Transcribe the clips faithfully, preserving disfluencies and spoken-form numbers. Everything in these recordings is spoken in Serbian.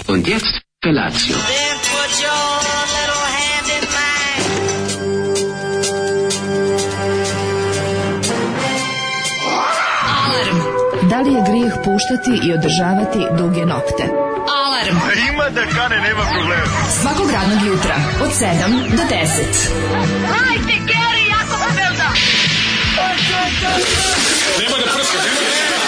Und jetzt Felatio. Then put your little hand in mine. Alarm. Da li je grijeh puštati i održavati duge nokte? Alarm. Ima da kane, nema problema. Svakog radnog jutra od sedam do deset. Hajde, Geri, jako se velda. Nema da prska, nema da prska.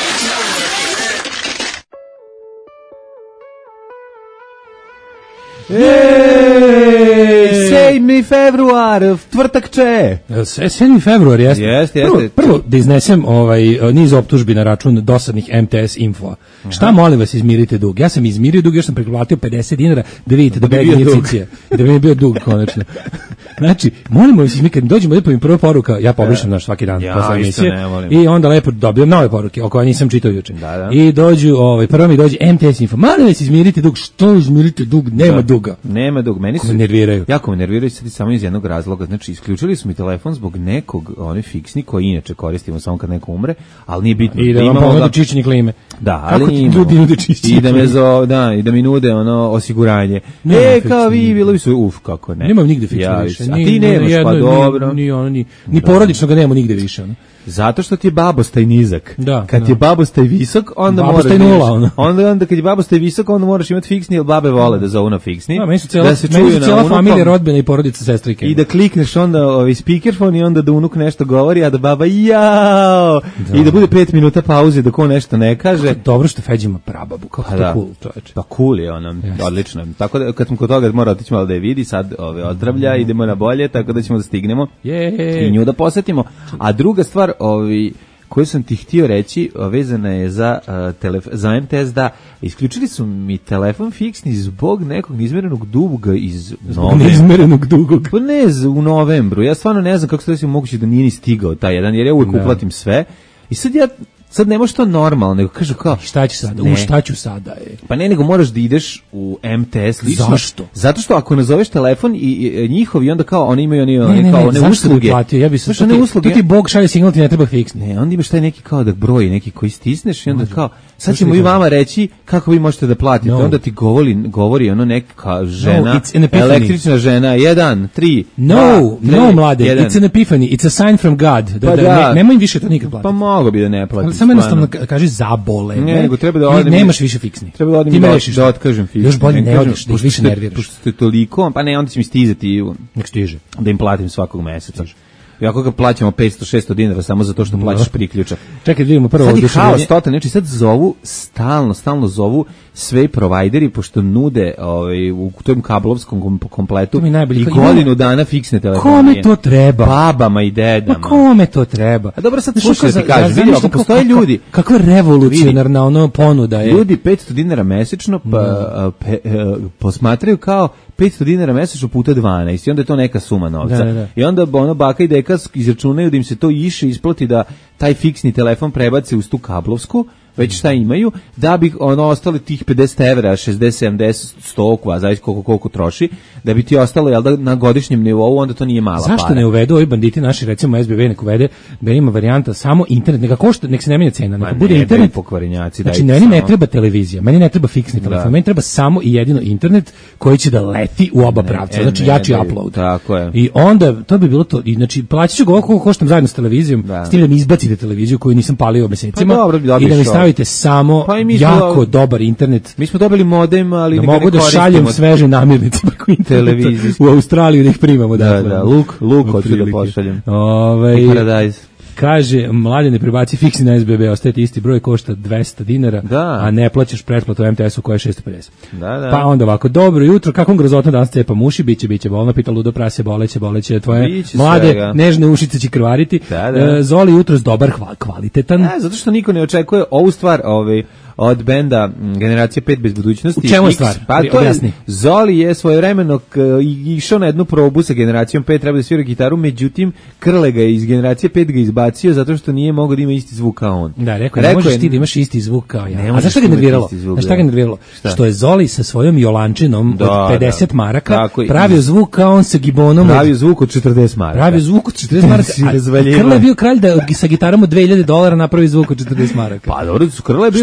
Ej, sedmi februar, tvrtak če. sedmi februar, jeste. Jeste, Prvo, jeste. prvo da iznesem ovaj niz optužbi na račun dosadnih M T S info. Šta molim vas izmirite dug? Ja sam izmirio dug, još sam preplatio pedeset dinara da vidite da beg nije cicija. Da mi je bio dug konačno. Znači, molimo vas mi kad dođemo lepo mi prva poruka, ja pobrišem naš svaki dan Ja, posle isto emisije ne volim. i onda lepo dobijem nove poruke o kojima nisam čitao juče. Da, da. I dođu, ovaj prvo mi dođe M T S info. Molim vas izmirite dug, što izmirite dug? Nema Da. duga. Nema dug, meni Kako su me nerviraju. Jako me nerviraju sad i samo iz jednog razloga. Znači isključili su mi telefon zbog nekog onaj fiksni koji inače koristimo samo kad neko umre, ali nije bitno. I da vam Imamo pomogu ga- čišćenje klime. Da, ali Kako ti imamo. ljudi nude čišćenje I da me klime? zo, da, i da mi nude ono osiguranje. Nema e, fiksni. kao vi, bilo bi su, uf, kako ne. Nemam nigde fiksno Ja, više. A Ni- ti ni na nemaš, jednoj, pa dobro. Ni, ni, ono, ni, ni porodično ga nemamo nigde više. Ono. Zato što ti je babostaj nizak. Da, kad da. ti je babostaj visok, onda Babostaj moraš... nula, ono. Onda, onda kad je babostaj visok, onda moraš imati fiksni, jer babe vole da zovu na fiksni. Da, meni su cijela, da se meni su čuju na cijela unukom. familija, rodbina i porodica sestrike. I da klikneš onda ovaj speakerfon i onda da unuk nešto govori, a da baba jao. I da bude pet minuta pauze dok on nešto ne kaže. Dobro što Feđi ima prababu, kako Pa to da. cool, čoveče. Pa cool je ono, odlično. Tako da kad smo kod toga mora otići malo da je vidi, sad ove ozdravlja, idemo na bolje, tako da ćemo da stignemo Je. i nju da posetimo. A druga stvar, ovi koju sam ti htio reći, vezana je za, uh, telef- za M T S, da isključili su mi telefon fiksni zbog nekog neizmerenog duga iz Zbog novembra. neizmerenog dugog. Pa ne, z- u novembru. Ja stvarno ne znam kako se desilo moguće da nije ni stigao taj jedan, jer ja uvijek Da. uplatim sve. I sad ja, sad ne može to normalno, nego kažu kao... Šta će sada? Ne. U šta ću sada? E? Pa ne, nego moraš da ideš u M T S lično. Zašto? Zato što ako nazoveš telefon i, i njihovi, onda kao oni imaju oni, Ne, oni ne, kao ne, one zašto bi usluge. platio? Ja bi se Znaš, to one ti, usluge. to ti Bog šalje signal, ti ne treba fiksni. Ne, onda imaš taj neki kao da broj, neki koji stisneš i onda kao, sad Slušaj, ćemo i kažem. vama reći kako vi možete da platite. No. Onda ti govori, govori ono neka žena, it's an epiphany. električna žena, jedan, tri, No, dva, tri, no, mlade, jedan. it's an epiphany, it's a sign from God. Da, Pa da, da. Ne, nemoj im više to nikad platiti. Pa mogo bi da ne platim. Ali samo jednostavno stvarno. ka- kaži zabole. Ne, nego treba da I odem i- nemaš više fiksni. Treba da odim Ti i me da, rešiš. da otkažem fiksni. Još bolje ne kažem, odeš, da ih pošto više ste- nerviraš. Pošto ste toliko, pa ne, onda će mi stizati Nek stiže. da im platim svakog meseca. I ako ga plaćamo petsto šesto dinara samo zato što plaćaš priključak. Čekaj, da vidimo prvo Sad je oduševljenje. haos totalno, znači sad zovu, stalno, stalno zovu sve provajderi, pošto nude ovaj, u tom kablovskom kom- kompletu To mi je najbolje. i Kao, godinu imamo- dana fiksne telefonije. Kome to treba? Babama i Ma dedama. kome to treba? A dobro, sad Znaš, slušaj da kako ti za- kažem, za- vidi, zamisli ako kako- postoje kako- ljudi- Kakva revolucionarna ono ponuda je. Ljudi petsto dinara mesečno pa, a, pe, a, posmatraju kao petsto dinara mesečno puta dvanaest i onda je to neka suma novca. Da, da, da. I onda ono baka i deka izračunaju da im se to više isplati da taj fiksni telefon prebace uz tu kablovsku, već šta imaju, da bi ono ostali tih pedeset evra, šezdeset, sedamdeset, sto, kva, zavisi koliko, koliko troši, da bi ti ostalo jel da, na godišnjem nivou, onda to nije mala Zašto para. ne uvedu ovi banditi naši, recimo S B B nek uvede da ima varijanta samo internet, neka košta, nek se ne menja cena, neka Ma bude ne, internet. daj pokvarenjaci, Znači, dajte meni ne samo. treba televizija, meni ne treba fiksni telefon, Da. meni treba samo i jedino internet koji će da leti u oba pravca, e, znači ne, jači daj, upload. tako je. I onda, to bi bilo to, i znači, plaćat ću ga ovako koliko koštam zajedno s televizijom, Da. s tim da mi izbacite televiziju koju nisam palio mesecima, Pa dobro, i da dobiješ mi to. stavite samo Pa i mi smo jako do- dobar internet, Mi smo dobili modem, ali da ga ne mogu da koristimo. šaljem sveže namirnice preko interneta Televizijski. u Australiju da ih primamo. Da, dakle. da, luk, luk hoću da Otprilike. pošaljem. Ovaj, U Paradise. kaže, mlađe ne prebaci fiksni na S B B, ostaje ti isti broj, košta dvesta dinara, Da. a ne plaćaš pretplatu M T S-u koja je šesto pedeset. Da, da. Pa onda ovako, dobro jutro, kakvom grozotom danas cepam uši, biće, biće bolno, pita ludo prase, boleće, boleće, tvoje Biće mlade, svega. nežne ušice će krvariti. Da, da. E, Zoli jutros dobar, hva- kvalitetan. E, zato što niko ne očekuje ovu stvar, ovaj od benda m, Generacija pet bez budućnosti. U čemu je X. stvar? Pa Pri- to je, objasni. Zoli je svojevremeno k- i- išao na jednu probu sa Generacijom pet, treba da svira gitaru, međutim Krle ga je iz Generacije pet ga izbacio zato što nije mogao da ima isti zvuk kao on. Da, rekao, je, ne možeš ti da imaš isti zvuk kao ja. Ne A možeš zašto ga imati nerviralo? isti zvuk, Znaš šta da. ga nerviralo? Šta? Što je Zoli sa svojom Jolančinom Da, od pedeset da. maraka Tako je. pravio zvuk kao on sa gibonom. od- Pravio zvuk od četrdeset maraka. Pravio zvuk od četrdeset maraka. Si a- razvaljivao. Krle je bio kralj da sa gitarom od dve hiljade dolara napravi zvuk od četrdeset maraka. Pa dobro, su Krle je bio Što je dobar isto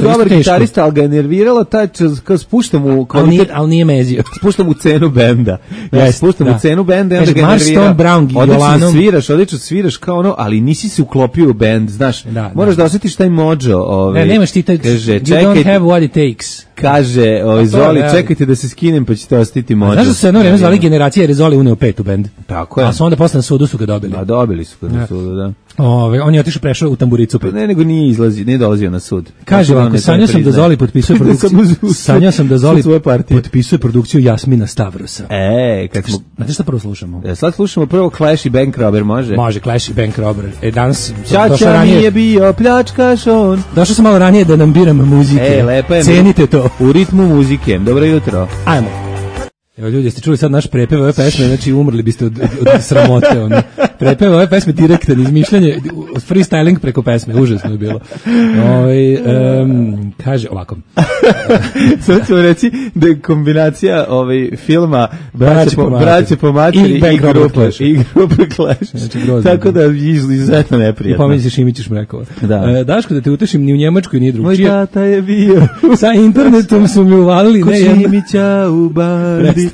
gitarista, ali ga je nerviralo, taj kao spuštam u kvalitet, ali nije mezio. Spuštam u cenu benda. Ja spuštam u cenu benda i onda ga je nervirao. Odlično sviraš, odlično sviraš kao ono, ali nisi se uklopio u bend, znaš. Moraš da osjetiš taj mođo. Ne, nemaš ti taj, you don't have what it takes. Kaže, izvoli, čekajte da se skinem pa ćete ostiti mođo. Znaš da su se jedno vreme zvali generacija jer je Zoli uneo pet u bend? Tako je. A su onda posle na sudu su ga dobili. A dobili su ga na sudu, da. Ove, on je otišao prešao u tamburicu. Pa ne, nego nije izlazi, nije dolazio na sud. Kaže ovako, sanjao sam da Zoli potpisuje produkciju. Sanjao sam da Zoli potpisuje produkciju Jasmina Stavrosa. E, kad smo... Znate šta prvo slušamo? E, sad slušamo prvo Clash i Bankrobber, može? Može, Clash i Bankrobber. E, danas Čača mi je bio pljačkaš on. Došao sam malo ranije da nam biram muzike. E, lepo je. Cenite to. U ritmu muzike. Dobro jutro. Ajmo. Evo ljudi, jeste čuli sad naš prepев ove pesme, znači umrli biste od, od, od sramote. Ono. Prepев ove pesme direktan, izmišljanje, freestyling preko pesme, užasno je bilo. Ove, um, kaže ovako. Sad ćemo reći da je kombinacija ovaj, filma Braće po, braće po materi i, i grupe i grupe Clash. Znači, tako da je izuzetno neprijatno. I pomisli Šimićeš Mrekova. Da. E, Daško, da te utešim, ni u Njemačkoj nije drugčije. Moj tata je bio. Sa internetom su mi uvalili. Ko Šimića u bandi.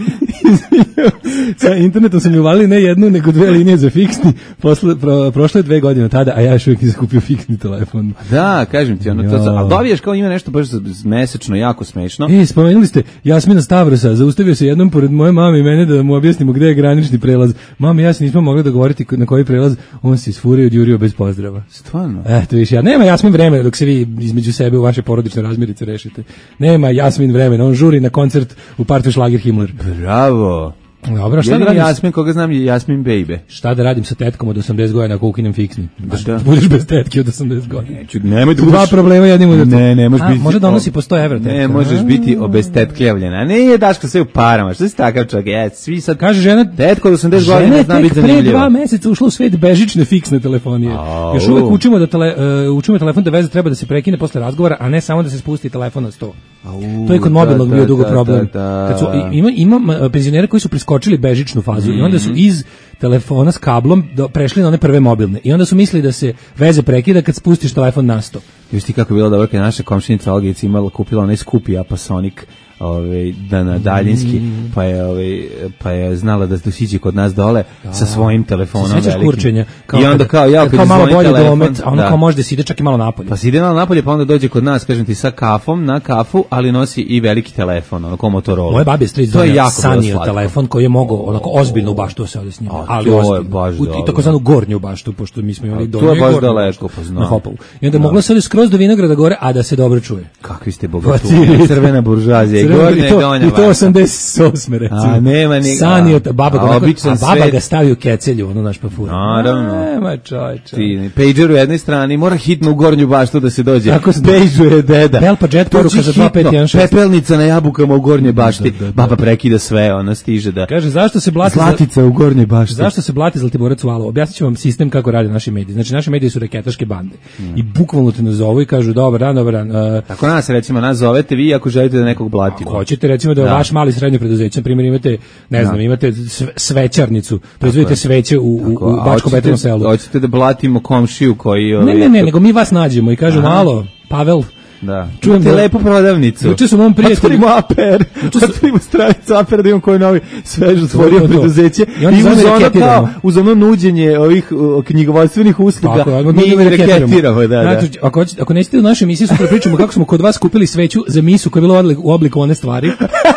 Sa internetom sam mi uvalili ne jednu, nego dve linije za fiksni. Posle, pro, prošle dve godine tada, a ja još uvijek nisam kupio fiksni telefon. Da, kažem ti, ono, to, ali dobiješ kao ima nešto baš mesečno, jako smešno. E, spomenuli ste Jasmina Stavrosa, zaustavio se jednom pored moje mame i mene da mu objasnimo gde je granični prelaz. Mama i ja se nismo mogli dogovoriti na koji prelaz, on se isfurio i odjurio bez pozdrava. Stvarno? Eto, viš, ja, nema Jasmin vremena dok se vi između sebe u vaše porodične razmirice rešite. Nema Jasmin vremena, on žuri na koncert u partiju Šlager Himmler. Bravo. Dobro, šta Jedini da radim? Jasmin, koga znam je Jasmin Baby. Šta da radim sa tetkom od osamdeset godina ako ukinem fiksni? Da. Budeš bez tetke od osamdeset godina. Neću, nemoj da Dva problema jednim udatom. Ne, ne možeš biti. Može donosi po sto evra tetka. Ne, možeš biti obestetkljavljena. Ne je Daško sve u parama. Što si takav čovjek? Je, svi sad kaže žena, tetko od osamdeset godina zna biti zanimljiva. Pre dva meseca ušla u svet bežične fiksne telefonije. Au. Još uvek učimo da tele, uh, učimo telefon da veza treba da se prekine posle razgovora, a ne samo da se spusti telefon na sto. Au, to je kod mobilnog da, bio da, dugo da, problem. Da, da. Kad su, ima, ima penzionera koji su preskočili bežičnu fazu mm-hmm. i onda su iz telefona s kablom do, prešli na one prve mobilne. I onda su mislili da se veze prekida kad spustiš telefon na sto. Viš ti kako je bilo dobro kad naša komšinica Olgica imala, kupila onaj skupi Apasonic ovaj da na daljinski mm. pa je ovaj pa je znala da se siđe kod nas dole da. Sa svojim telefonom velikim kurčenja i onda kao ja kad, kad kao malo bolje domet, a ono da. Kao može da se ide čak i malo napolje. Pa se ide malo napolje pa onda dođe kod nas, kažem ti, sa kafom na kafu, ali nosi i veliki telefon, ono kao Motorola. Moje babi je stric sanio telefon koji je mogao onako ozbiljno u baštu se ovde s njim, ali ozbiljno. I takozvanu gornju baštu, pošto mi smo imali donju i gornju daleko na Hopovu. I onda moglo se skroz do Vinograda gore, a da se dobro čuje. Kakvi ste bogati, crvena buržuazija. I to, i to osamdeset osme recimo. A nema ni Sanio, baba, a, a baba ga stavi u kecelju, ono naš pafur. Naravno. Nema čovječe. Ti, pager u jednoj strani, mora hitno u gornju baštu da se dođe. Pageruje deda. Bel pa jet poruka za dva pet jedan šest. Pepelnica na jabukama u gornjoj bašti. Da, da, da. Baba prekida sve, ona stiže da... Kaže, zašto se blati... Zlatica u gornjoj bašti. Zašto se blati Zlatiborac u Alo? Objasnit ću vam sistem kako rade naši mediji. Znači, naši mediji su reketaške bande. Mm. I bukvalno te nazovu i kažu, dobar dan, dobar dan. Uh, Tako nas, recimo, nas zovete vi ako želite da nekog blatimo. Hoćete, recimo, da, da. Vaš mali srednje preduzeće, na primjer, imate, ne znam, da. Imate svećarnicu, proizvodite sveće u, u, u Bačkom Petrovom selu. Hoćete da blatimo komšiju koji... Ne, ne, ne, nego mi vas nađemo i kažemo, alo, Pavel, da. Čujem te lepu prodavnicu. Juče su mom prijatelju. Otvorimo Aper. Otvorimo stranicu Apera da imamo koji novi svež otvorio preduzeće. I, I uz, ono kao, uz ono nuđenje ovih knjigovodstvenih usluga tako, mi reketiramo. Da, da. Znači, ako, ako nećete u našoj emisiji sutra pričamo kako smo kod vas kupili sveću za misu koja je bila u obliku one stvari.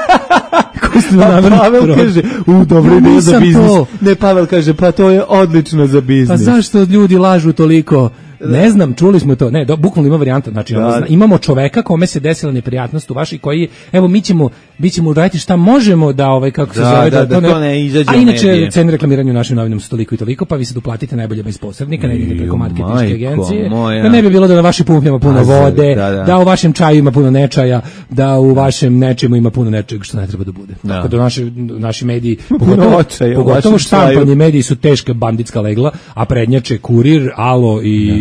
A Pavel kaže, u dobro ideja za biznis. Ne, Pavel kaže, pa to je odlično za biznis. Pa zašto ljudi lažu toliko? Ne znam, čuli smo to. Ne, do, bukvalno ima varijanta. Znači, da. Imamo čoveka kome se desila neprijatnost u vašoj koji, evo, mi ćemo, mi ćemo uraditi šta možemo da, ovaj, kako se da, zove, da, da, da to ne, ne izađe. A inače, cene reklamiranja u našim novinama su toliko i toliko, pa vi se doplatite najbolje bez posrednika, ne idete preko marketinške agencije. Moja. Da ne bi bilo da na vašim pumpljama puno vode, da, da. Da u vašem čaju ima puno nečaja, da u vašem nečemu ima puno nečega što ne treba da bude. Da. Tako da naši, naši mediji, pogotovo, očaj, pogotovo štampani mediji su teška banditska legla, a prednjače Kurir, Alo i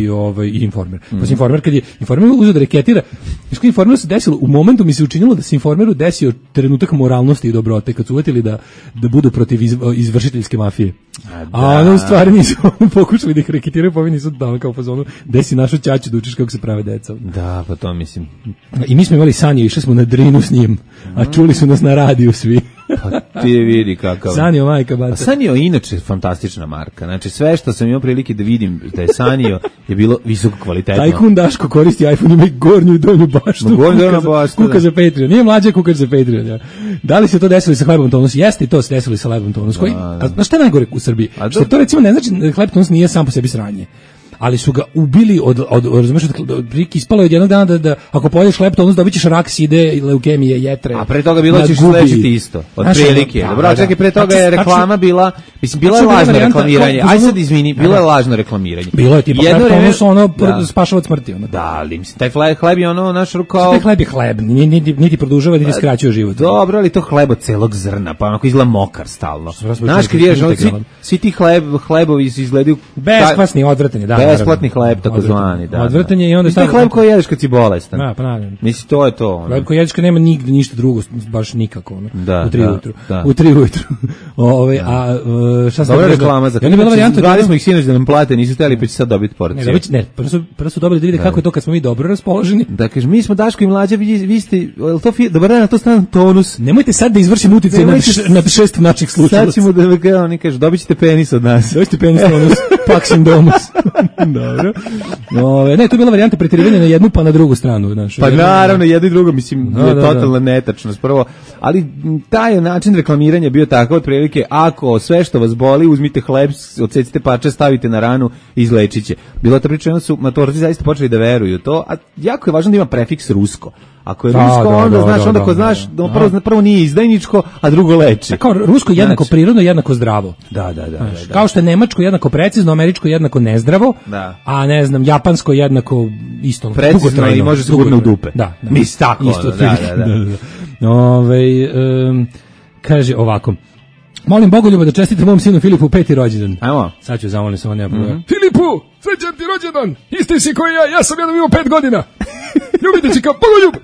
ovaj i Informer. Pa se Informer kad je Informer uzeo da reketira, znači Informer se desilo u momentu mi se učinilo da se Informeru desio trenutak moralnosti i dobrote kad su uvetili da da budu protiv iz, izvršiteljske mafije. A, a ono u stvari nisu pokušali da ih reketiraju, pa ovi nisu tamo kao u fazonu desi našu ćaću da učiš kako se prave deca. Da, pa to mislim. I mi smo imali Sanju, išli smo na Drinu s njim, a čuli su nas na radiju svi. Pa ti vidi kakav. Sanio majka baca. Sanio je inače fantastična marka. Znači sve što sam imao prilike da vidim da je Sanio je bilo visoko kvalitetno. Tajkun Daško koristi iPhone, ima i gornju i donju baštu. Gornju i donju baštu. Kuka za Patreon. Nije mlađe kukač za Patreon. Ja. Da li se to desilo sa hlebom tonus? Jeste i to se desilo sa hlebom tonus. Koji, a, a šta je najgore u Srbiji? A što to recimo ne znači da hleb tonus nije sam po sebi sranje. Ali su ga ubili od, od, razumeš, od, od, ispalo je od jednog dana da, da ako pojedeš hleb, to onda dobit ćeš rak, side, leukemije, jetre. A pre toga bilo ćeš sležiti isto, od prilike. Dobro, da, čekaj, pre toga je reklama bila, mislim, bila je lažno reklamiranje. Aj sad izvini, bilo je lažno reklamiranje. Bilo je tipa hleb tonus, ono, spašavac smrti. Da, ali mislim, taj hleb je ono, naš rukao... Taj hleb je hleb, niti, niti produžava, niti skraćuje život. Dobro, ali to hleb od celog zrna, pa onako izgleda mokar stalno. Znaš, kad ješ, svi ti hlebovi izgledaju... Beskvasni, odvratan je, da. Besplatni hleb, tako zvani, da. Odvrtanje i onda je hleb koji jedeš kad si bolestan. Da, pa naravno. Mislim, to je to. Hleb koji jedeš kad nema nigde ništa drugo, baš nikako. Ono. Da, u tri da, ujutru. Da. U tri ujutru. Ove, a šta se... Dobra reklama za to. Zvali smo ih sinoć da nam plate, nisu hteli, pa će sad dobiti porciju. Ne, ne, prvo su, prvo su dobili da vide kako je to kad smo mi dobro raspoloženi. Da, kaže, mi smo Daško i Mlađa, vi, vi ste, je to fi, dobar dan, to stan tonus. Nemojte sad da izvršim uticaj na, na šest naših slušalaca. Sad ćemo da, oni kaže, dobit ćete penis od nas. Dobit ćete penis tonus, paksim domus. Dobro. No, ne, to je bila varijanta preterivanja na jednu pa na drugu stranu, znaš. Pa naravno, jedno i drugo, mislim, da, je da, totalna da. netačnost. Prvo, ali taj način reklamiranja bio takav otprilike, ako sve što vas boli, uzmite hleb, odsecite parče, stavite na ranu i izlečiće. Bilo ta priča, onda su matorci zaista počeli da veruju to, a jako je važno da ima prefiks rusko. Ako je da, rusko, da, onda da, znaš, da, onda da, ko da, znaš, da, da prvo, prvo nije izdajničko, a drugo leči. Kao rusko jednako znači, prirodno, jednako zdravo. Da, da, da, znaš, da, da. Kao što je nemačko jednako precizno, američko jednako nezdravo, da. A ne znam, japansko jednako isto. Precizno i može se gurne u dupe. Da, da. Mis tako, isto, da, da, da. da, da. Ove, um, kaže ovako, molim Bogoljuba da čestite mom sinu Filipu peti rođendan. Ajmo. Sad ću zamolim samo nema problema. Mm-hmm. Filipu, srećan ti rođendan, isti si koji ja, ja sam jednom imao pet godina. Ljubite si kao Bogoljub.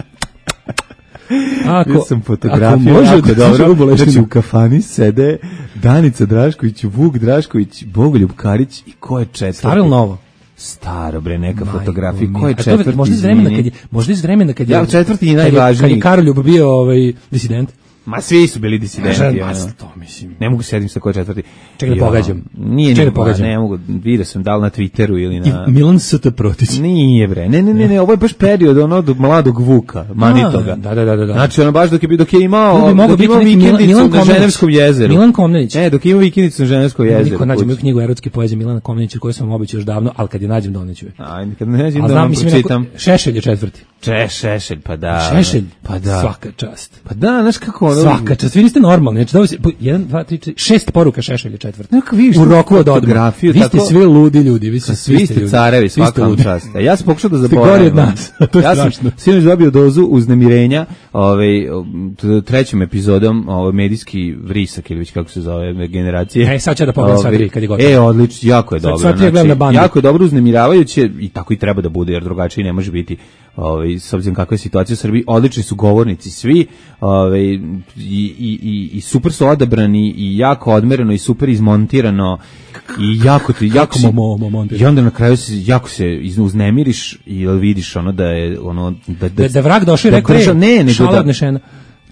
Ako, ja sam fotografiju, može jako da dobro, znači u kafani sede Danica Drašković, Vuk Drašković, Bogoljub Karić i ko je četvrti? Staro ili novo? Staro bre, neka fotografija, ko je A četvrti? To, možda iz vremena kad je, možda iz vremena kad je, ja, četvrti i najvažniji. Kad je Karoljub bio ovaj disident. Ma svi su bili disidenti. Ma to mislim. Ne mogu sedim sa ko je četvrti. Čekaj da pogađam. Nije, Čekaj ne, da pogađam. Ne mogu, vidio sam da li na Twitteru ili na... I Milan S T Protić. Nije bre, ne, ne, ne, ne, ovo je baš period ono do mladog Vuka, Manitoga. Da, da, da, da. Znači ono baš dok je, dok je imao, bi dok je imao vikendicu na Ženevskom jezeru. Milan Komnenić. E, dok je imao vikendicu na Ženevskom jezeru. Niko nađe moju knjigu erotske poezije Milana Komnenića koju sam vam obećao još davno, al kad je nađem doneću je. Ajde, kad ne nađem da vam pročitam. Šešelj je četvrti. Če, Šešelj, pa da. Šešelj, pa da. Svaka čast. Pa da, znaš kako ono... Svaka čast, vi niste normalni. Znači, da jedan, dva, tri, četiri, šest poruka Šešelj je četvrti. Neko vidiš u roku od odmah. Vi ste tako... svi ludi ljudi, vi ste svi ste carevi, svaka vam čast. Ja sam pokušao da zaboravim. Ste gori od nas. To je ja sam strašno. sinoć dobio dozu uznemirenja, ovaj trećom epizodom, ovaj medijski vrisak ili već kako se zove generacije. E, sad će da pogledam sva tri kad je gotovo. E, odlično, jako je dobro. Znači, jako je dobro uznemiravajuće i tako i treba da bude, jer drugačije ne može biti. Ovaj, s obzirom kakva je situacija u Srbiji, odlični su govornici svi, ovaj, i, i, i, i super su odabrani i jako odmereno i super izmontirano i jako ti jako i onda na kraju se jako se uznemiriš i vidiš ono da je ono da da, da vrag došao i rekao drža, ne, nego šala da, odnešena.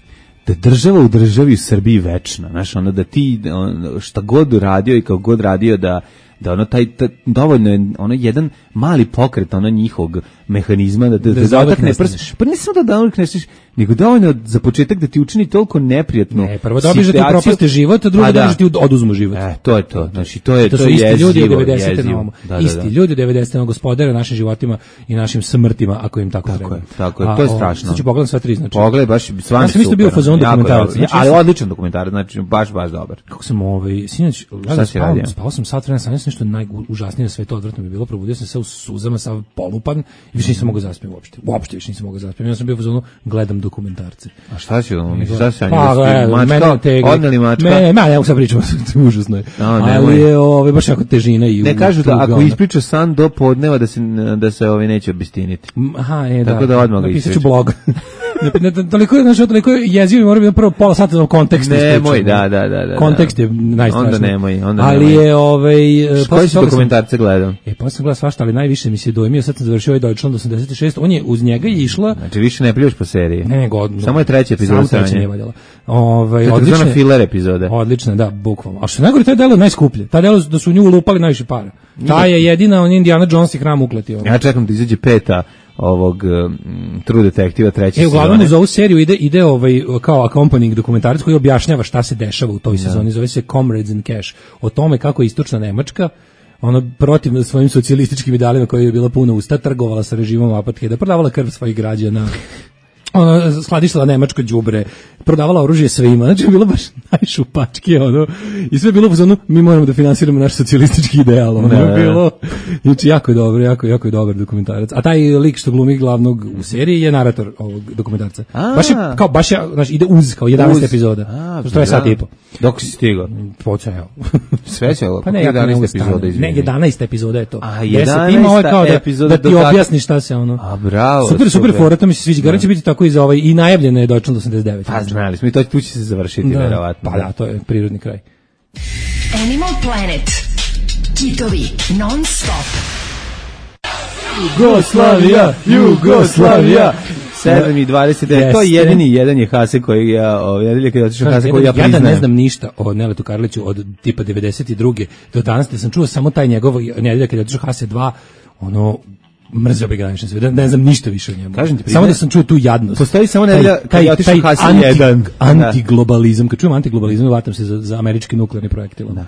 Da država u državi u Srbiji večna, znaš, ono da ti on, šta god radio i kako god radio da da ono taj, taj dovoljno je ono jedan mali pokret ono njihovog mehanizma da da, da, da zatakne prst. Pa ne samo da da ne nego dovoljno za početak da ti učini toliko neprijatno. Ne, prvo dobiš da ti propaste život, a drugo da ti oduzmu život. E, to je to. Znači to je to, to su je isti ljudi jezivo, devedesetih jezivo. na Da, da, isti da. ljudi devedesetih na gospodare našim životima i našim smrtima ako im tako, tako treba. Je, tako je, to je strašno. Sad ću pogledam sva tri, znači. Pogledaj baš stvarno. Ja sam isto bio u fazonu dokumentarac, ali odličan dokumentarac, znači baš baš dobar. Kako sam ovaj sinoć, šta si radio? Spao sam sat vremena, sam nešto najužasnije na svetu, odvratno mi je bilo, probudio sam se u suzama, sav polupan i više nisam mogao zaspati uopšte. Uopšte više nisam mogao zaspati. Ja sam bio u fazonu, gledam dokumentarce. A šta će on? Šta se Pa, mačka? Odneli mačka? Ne, ma, ja sam pričao, užasno je. Ali je ovaj baš jako težina i ne kažu da ako ispričaš san do podneva da se da se ovaj neće obistiniti. Aha, je da. Tako da odmah ga ispričaš blog. Ne, ne, toliko je, znači, toliko je jezivo i mora biti prvo pola sata za kontekst. Nemoj, da, da, da, da. Kontekst je najstrašniji. Onda nemoj, onda ali nemoj. je, ovaj... Koji si dokumentarce gledao? E, pa sam gledao svašta, ali najviše mi se dojmio, sad sam završio ovaj Deutschland osamdeset šest, on je, uz njega je išla... Znači, više ne pljuš po seriji. Ne, ne, godno. Samo je treća epizoda. Samo treća nije valjala. Ovaj, odlična filler epizode. Odlična, da, bukvalno. A što najgore, taj delo je najskuplje. Ta delo da su u nju ulupali najviše para. Ta je jedina, on Indiana Jones i hram ukletio. Ja čekam da izađe peta ovog um, True Detektiva treće sezone. E, uglavnom uz ovu seriju ide, ide ovaj, kao accompanying dokumentarac koji objašnjava šta se dešava u toj da. sezoni, zove se Comrades in Cash, o tome kako je istočna Nemačka, ono protiv svojim socijalističkim idealima koji je bila puna usta, trgovala sa režimom apartheida, prodavala krv svojih građana, ono, skladištila nemačko đubre, prodavala oružje svima, znači je bilo baš najšupačke, ono, i sve je bilo ono, mi moramo da finansiramo naš socijalistički ideal, ono, ne, je bilo, znači, jako je dobro, jako, jako je dobar dokumentarac, a taj lik što glumi glavnog u seriji je narator ovog dokumentarca, a, baš je, kao, baš je, znači, ide uz, kao jedanaest epizoda, a, što je sad tipo. Dok si stigao? Počeo. Sve će ovo, pa ne, jedanaest epizoda, izvini. Ne, jedanaest epizoda je to. A, jedanaesta epizoda da ti objasni šta se, ono. A, bravo. Super, super, fora, to mi se sviđa, garancija biti tako i za ovaj, i najavljeno je Deutschland osamdeset devet. Pa znali smo i to tu će se završiti, da, verovatno. Pa da, to je prirodni kraj. Animal Planet. Kitovi non stop. Jugoslavija, Jugoslavija. sedam i dvadeset devet. To je jedini jedan je Hase koji ja, ovaj nedelje kad je otišao Hase koji ja priznajem. Ja da ne znam ništa o Neletu Karliću od tipa devedeset druge do danas, da sam čuo samo taj njegov nedelje kad je otišao Hase dva, ono mrzeo bi granični svet, ne znam ništa više o njemu. Kažem ti, samo da sam čuo tu jadnost. Postoji samo nedelja kad je otišao Hase jedan. Antiglobalizam, kad čujem antiglobalizam, vatam se za, za američki nuklearni projektil. Da.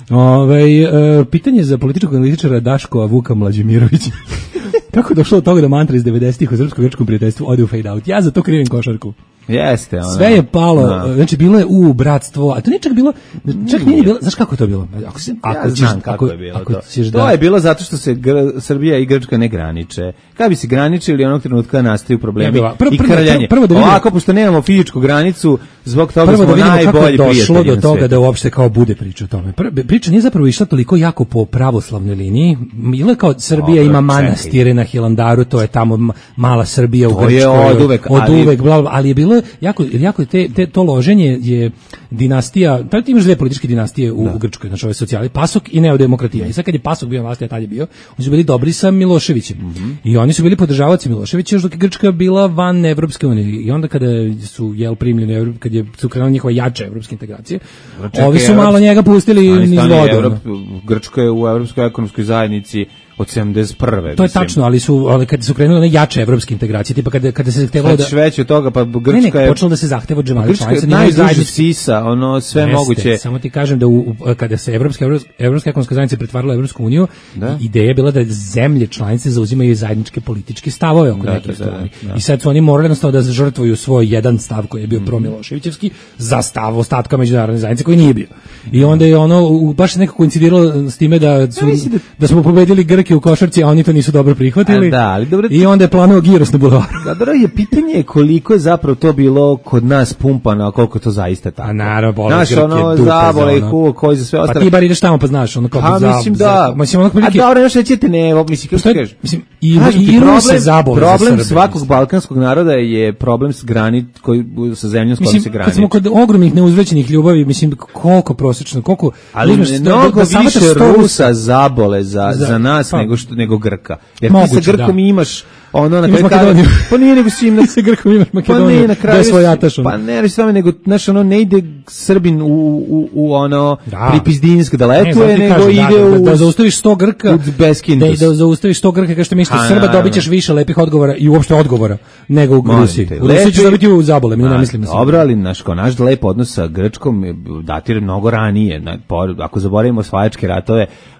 Ove, e, pitanje za političkog analitičara Daškova Vuka Mlađimirovića. Kako došlo od toga da mantra iz devedesetih u srpsko-grčkom prijateljstvu ode u fade out? Ja za to krivim košarku. Jeste, ono. Sve je palo, no. Znači bilo je u bratstvo, a to nije čak bilo, čak nije bilo, znaš kako je to bilo? Ako se, ako ja znam ćeš, kako ako, je bilo ako to. Ćeš to da... je bilo zato što se gr, Srbija i Grčka ne graniče. Kada bi se graničili, onog trenutka nastaju problemi prvo, i krljanje. Prvo, prvo da ovako, pošto nemamo fizičku granicu, zbog toga prvo smo da najbolji prijatelji. Došlo do toga da uopšte kao bude priča o tome. Priča nije zapravo išla toliko jako po pravoslavnoj liniji. Bilo kao Srbija ima manastire na Hilandaru, to je tamo mala Srbija u Grčkoj. Od uvek, od uvek, bla, bla, ali je bilo jako, jako te, te, to loženje je dinastija, pa ti imaš dve političke dinastije u, u Grčkoj, znači ove socijali, Pasok i neodemokratija. I sad kad je Pasok bio na vlasti, a tad je bio, oni su bili dobri sa Miloševićem. Mm -hmm. I oni su bili podržavaoci Miloševića, još dok je Grčka bila van Evropske unije. I onda kada su jel primljeni, kad je su krenule njihove jače evropske integracije, Čekaj, ovi su malo Evrop... njega pustili niz vodu. Evrop... Grčka je u Evropskoj ekonomskoj zajednici od sedamdeset prve. To je mislim. Tačno, ali su ali kad su krenule one jače evropske integracije, tipa kada kada se zahtevalo da veće od toga, pa Grčka ne, ne, je počelo da se zahteva od zemalja članica, najduže sisa, ono sve Jeste, moguće. Samo ti kažem da u, u, kada se evropska evropska ekonomska zajednica pretvarala u Evropsku uniju, da? Ideja je bila da zemlje članice zauzimaju zajedničke političke stavove oko da, nekih da, stvari. Da, da. I sad su oni morali jednostavno da žrtvuju svoj jedan stav koji je bio mm. promiloševićevski za stav ostatka međunarodne zajednice koji nije bio. I onda je ono baš nekako koincidiralo s time da su, da, da smo pobedili Grke u košarci, a oni to nisu dobro prihvatili. Da, ali dobro, i onda je planuo giros na bulevaru. Dobro je pitanje koliko je zapravo to bilo kod nas pumpano, a koliko to zaista tako. A naravno, boli Grke, ono, zabole i huo, koji za sve ostale. Pa ti bar ideš tamo pa znaš, ono kao pa, za... mislim da. Mislim, ono prilike... A dobro, još nećete ne, mislim, kako ti kažeš? Mislim, i, i, i problem, zabole problem za svakog balkanskog naroda je problem s granit, koji, sa zemljom s kojom se graniči. Kad smo kod ogromnih neuzvraćenih ljubavi, mislim, koliko prosečno, koliko... Ali mnogo više Rusa zabole za, za nas nego, što, nego Grka. Jer ti sa Grkom da. Imaš ono na kraju kada pa nije nego si im na sa Grkom imaš Makedoniju, pa ne, svoj ataš, pa ne reći samo nego znaš ono ne ide Srbin u u, u ono da. Pripizdinsk da letuje ne, nego kažem, ide da, da, u da zaustaviš sto Grka da, da zaustaviš sto Grka kaže što misliš Srba dobićeš više lepih odgovora i uopšte odgovora nego u Rusiji. U Rusiji ćeš dobiti u zabole, mi ne mislim. Dobro, ali naš kao naš lep odnos sa Grčkom datira mnogo ranije. Ako zaboravimo osvajačke ratove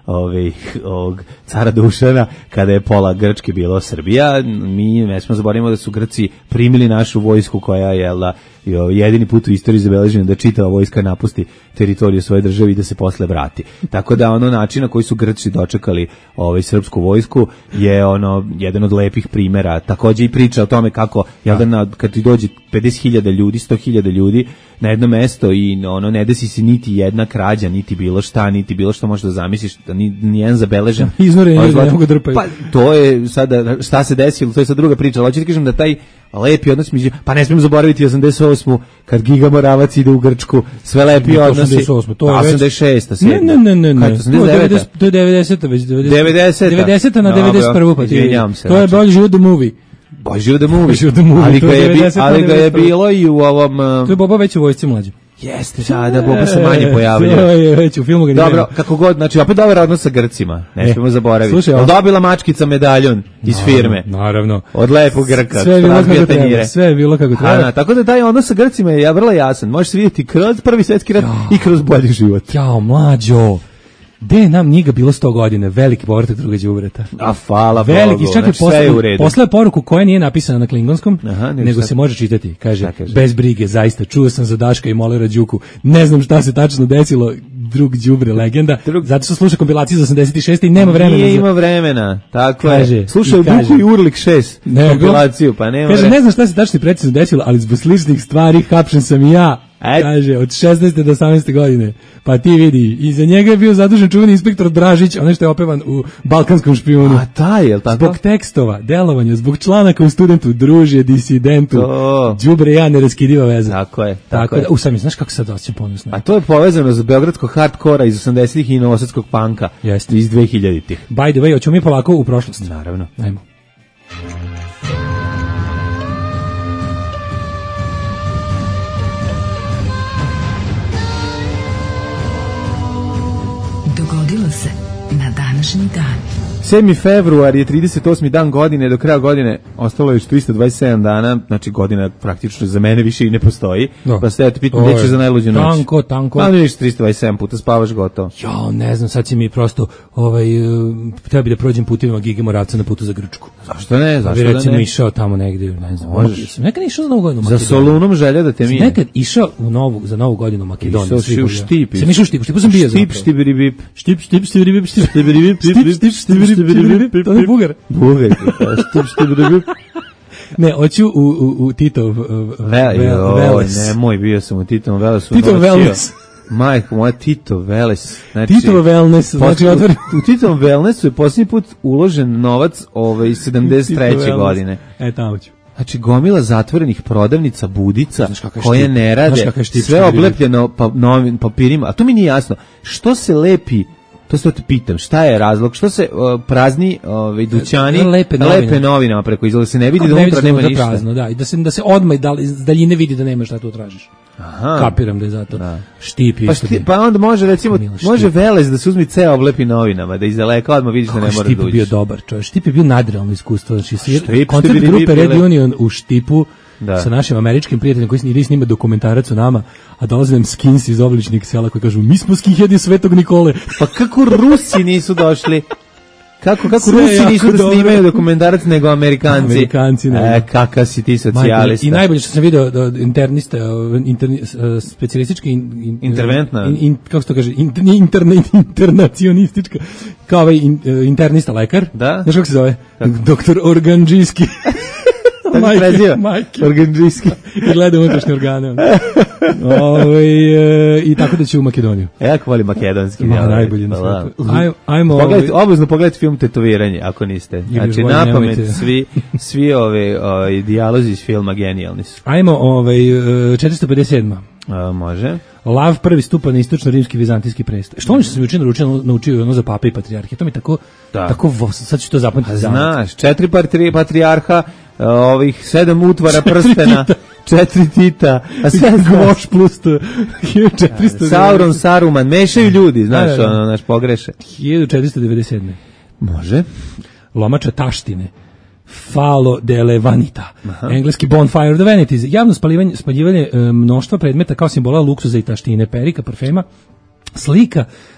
ovih, ovog cara Dušana, kada je pola Grčke bilo Srbija. Mi ne smo zaboravimo da su Grci primili našu vojsku koja je jela, jedini put u istoriji zabeležen da čitava vojska napusti teritoriju svoje države i da se posle vrati. Tako da ono način na koji su Grci dočekali ovaj srpsku vojsku je ono jedan od lepih primera. Takođe i priča o tome kako jel da na, kad ti dođe pedeset hiljada ljudi, sto hiljada ljudi na jedno mesto i ono ne desi se niti jedna krađa, niti bilo šta, niti bilo što možeš da zamisliš, da ni nijedan zabeležen. Iznore ne mogu drpaju. Pa to je sada šta se desilo, to je sad druga priča. Ali hoću ti kažem da taj lepi odnos među, pa ne smijemo zaboraviti osamdeset osmu kad Giga Moravac ide u Grčku, sve lepi odnosi. osamdeset osma, to je već osamdeset šesta, Ne, ne, ne, ne, ne. osamdeset To je devedeseta već devedeseta devedeseta na devedeset prvu pa ti. To je bolje život the movie. Bože da movie. movie. Ali ga je ali ga je bilo i u ovom To je Boba već u vojsci mlađe. Jeste, da, da, Boba se manje pojavlja. To je već u filmu ga nije. Dobro, kako god, znači opet dobar odnos sa Grcima, ne smijemo zaboraviti. Slušaj, dobila mačkica medaljon iz firme. Naravno. Od lepog Grka. Sve je bilo kako treba. Sve je bilo kako treba. Ana, tako da taj odnos sa Grcima je vrlo jasan. Možeš se vidjeti kroz Prvi svjetski rat i kroz bolji život. Jao, mlađo. De nam njega bilo sto godine, veliki povratak druga đubreta. A hvala veliki, Bogu, čak znači i posle poruku koja nije napisana na klingonskom, Aha, nego sad se može čitati. Kaže, kaže, bez brige, zaista, čuo sam za Daška i Molera Đuku, ne znam šta se tačno desilo, drug đubre legenda, drug... zato što sluša kompilaciju za osamdeset šeste i nema vremena. Nije za... ima vremena, tako kaže, je. Slušao Buku i Urlik šest ne, kompilaciju, pa nema kaže, vremena. Ne znam šta se tačno precizno desilo, ali zbog sličnih stvari hapšen sam i ja. Et. Kaže, od šesnaeste do osamnaeste godine. Pa ti vidi, iza njega je bio zadužen čuveni inspektor Dražić, onaj što je opevan u Balkanskom špijunu. A taj, je li tako? Zbog tekstova, delovanja, zbog članaka u Studentu, Družje, Disidentu, đubre ja, neraskidiva veza. Tako je. Tako, tako je. Da, u sami, znaš kako sad osjećam ponosno? A to je povezano za beogradskog hardkora iz osamdesetih i novosadskog panka iz dvehiljaditih. By the way, hoćemo mi polako u prošlost. Naravno. Ajmo. Dogodilo se na današnji dan. sedmi februar je trideset osmi dan godine, do kraja godine ostalo je još trista dvadeset sedam dana, znači godina praktično za mene više i ne postoji. No. Pa se eto pitam gdje ćeš za najluđu noć. Tanko, tanko. Pa vidiš trista dvadeset sedam puta spavaš gotovo. Jo, ne znam, sad si mi prosto ovaj uh, treba bi da prođem putovima Gige Moravca na putu za Grčku. Zašto ne? Zašto da ne? Recimo išao tamo negdje, ne znam. Možeš. Nekad išao za Novu godinu u Makedoniju. Za Solunom želja da te mine. Nekad išao u novu za Novu godinu u Makedoniju. Išao u Štip. Sam išao u Štip, Štipu sam bio. Štip, štibiri bip. Štip, štip, štibiri bip, štip, štibiri bip, štip, štibiri bip. To je Bugar. Bugar. Štip, štibiri bip. Ne, hoću u, u, u Titov Veles. Ne, moj bio sam u Titov Velesu. Titov Veles. Majko, moja Tito Veles. Znači, Tito Wellness. Znači, otvori... U Tito Wellnessu je posljednji put uložen novac ove, sedamdeset treće godine. E, tamo ću. Znači, gomila zatvorenih prodavnica, budica, koje ne rade, sve oblepljeno pa, novim papirima. A to mi nije jasno. Što se lepi, to se te pitam, šta je razlog, što se uh, prazni ovaj dućani lepe novine. lepe novinama preko izgleda se ne vidi da unutra nema ništa. Prazno, da, i da se da se odmah da iz daljine vidi da nema šta tu tražiš. Aha. Kapiram da je zato. Da. Štip je. Pa, šti, pa onda može recimo može Veles da se uzme ceo oblepi novinama, da iz daleka odmah vidiš da ne mora da uđe. Štip je bio dobar, čovjek. Štip je bio nadrealno iskustvo, znači svi koncert grupe Red Union u Štipu. Da. Sa našim američkim prijateljem koji ide snima dokumentarac o nama, a dolaze nam skins iz obličnih sela koji kažu mi smo skinheadi Svetog Nikole. Pa kako Rusi nisu došli? Kako kako sve Rusi nisu da snimaju dokumentarac nego Amerikanci? Amerikanci, ne. E, kakav si ti socijalista. I najbolje što sam video do internista, interni, specijalistički in, in, interventna. In, in, kako se to kaže, in, interna, internacionistička, kao ovaj in, internista lekar. Da? Znaš kako se zove? Kako? Doktor Organđijski. Majke, majke. Organđijski. I gleda unutrašnje organe. Ove, e, I tako da će u Makedoniju. E, jako volim makedonski. Ma, najbolji na svijetu. Ajmo, ajmo pogledajte, obvezno pogledajte film Tetoviranje, ako niste. Znači, na pamet, svi, svi ove, ove dijalozi iz filma genijalni su. Ajmo, ovaj, četiristo pedeset sedma. A, može. Lav prvi stupa na istočno-rimski vizantijski prestoj. Što ono što sam juče naučio, naučio ono za pape i patrijarhe. To mi tako, da. tako sad ću to zapamtiti. Znaš, četiri patri, patrijarha, ovih sedam utvara prstena, četiri Tita, a sve Gvoš plus četiristo. Sauron, Saruman, mešaju ljudi, znaš, da, da, da. ono, naš pogreše. hiljadu četiristo devedeset sedme. Može. Lomača taštine. Falo delle vanita. Aha. Engleski bonfire of the vanities. Javno spaljivanje, spaljivanje e, mnoštva predmeta kao simbola luksuza i taštine, perika, parfema, slika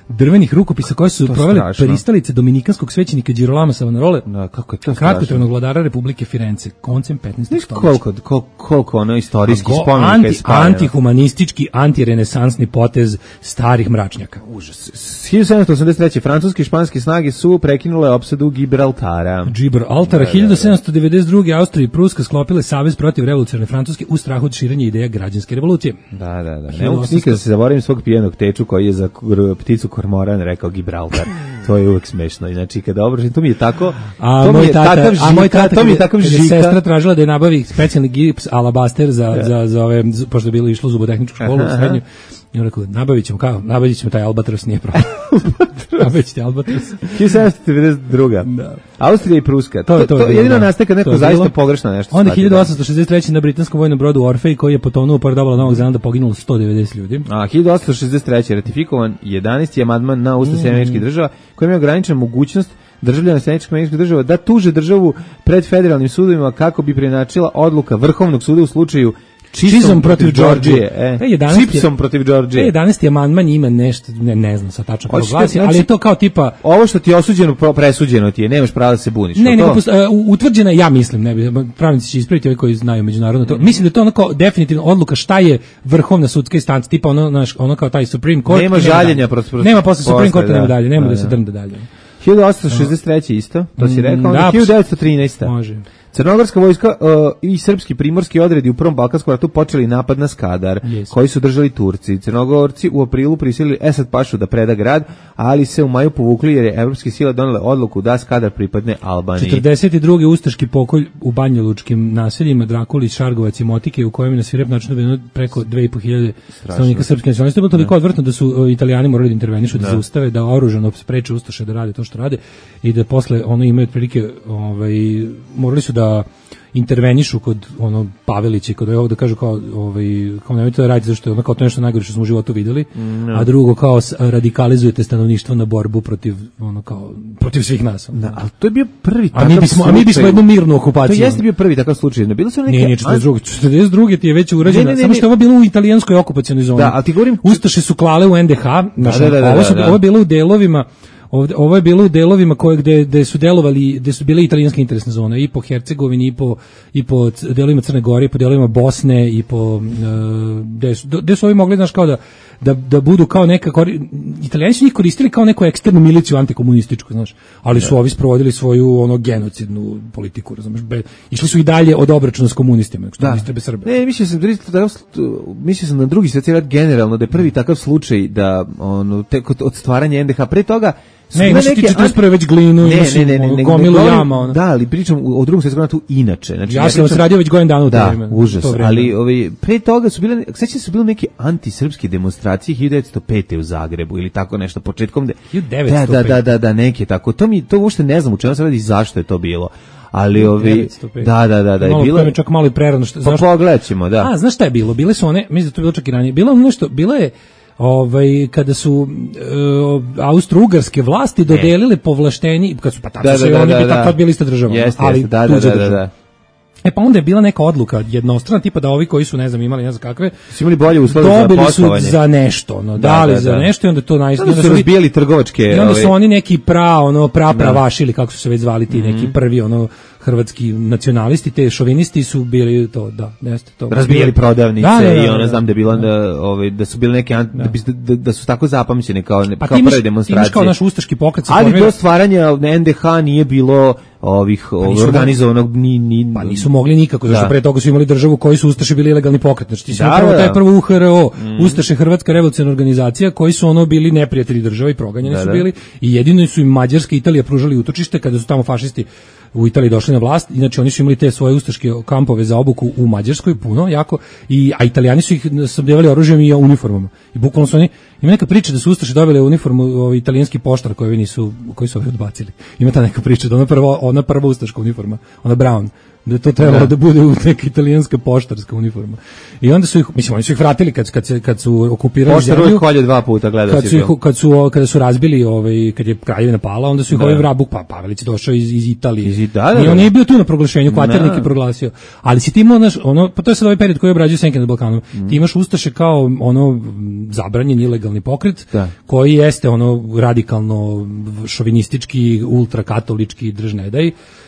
drvenih rukopisa koje su To provele strašno. pristalice dominikanskog svećenika Girolama Savonarole, Da, kako je to kratkotrajnog vladara Republike Firence, koncem petnaestog Znaš stoljeća. koliko, koliko, koliko ono istorijski Go- spomenika je anti, spaljeno. antihumanistički, antirenesansni potez starih mračnjaka. Užas. S hiljadu sedamsto osamdeset treće. francuske i španske snage su prekinule opsadu Gibraltara. Gibraltara, hiljadu sedamsto devedeset druge. Austrija i Pruska sklopile savez protiv revolucionarne Francuske u strahu od širenja ideja građanske revolucije. Da, da, da. Ne hiljadu mogu osamsto nikada se zaboravim svog pijenog teču koji je za kr- pticu kormoran rekao Gibraltar. To je uvek smešno. Znači, kada obražim, to mi je tako... A to mi moj je tata, takav a moj žika, tata, to mi je kad takav kad je žika. sestra tražila da je nabavi specijalni gips alabaster za, za, za ove, z- pošto je bilo išlo u zubotehničku školu u srednju. I on rekao, nabavit ćemo, kao, nabavit ćemo taj albatros, nije problem. Nabavit ćete albatros. hiljadu sedamsto devedeset druge. Da. Austrija i Pruska. To To, je- to, to je bilo, jedino da. nastaje kad To neko je zaista bilo. pogrešno nešto Onda shvati, hiljadu osamsto šezdeset treće. na britanskom vojnom brodu Orfej koji je potonuo pored obala Novog Zelanda poginulo sto devedeset ljudi. A hiljadu osamsto šezdeset treće. ratifikovan jedanaesti amandman na Ustav Sjedinjenih Američkih Država koji ima ograničena mogućnost državljana Sjedinjenih Američkih Država da tuže državu pred federalnim sudovima kako bi preinačila odluka Vrhovnog suda u slučaju Čizom protiv Đorđije. E, E, jedanaesti Čipsom protiv Đorđije. jedanaesti amandman ima nešto, ne, ne znam sa tačno kako Hoćete, glasi, znači- ali je to kao tipa Ovo što ti je osuđeno, pro- presuđeno ti je, nemaš prava da se buniš. ne, jel nego to? pos- e, u- utvrđena, ja mislim, ne bi, pravnici će ispraviti ovi koji znaju međunarodno to. Mislim da je to ono kao definitivno odluka šta je vrhovna sudska instanca, tipa ono, znaš, ono kao taj Supreme Court. Nema i žaljenja dalje. protiv- Nema posle Supreme posle, Courta, da. nema dalje, nema Da, da, se da. drnde dalje. hiljadu osamsto šezdeset treće isto, to si rekao, onda da, hiljadu devetsto trinaeste. Može. Crnogorska vojska uh, i srpski primorski odredi u Prvom balkanskom ratu počeli napad na Skadar, Yes. koji su držali Turci. Crnogorci u aprilu prisilili Esad Pašu da preda grad, ali se u maju povukli jer je evropske sile donele odluku da Skadar pripadne Albaniji. četrdeset druge. ustaški pokolj u banjalučkim naseljima Drakuli, Šargovac i Motike u kojem je na svirep način dobijeno preko dve i po hiljade stanovnika srpske nacionalnosti. To je bilo toliko odvrtno da su uh, Italijani morali da intervenišu, da zaustave, da oružano spreče ustaše da rade to što rade i da posle ono imaju otprilike, ovaj, morali su da intervenišu kod ono Pavelića i kod ovog da kažu kao ovaj kao nemojte da radite zašto je ono kao to nešto najgore što smo u životu videli, a drugo kao s- radikalizujete stanovništvo na borbu protiv ono kao protiv svih nas. Da, ali to je bio prvi A mi takav bismo, a mi bismo slučaj. jednu mirnu To okupaciju. jeste bio prvi takav slučaj. Ne bilo su neke Nije, nije četrdeset druge. četrdeset druge ti je već urađeno, Ne, ne, ne, samo što je ne. ovo bilo u italijanskoj okupacionoj zoni. Da, ali ti govorim- Ustaše su klale u en de ha, znači, da, da, da, ovo, su, da, da. ovo je bilo u delovima, ovde, ovo je bilo u delovima koje gde, gde su delovali, gde su bile italijanske interesne zone, i po Hercegovini, i po, i po c- delovima Crne Gore, i po delovima Bosne, i po, uh, gde, su, gde su ovi mogli, znaš, kao da, da, da budu kao neka, kori, Italijani su njih koristili kao neku eksternu miliciju antikomunističku, znaš, ali su ovi sprovodili svoju ono genocidnu politiku, razumeš, be, išli su i dalje od obračuna s komunistima, što Da. istrebe Srbe. Ne, mislio sam, drugi takav sl- mislio sam na drugi svjetski rat generalno, da je prvi takav slučaj da ono, tek od, od stvaranja en de ha. Pre toga su Ne, bile imaš ti neke četrdeset prve već glinu, Ne, imaš ne, ne, ne, ono, ne, gomilu ne govorim- jama. Ono. Da, ali pričam u- o drugom svjetskom ratu inače. Znači, Ja ne sam pričam- se radio već godinu dana u to Da, vreme. užas, to vreme. ali ovaj, pre toga su bile, sećam se su bile neke antisrpske demonstracije hiljadu devetsto pete u Zagrebu ili tako nešto, početkom... De, hiljadu devetsto da, pete. da, da, da, da, neke tako. To mi, to uopšte ne znam u čemu se radi i zašto je to bilo. Ali ovi, devetsto pete. da, da, da, da, je Malo, bilo... to mi je čak malo i prerano. Što, Pa zašto? pogledat ćemo, da. A, znaš šta je bilo? Bile su one, mislim da to je bilo čak i ranije, bilo je ono nešto, bilo je ovaj kada su e, austro-ugarske vlasti dodelile povlaštenje, kad su pa tako Da, su da, i da, oni da, bi da. tako bili ista država, Jeste, ali jeste, da, da, tuđa da, da, država. da. E pa onda je bila neka odluka jednostrana, tipa da ovi koji su, ne znam, imali ne znam kakve, Su imali bolje uslove za dobili su poslovanje. za nešto, no, Da, dali da, za da. nešto i onda to naj... Onda onda su ovi- razbijali trgovačke... I onda su ovaj, oni neki pra, ono, pra pravaši ili kako su se već zvali ti neki prvi, ono, hrvatski nacionalisti, te šovinisti su bili to, da, jeste to. razbijali prodavnice Da, da, da, i ona da. znam da je bila da, ovaj, da su bile neke ant- da. bi- da, da su tako zapamćene kao ne, Pa kao ti imaš, prve ti imaš demonstracije. kao naš ustaški pokret se Ali formira- do stvaranja en de ha nije bilo ovih nisu organizovanog ni ni Pa nisu mogli nikako, zašto Da. pre toga su imali državu koji su ustaše bili ilegalni pokret. Znači ti si Da, imao prvo da. taj prvo U H R O, Ustaše Hrvatska revolucionarna organizacija, koji su ono bili neprijatelji države i proganjani Da, su da. bili i jedino su im Mađarska i Italija pružali utočište kada su tamo fašisti u Italiji došli na vlast. Inače oni su imali te svoje ustaške kampove za obuku u Mađarskoj puno jako i a Italijani su ih snabdevali oružjem i uniformama. I bukvalno su oni ima neka priča da su ustaše dobili uniformu ovaj italijanski poštar koji nisu koji su ovi odbacili. Ima ta neka priča da ona prva ona prva ustaška uniforma, ona brown da to trebalo da, da bude neka italijanska poštarska uniforma. I onda su ih, mislim, oni su ih vratili kad, kad, se, kad su okupirali Poštar zemlju. Poštar uvijek dva puta, gledao kad su, ih, kad su Kada su razbili, ovaj, kad je kraljevina pala, onda su ih da. ovaj vrabuk, pa Pavelić došao iz, iz Italije. Iz Italije? I on nije bio tu na proglašenju, Kvaternik je proglasio. Ali si ti imao, znaš, ono, pa to je sad ovaj period koji obrađuje Senke na Balkanu. Mm. Ti imaš Ustaše kao ono zabranjen ilegalni pokret, da. koji jeste ono radikalno šovinistički, ultrakatolički držnedaj.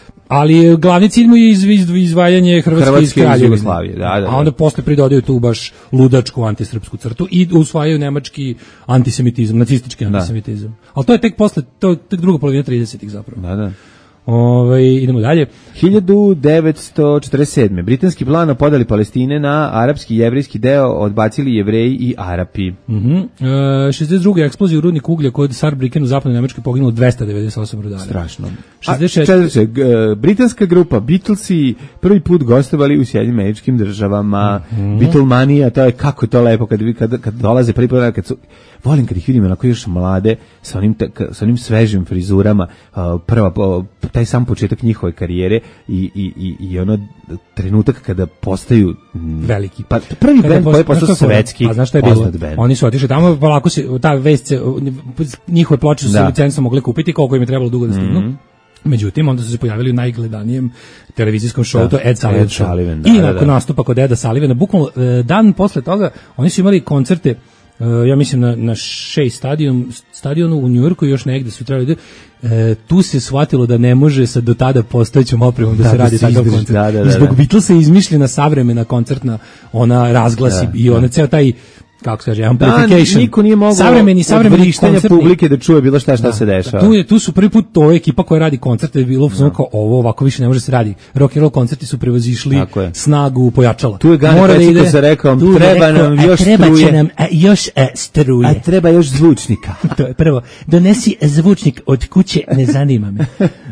Ali glavni cilj mu je iz, iz, izvajanje Hrvatske iz Kraljevine. Da, da, da. A onda posle pridodaju tu baš ludačku antisrpsku crtu i usvajaju nemački antisemitizam, nacistički antisemitizam. Da. Ali to je tek posle, to je tek druga polovina tridesetih zapravo. Da, da. Ove, idemo dalje. hiljadu devetsto četrdeset sedme britanski plan o podeli Palestine na arapski i jevrijski deo odbacili Jevreji i Arapi. Mhm. E, šezdeset druge eksplozije u rudniku uglja kod Saarbrücken u zapadnoj Nemačkoj poginulo dvesta devedeset osam rudara. Strašno. šezdeset šest britanska grupa Beatlesi prvi put gostovali u Sjedinjenim Američkim Državama. Mm-hmm. Beatlemanija, to je kako je to lepo kad kad kad dolaze prvi put, kad su volim kad ih vidim onako još mlade sa onim sa onim svežim frizurama, prva taj sam početak njihove karijere i i i i ono trenutak kada postaju veliki. Pa prvi bend koji je postao svetski. A znaš šta je bilo? Oni su otišli tamo, polako se ta vest se njihove ploče su se licencom mogle kupiti, koliko im je trebalo dugo da stignu. Mm-hmm. Međutim, onda su se pojavili u najgledanijem televizijskom šovu, da, to Ed Sullivan, Ed Sullivan da, I nakon da, da. nastupa kod Eda Sullivana, bukvalno dan posle toga, oni su imali koncerte, ja mislim na, na Shea stadion, stadionu u Njujorku i još negde su trebali da... E, tu se shvatilo da ne može sa do tada postojećom opremom da, da se radi takav koncert. Da, da, da, zbog Beatlesa je izmišljena savremena koncertna, ona razglasi da, i ona da. ceo taj kako se kaže, amplification. Da, niko nije mogao savremeni, savremeni koncertni publike da čuje bilo šta šta da, se dešava. Tu, je, tu su prvi put to ekipa koja radi koncerte, je bilo no. kao ovo, ovako više ne može se radi. Rock and roll koncerti su prevazišli snagu pojačala. Tu je Gane Peciko sa rekao, treba nam još treba struje. Nam, a, još a, struje. A treba još zvučnika. To je prvo, donesi zvučnik od kuće, ne zanima me.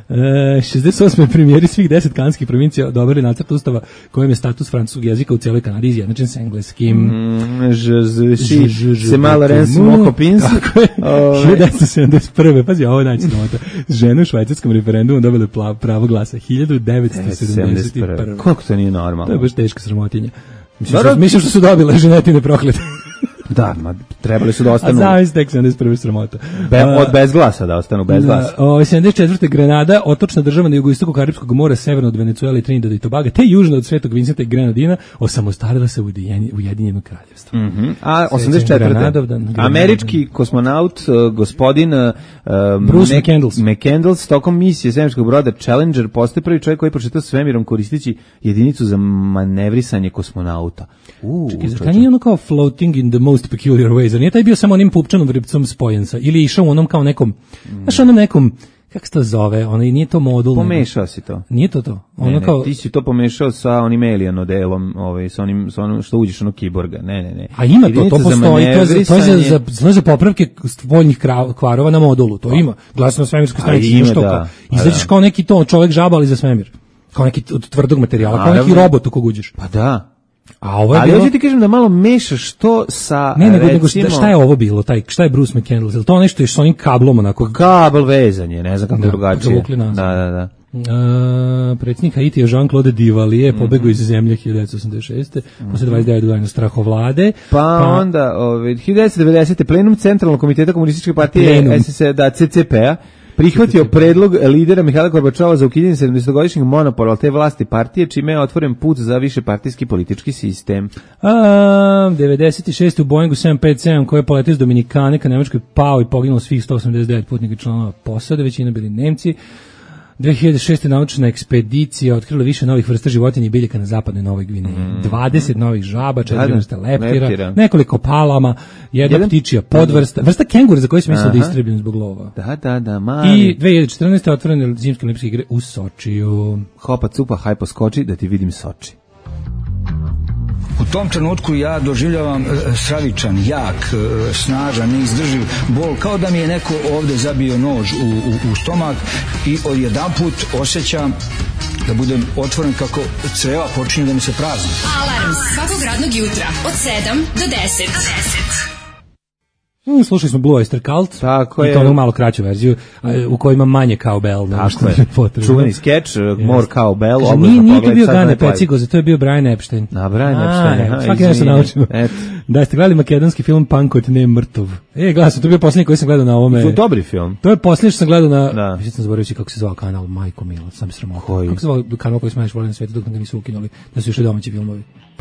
E, šezdeset osme premijeri svih deset kanadskih provincija odobrili nacrt ustava kojem je status francuskog jezika u cijeloj Kanadi izjednačen s engleskim. Mm, se malo Rensu Hopinsi. hiljadu devetsto sedamdeset prve pazi, ovo naći nota. Žene u švajcarskom referendumu dobile pravo glasa. hiljadu devetsto sedamdeset prve Kako to nije normalno? To je baš teška sramotinja. Mislim, što, mislim što su dobile ženetine proklete. Da, ma trebali su da ostanu. A zavis tek sedamdeset prve sramota. Be, od bez glasa da ostanu bez glasa. O, sedamdeset četvrte Grenada, otočna država na jugoistoku Karipskog mora, severno od Venecuele i Trinidada i Tobaga, te južno od Svetog Vincenta i Grenadina, osamostalila se u Ujedinjeno kraljevstvo. Mm -hmm. A osamdeset četvrte američki kosmonaut uh, gospodin uh, Bruce McCandless. McCandless tokom misije svemirskog broda Challenger postaje prvi čovjek koji je prošetao svemirom koristeći jedinicu za manevrisanje kosmonauta. Uh, Čekaj, zar nije ono kao floating in the most peculiar ways? Zar nije taj bio samo onim pupčanom vripcom spojen sa? Ili je išao u onom kao nekom, mm. znaš onom nekom, kako se to zove, ono, nije to modul. Pomešao si to. Nije to to. Ono ne, ne, kao... ti si to pomešao sa onim alien modelom, ovaj, sa, onim, sa onim što uđeš onog kiborga. Ne, ne, ne. A ima to, to postoji, to je za, to je za, za, za, za popravke voljnih kvarova na modulu, to pa. Ima. Glasno na svemirskoj stanici, ima što da. Kao. Izađeš da. Kao neki to čovjek žaba, ali za svemir. Kao neki od tvrdog materijala, kao neki robot u kog uđeš. Pa da. A ovo je ali bilo... hoću ti kažem da malo mešaš to sa ne, nego, recimo... nego šta je ovo bilo, taj, šta je Bruce McCandless? Je li to nešto je s onim kablom onako? Kabel vezanje, ne znam kako da, drugačije. Da, da, da. Uh, predsjednik Haiti je Jean-Claude Duvalier, mm -hmm. pobegao iz zemlje hiljadu devetsto osamdeset šeste Mm -hmm. posle dvadeset devet godina strahovlade. Pa, pa onda, ove, hiljadu devetsto devedesete plenum Centralnog komiteta komunističke partije S S S, da, C C P-a prihvatio predlog lidera Mihajla Gorbačova za ukidanje sedamdesetogodišnjeg monopola te vlasti partije, čime je otvoren put za višepartijski politički sistem. A, devedeset šeste u Boeingu sedam pet sedam koji je poletio iz Dominikane ka Nemačkoj pao i poginulo svih sto osamdeset devet putnika i članova posade, većina bili Nemci. dve hiljade šeste naučna ekspedicija otkrila više novih vrsta životinja i biljaka na zapadnoj Novoj Gvineji. Mm. dvadeset novih žaba, četiri vrste leptira, leptira, nekoliko palama, jedna Jedan, ptičija podvrsta, vrsta kengura za koju se mislio da je istrebljen zbog lova. Da, da, da, mali. I dve hiljade četrnaeste otvorene zimske olimpijske igre u Sočiju. Hopa, cupa, hajpo, skoči, da ti vidim Soči. U tom trenutku ja doživljavam stravičan, jak, snažan, neizdrživ bol, kao da mi je neko ovde zabio nož u, u, u stomak i odjedanput osjećam da budem otvoren kako creva počinju da mi se prazni. Alarm svakog radnog jutra od sedam do deset. Mm, slušali smo Blue Oyster Cult, Tako i je. to onu malo kraću verziju, a, u kojoj ima manje cowbell. nego što Tako je. je potrebno. Čuveni skeč, More Cowbell, Kaže, obavezno nije, nije to pogledaj, bio sad Gane ne plavi. Pecigo, za to je bio Brian Epstein. Na, Brian A, Epstein, evo, aha, svaki nešto izvini. naučimo. Eto. Da ste gledali makedonski film Pankot ne mrtov. E, gledao sam, to je bio posljednji koji sam gledao na ovome. To je dobri film. To je posljednji što sam gledao na, Da. mislim sam zaboravio kako se zvao kanal, majko milo, sam sramota. Koji? Kako se zvao kanal koji smo najviše volili na svijetu dok ga nisu ukinuli, da su išli domaći filmovi.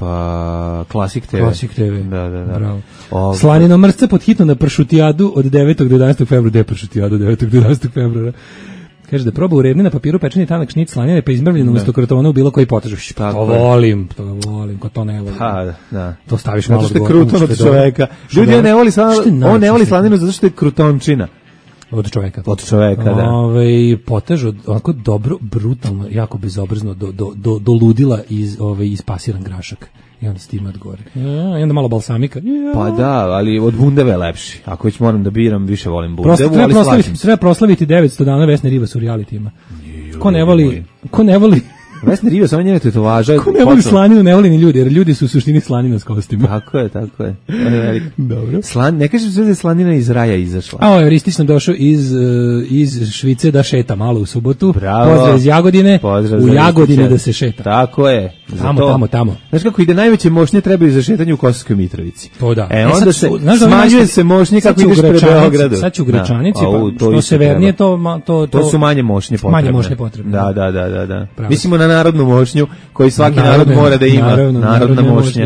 Pa, Klasik te ve. Klasik te ve. Da, da, da. Bravo. O, Slanino mrca pod hitno na pršutijadu od devetog do jedanaestog februara, gde je pršutijadu od devetog do jedanaestog februara. Kaže da proba uredni na papiru pečeni tanak šnit slanine pa izmrvljeno umesto krotona u bilo koji potež. To Tako je. volim, to volim, ko to ne volim. Pa, da, da. To staviš Zato malo što je gore, kruton što od je dobro. čoveka. Što je Ljudi, on ne voli, Što je slaninu, on ne najčešće? voli slaninu zato što je krutončina. Od čoveka. Od čoveka, da. Ove, potež od onako dobro, brutalno, jako bezobrazno do, do, do, do ludila iz, ove, ispasiran grašak. I onda stima od gore. Ja, I onda malo balsamika. Ja. Pa da, ali od bundeve je lepši. Ako već moram da biram, više volim Prosto, bundevu, treba, ali proslaviti, slažem se. treba proslaviti devetsto dana Vesne Rivas u realitima. Ko ne voli, ko ne voli, Vesna Riva, samo njene tetovaža. ko ne voli počela- slaninu, ne voli ni ljudi, jer ljudi su u suštini slanina s kostima. Tako je, tako je. On je velik. Dobro. Slan, ne kažem sve da je slanina iz raja izašla. A ovo Ristić nam došao iz, uh, iz Švice da šeta malo u subotu. Bravo. Pozdrav iz Jagodine. Pozdrav u za Jagodine Ristića. da se šeta. Tako je. Za Tamo, to- tamo, tamo. Znaš kako ide najveće mošnje trebaju za šetanje u Kosovskoj Mitrovici. To da. E, E, onda sad se su- znaš da ovi smanjuje majstori- se mošnje sad kako će u ideš pre Gračanici- Beogradu. Sad će u Da. Gračanici, A, u, pa to što isto severnije treba. to, ma- to, to, To su manje mošnje potrebne. Manje mošnje potrebne. Da, da, da, da, da. Pravo Mislimo na narodnu mošnju koju svaki narod Narodne, mora da ima. naravno, Narodna narodne mošnja.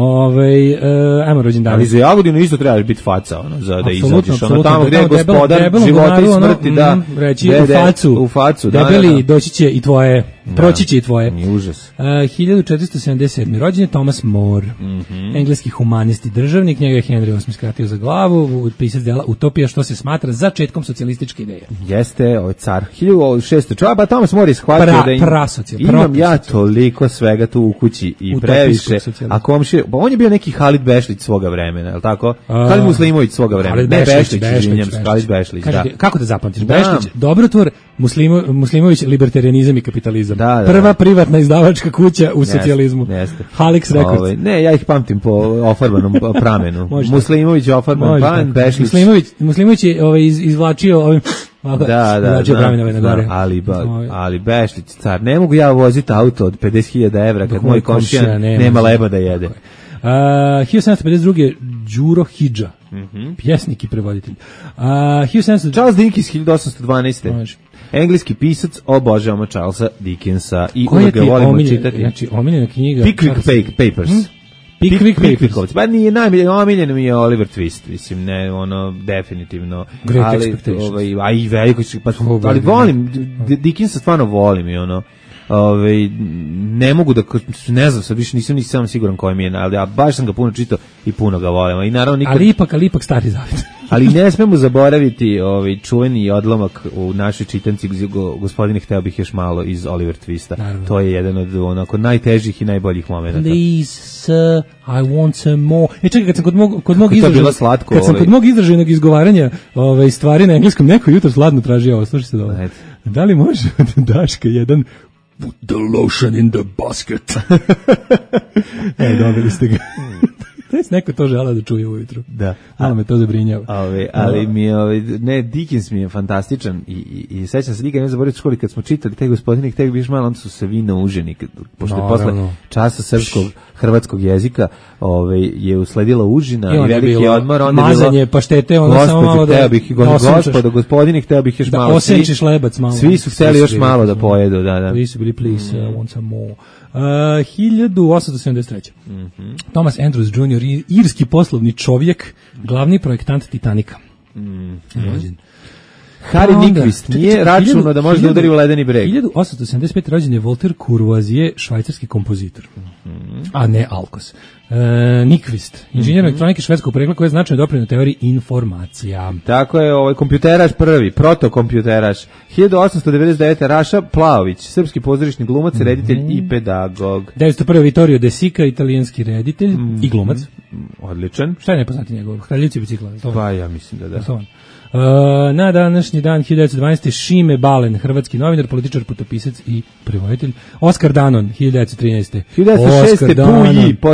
Ove, e, ajmo rođendan. Ali za Jagodinu isto trebaš biti faca, ono, za da Apsolutno, izađeš. Ono, apsolutno. tamo gde je Tamo debelo- gospodar debelom života i bunaru, ono, smrti, da. mm, reći Gde- u gde- facu. U facu, da, Debeli, da, da. doći će i tvoje, proći će i tvoje. Nije užas. Uh, hiljadu četiristo sedamdeset sedme. rođen je Thomas More, Mhm. engleski humanist i državnik, njega je Henry osmi skratio za glavu, pisac dela Utopija, što se smatra začetkom socijalističke ideje. Jeste, ovaj car. hiljadu šesto. Čaba, tamo smo mori shvatio Pra- da im, prasocijal, imam ja protosocijal. toliko svega tu u kući i Utopijskog previše. socijalizma. A komšije, pa on je bio neki Halid Bešlić svoga vremena, je li tako? A, Halid Muslimović svoga vremena. Halid Ne, Bešlić, Bešlić, Bešlić, izvinjam se, Bešlić. Halid Bešlić, da. Kažete, kako da zapamtiš? Da. Bešlić, dobrotvor, Muslimo, Muslimović, libertarijanizam i kapitalizam. Da, da, Prva da. privatna izdavačka kuća u Jeste, socijalizmu. jeste. Halix Records. Ovaj, ne, ja ih pamtim po ofarbanom pramenu. Može Muslimović je ofarban Može pramen, tako. Bešlić. Muslimović, Muslimović je ovaj, iz, izvlačio ovim... ovako, Da, da, izvlačio znam, pramenove na znam, gore. ali, ba, Ovaj, ali Bešlić, car, ne mogu ja voziti auto od pedeset hiljada evra kad Dok moj moj komšija komšija nema nema za- leba da jede. Uh, hiljadu sedamsto pedeset druge. Đuro Hidža, pjesnik i prevoditelj. Uh, hiljadu sedamsto Charles Dickens, hiljadu osamsto dvanaeste. Može. Engleski pisac, obožavamo Charlesa Dickensa i Koja uvek ti ga je volimo omiljena, čitati. znači omiljena knjiga? Pickwick Charles- Pa- Papers. Hmm? Pickwick Papers. Pickwick. Pa nije najmiljen, omiljen mi je Oliver Twist, mislim, ne, ono, definitivno. Great ali, Expectations. ovaj, a i veliko, pa, Oh, ali baby. volim, D- Dickensa stvarno volim i ono, ovaj, ne mogu da, ne znam, sad više nisam ni sam siguran koji mi je, ali ja baš sam ga puno čitao i puno ga volim. I naravno nikad, Ali ipak, ali ipak stari zavjet. ali ne smemo zaboraviti ovaj čuveni odlomak u našoj čitanci go- gospodine, hteo bih još malo iz Oliver Twista. Naravno. To je jedan od onako najtežih i najboljih momenata. Please, sir, I want some more. E čekaj, kad sam kod mog, kod mog Kako je to bilo izraženog, slatko, kad sam ovaj. kod mog izraženog izgovaranja ovaj, stvari na engleskom, neko jutro sladno traži ovo, slušaj se da ovo. Ajde. Da li može od Daška jedan put the lotion in the basket? e, dobili ste ga. To je neko to žela da čuje ujutru. Da. Malo me to zabrinjava. Ove, ali mi je, ove, ne, Dickens mi je fantastičan i, i, i sećam se nikad ne zaboraviti u školi kad smo čitali te gospodine, htio biš malo, onda su se vi nauženi, kad- pošto je posle Naravno. časa srpskog, hrvatskog jezika ove, je usledila užina I i, onda je veliki bilo odmor, onda je mazanje bilo, paštete, onda samo malo da hteo bih, go- osenčaš- gospodo, gospodine, hteo bih još da malo. svi- osenčiš lebac malo. Svi su hteli Svi su još bili malo da tako. pojedu, da, da. Svi su bili please, uh, want some more. Uh, hiljadu osamsto sedamdeset treće. Mhm. Thomas Andrews junior, i- irski poslovni čovjek, glavni projektant Titanika. Rođen. Harry Pa onda- Nyquist čekaj, nije čekaj, računao hiljadu- da može da udari u ledeni breg. hiljadu osamsto sedamdeset pete. rođen je Voltaire Courvoisier, švajcarski kompozitor. A ne Alkos. E, Nyquist, inženjer elektronike švedskog porekla koji je značajno doprineo teoriji informacija. Tako je, ovaj kompjuteraš prvi, protokompjuteraš. hiljadu osamsto devedeset devete. Raša Plaović, srpski pozorišni glumac, reditelj i pedagog. devetsto prve. Vittorio De Sica, italijanski reditelj i glumac. Odličan. Šta je nepoznati njegov? Kraljevci bicikla. je to on? Pa ja mislim da da. Je to on? Uh, na današnji dan hiljadu devetsto dvanaeste. Šime Balen, hrvatski novinar, političar, putopisac i prevoditelj. Oskar Danon, hiljadu devetsto trinaeste. hiljadu devetsto šeste. Oskar Danon. Puji, poslednji kineski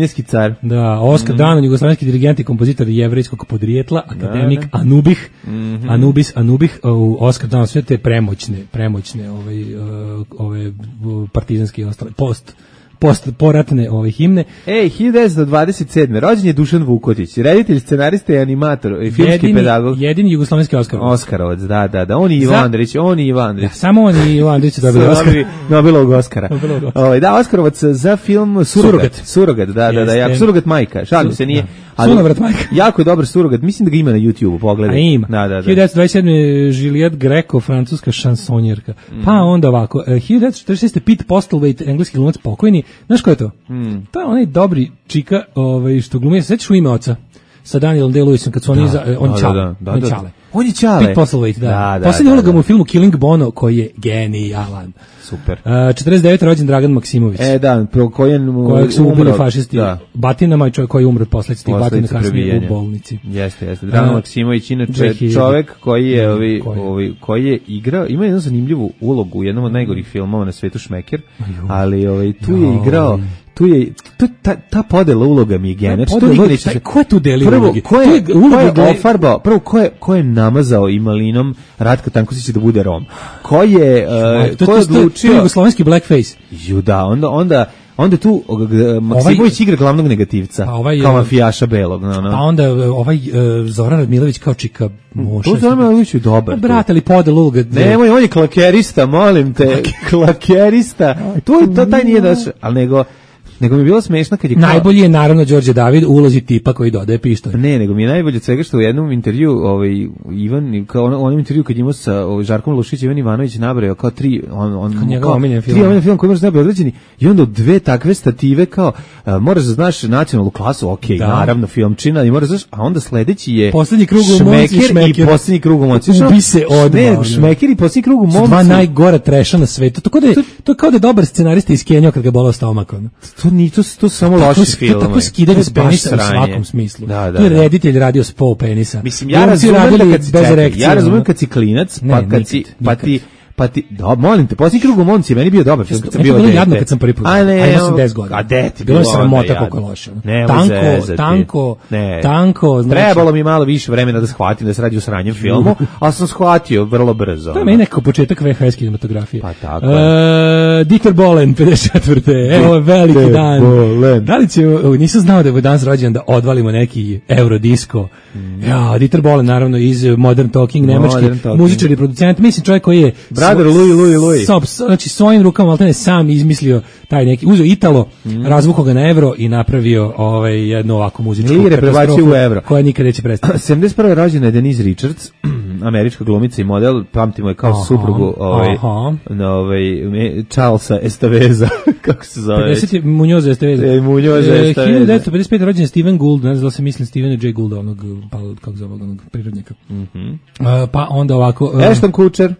kineski car. Da, Oskar mm. Danon, jugoslovenski dirigent i kompozitor jevrejskog podrijetla, akademik da, da. Anubih, mm-hmm. Anubis, Anubih, uh, Oskar Danon, sve te premoćne, premoćne ovaj, uh, ove partizanske i ostale, post post poratne ove himne. Ej, hiljadu devetsto dvadeset sedme rođen je Dušan Vukotić, reditelj, scenarista i animator, i filmski jedini, pedagog. Jedini jugoslovenski Oskarovac. Oskarovac, da, da, da. On i Ivo Andrić, on i Ivo Andrić. Da, samo on i Ivo Andrić dobili Oskar. Nobelovog Oskara. Ovaj da, Oskarovac za film Surogat. Surogat, Surogat da, da, da, jak Surogat majka. Šalim se, nije. Sunovrat majka. Jako je dobar Surogat, mislim da ga ima na YouTubeu, pogledaj. A ima. Da, da, da. hiljadu devetsto dvadeset sedme Juliette Greco, francuska šansonjerka. Mm. Pa onda ovako, hiljadu devetsto četrdeset šeste Pete Postlethwaite, engleski glumac pokojni. Znaš ko je to? Mm. To je onaj dobri čika, ovaj što glumi, sećaš u ime oca sa Danielom Day-Lewisom kad su oni za on da, Ćale, da, da, on da, Ćale. On je Ćale. Pete Postlethwaite, da. da, da Poslednja da, uloga da. mu u filmu Killing Bono koji je genijalan. Super. Uh, četrdeset devete rođen Dragan Maksimović. E da, pro kojem kojeg su ubili fašisti da. batinama i čovjek koji je umro od posljedica tih batina kasnije u bolnici. Jeste, jeste. Dragan Maksimović inače čovjek koji je ovi, koji? ovi koji je igrao, ima jednu zanimljivu ulogu u jednom od najgorih filmova na svetu Šmeker, ali ovaj tu je igrao tu je tu, ta, ta podela uloga mi je genijalna. Znači, ko je tu delio prvo, uloge? Ko je, ko je ofarbao, prvo, ko je, ko je namazao i malinom Ratka Tankosića da bude Rom? Ko je, uh, to, ko je to, odlučio... To je jugoslovenski blackface. Ju da, onda, onda, onda tu uh, Maksimović ovaj, igra glavnog negativca, pa ovaj, kao mafijaša belog. No, no. Pa onda ovaj uh, Zoran Radmilović kao čika moša. To Zoran Radmilović je dobar. Brat, ali podela uloga. Nemoj, on je klakerista, molim te, klakerista. To je to taj nije daš, ali nego... Nego mi je bilo smešno kad je kao... Najbolji je naravno Đorđe David u ulozi tipa koji dodaje pištolj. Ne, nego mi je najbolje od svega što u jednom intervju ovaj Ivan kao on, onom intervju kad imao sa ovaj Žarkom Lušićem, Ivan Ivanović nabrojao kao tri on on kao omiljen film. Tri omiljen film koji može da bude određeni i onda dve takve stative kao uh, moraš da znaš nacionalnu klasu, okej, okay, naravno filmčina i moraš da znaš, a onda sledeći je poslednji krug u Monci i poslednji krug u Monci. Ubi se odmah. Ne, Šmeker i poslednji krug u Monci. Dva najgora treša na svetu. Tako da je, to je kao da je dobar scenarista iz Kenije kad ga bolao stomak. To ni to to samo loši film. Tako skidanje s penisa u svakom smislu. Da, da, tu je da. reditelj radio s pol penisa. Mislim, ja razumem kad si, čekaj, ja razumem kad si klinac, ne, pa kad si, pa ti, pa ti, da, molim te, posljednji krug u Monci, meni je bio dobar film kad sam bio dete. Bilo jadno kad sam prvi put. A ne, a imao sam deset godina. A deti, bilo je sramota koliko je loše. Tanko, tanko, ne. tanko. Znači, trebalo mi malo više vremena da shvatim da se radi o sranjem filmu, ali sam shvatio vrlo brzo. To je meni nekako početak V H S kinematografije. Pa tako je. Uh, Dieter Bohlen, pedeset četvrte Evo je veliki dan. Bohlen. Da li će, nisam znao da je danas rođendan da odvalimo neki Eurodisko. Mm. Ja, Dieter Bohlen, naravno, iz Modern Talking, nemački muzičar i producent. Mislim, čovjek koji je Brother Louis, Louis, Louis. Sob, znači, svojim rukama maltene sam izmislio taj neki, uzeo Italo, mm. razvukao ga na evro i napravio ovaj, jednu ovako muzičku Lire prebacio u evro. Koja nikad neće prestati. sedamdeset prve rođena je Denise Richards, američka glumica i model, pamtimo je kao aha, suprugu ovaj, ovaj, Charlesa Estaveza, kako se zove? pedeset je Muñoz Estaveza. E, Muñoz Estaveza. hiljadu devetsto pedeset pete rođen Steven Gould, ne znam da se mislim Stevena J. Goulda, onog, pa, kako zove, onog prirodnjaka. Mm-hmm. Uh, pa onda ovako... Uh, Ashton Kutcher.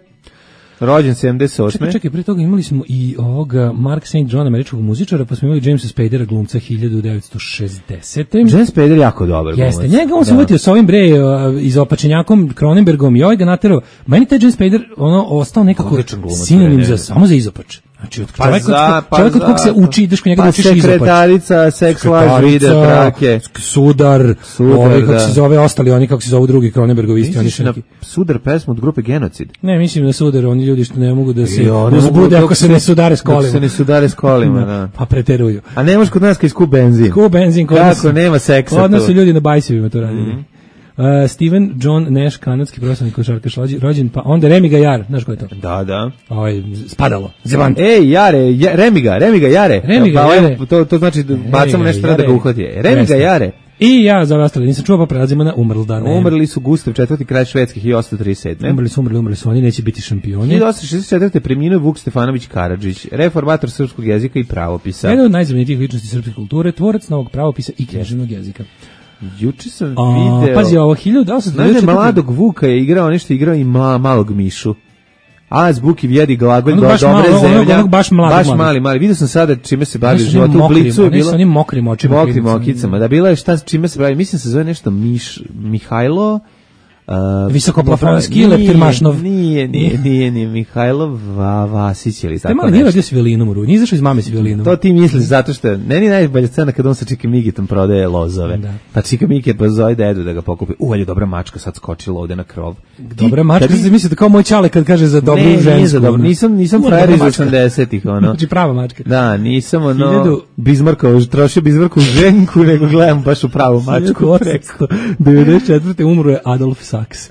Rođen sedamdeset osme. Čekaj, čekaj, pre toga imali smo i ovoga Mark Saint John, američkog muzičara, pa smo imali Jamesa Spadera, glumca hiljadu devetsto šezdesete. James Spader jako dobar glumac. Jeste, njega on se uvatio sa ovim bre iz opačenjakom Cronenbergom i ovaj ga naterao. Meni taj James Spader ono ostao nekako sinonim za samo za izopač. Znači, od čovjeka pa pa čovjek od kog se uči, ideš kod njega pa da učiš izopač. Sekretarica, seks, laž, vide, trake. Sudar, sudar ovi, kako da. Se zove, ostali, oni kako se zovu drugi Cronenbergovi isti. Oni su neki... Sudar pesmu od grupe Genocid? Ne, mislim da Sudar, oni ljudi što ne mogu da se uzbude ako se ne sudare s kolima. Ako se ne sudare s kolima, da. Pa preteruju. A ne možeš kod nas kad isku benzin. Isku benzin. Kako nema seksa tu. Kod nas su ljudi na bajsevima to radili. Uh, Steven John Nash, kanadski profesionalni košarkaš rođen, pa onda Remiga Jar, znaš ko je to? Da, da. Ovaj spadalo. Zebant. Ej, Jare, ja, Remiga, Remiga Jare. Remiga pa, Jare. To to znači da bacamo nešto da ga uhvati. Remiga Jare. I ja za ostale nisam čuo, pa prelazimo na umrl dan. Umrli su Gustav četvrti kralj švedski hiljadu osamsto trideset sedme. Umrli su, umrli, umrli su, oni neće biti šampioni. hiljadu osamsto šezdeset četvrte preminuo Vuk Stefanović Karadžić, reformator srpskog jezika i pravopisa. Jedan od najznamenitijih ličnosti srpske kulture, tvorac novog pravopisa i književnog jezika. Juče sam video... Pazi, ovo hiljadu osamsto trideset četvrte. Znaš, mladog Vuka je igrao nešto, igrao i ma, malog Mišu. Azbuk i vjedi glagolj, do, dobre malo, zemlja. Onog, onog baš, mladi, baš mali, mali. Vidio sam sada čime se bavi život. U Blicu je bilo... Oni mokrim očima. Mokrim okicama. Da, bila je šta čime se bavi. Mislim se zove nešto Miš, Mihajlo... Uh, Visokoplafonski Leptir Mašnov. Nije, nije, nije, nije, Mihajlov Va, Vasić ili tako nešto. Nije radio s violinom u ruci, nije izašao iz mame s violinom. To ti misliš zato što, meni najbolja scena kad on sa Čika Migitom prodaje lozove. Da. Pa Čika Migit pozove dedu da ga pokupi. U, ali dobra mačka sad skočila ovde na krov. Dobra mačka, ti mislite kao moj čale kad kaže za dobru ne, žensku. Za dobro. Nisam, nisam frajer iz osamdesetih, ono. Znači prava mačka. Da, nisam ono, Hiljadu... Bizmarkovo, trošio Bizmarkovu ženku, nego gledam baš u pravu mačku. osamsto devedeset četvrte umro je Adolf Sachs.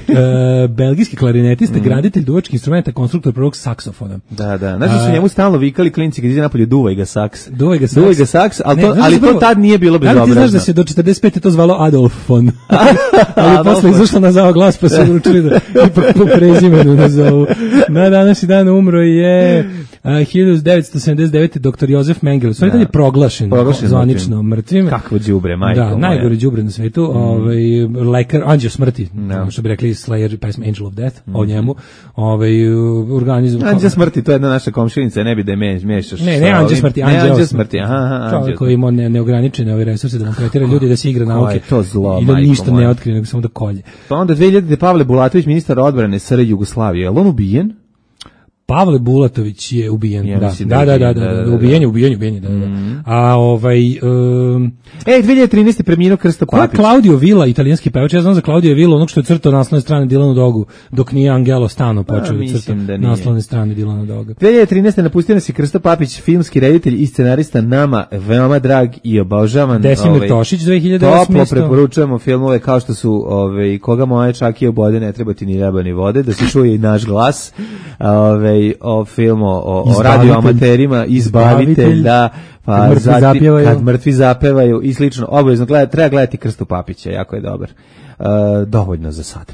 E, belgijski klarinetista, mm. graditelj duvačkih instrumenta, konstruktor prvog saksofona. Da, da. Znači su njemu stalno vikali klinci kad ide napolje duvaj ga saks. Duvaj ga saks. Duvaj ga saks, ali, to, ne, ali to tad nije bilo bezobrazno. Ali ti znaš da se do četrdeset pete to zvalo Adolf von. Ali posle izašlo na zao glas pa su uručili da ipak po prezimenu nazovu. Na današnji dan umro je uh, hiljadu devetsto sedamdeset devete doktor Josef Mengele. Sve da je proglašen, proglašen zvanično mrtvim. Kakvo đubre, majko. Da, najgore đubre na svetu. Mm. Ovaj lekar anđeo smrti, no. Što bi rekli Slayer pesma Angel of Death, mm. o njemu. Ovaj organizam Anđeo smrti, to je jedna naša komšinica, ne bi da je mešaš. Ne, ne anđeo smrti, anđeo smrti. Aha, aha, čovjek koji ima ne, neograničene ove resurse da mu tretira ljudi, da se igra nauke. To zlo, i da ništa ne otkrije, nego samo da kolje. Pa onda dve hiljadite Pavle Bulatović, ministar odbrane S R Jugoslavije. Je li on ubijen? Pavle Bulatović je ubijen, ja, da. Da, da, da, da, da, da, ubijen je, ubijen je, ubijen je, da, da. Mm. A ovaj... Um, e, dve hiljade trinaeste preminuo Krsto Papić. Ko je Claudio Villa, italijanski pevač? Ja znam za Claudio Villa, onog što je crtao naslovne strane Dilanu Dogu, dok nije Angelo Stano počeo da crta naslovne strane Dilana Doga. dve hiljade trinaeste napustio nas je Krsto Papić, filmski reditelj i scenarista, nama veoma drag i obožavan. Desimir ovaj, Tošić, dve hiljade osam. Toplo preporučujemo filmove kao što su ovaj, Koga moje čakije obode, ne treba ti ni reba ni vode, da se čuje i naš glas. Ovaj, o film o, o radioamaterima, Izbavitelj, da, pa kad mrtvi, zatim, kad mrtvi zapevaju i slično. Obavezno gleda, treba gledati Krstu Papića, jako je dobar. Uh, dovoljno za sad.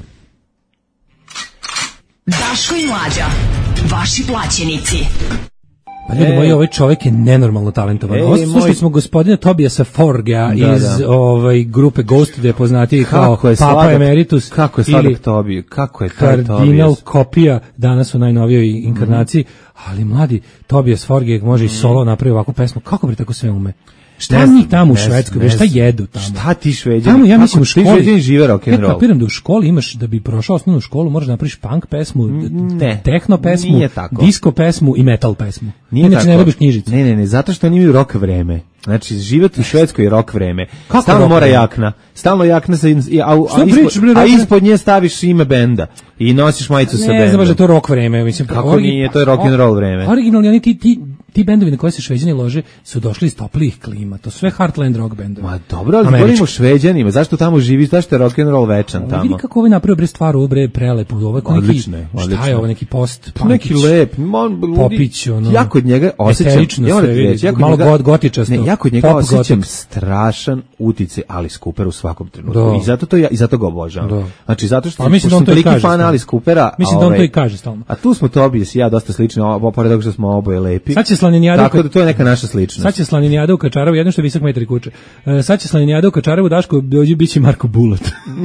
Daško i Mlađa, vaši plaćenici. Pa ljudi moji, ovaj čovjek je nenormalno talentovan. Ej, slušali moj... smo gospodina Tobiasa Forgea da, iz da. Ovaj, grupe Ghost, gde je poznatiji kao je Papa sladak, Emeritus. Kako je sladak Tobi, kako je taj Kardinal Kopija, danas u najnovijoj inkarnaciji, mm-hmm. ali mladi Tobias Forge može mm-hmm. i solo napravi ovakvu pesmu. Kako bi tako sve ume? Šta njih tamo u Švedskoj, šta jedu tamo? Šta ti Šveđani? Tamo ja mislim u školi. Ti Šveđani žive rock and roll. Ja kapiram da u školi imaš, da bi prošao osnovnu školu, možeš napraviš punk pesmu, ne, tehno pesmu, disco pesmu i metal pesmu. Nije Inače ne dobiš knjižicu. Ne, ne, ne, zato što oni imaju rock vreme. Znači, živjeti u Švedskoj je rok vreme. Kako stalno mora jakna. Stalno jakna sa, a, a, a, ispod, a ispod nje staviš ime benda i nosiš majicu sa bendom. Ne znam da to rock vreme. Mislim, kako origi, nije, to je rock and roll vreme. Originalni, oni ti, ti, ti bendovi na koje se Šveđani lože su došli iz toplijih klima. To sve Heartland rock bendovi. Ma dobro, ali govorimo o Šveđanima. Zašto tamo živiš? Zašto je rock and roll večan tamo? Vidi kako ovaj napravio bre stvar u bre prelepo. Ovo je odlično, neki, odlično. Šta je ovo, neki post punkić, neki lep, mon, popić, ono. Ja kod njega osjećam, ja malo god gotičasto. Ne, ja kod njega osjećam strašan uticaj Alice Cooper u svakom trenutku. Da. I zato to ja i zato ga obožavam. Da. Znači zato što mislim da on to i kaže. Fan Alice Coopera. Mislim da on to i kaže stalno. A tu smo Tobias i ja dosta slični, pored toga što smo oboje lepi. Sad će Slaninijada. Tako da to je neka naša sličnost. Sad će Slaninijada u Kačarevu, jedno što je visok metar i kuće. Uh, sad će Slaninijada u Kačarevu, Daško, dođe biće Marko Bulat.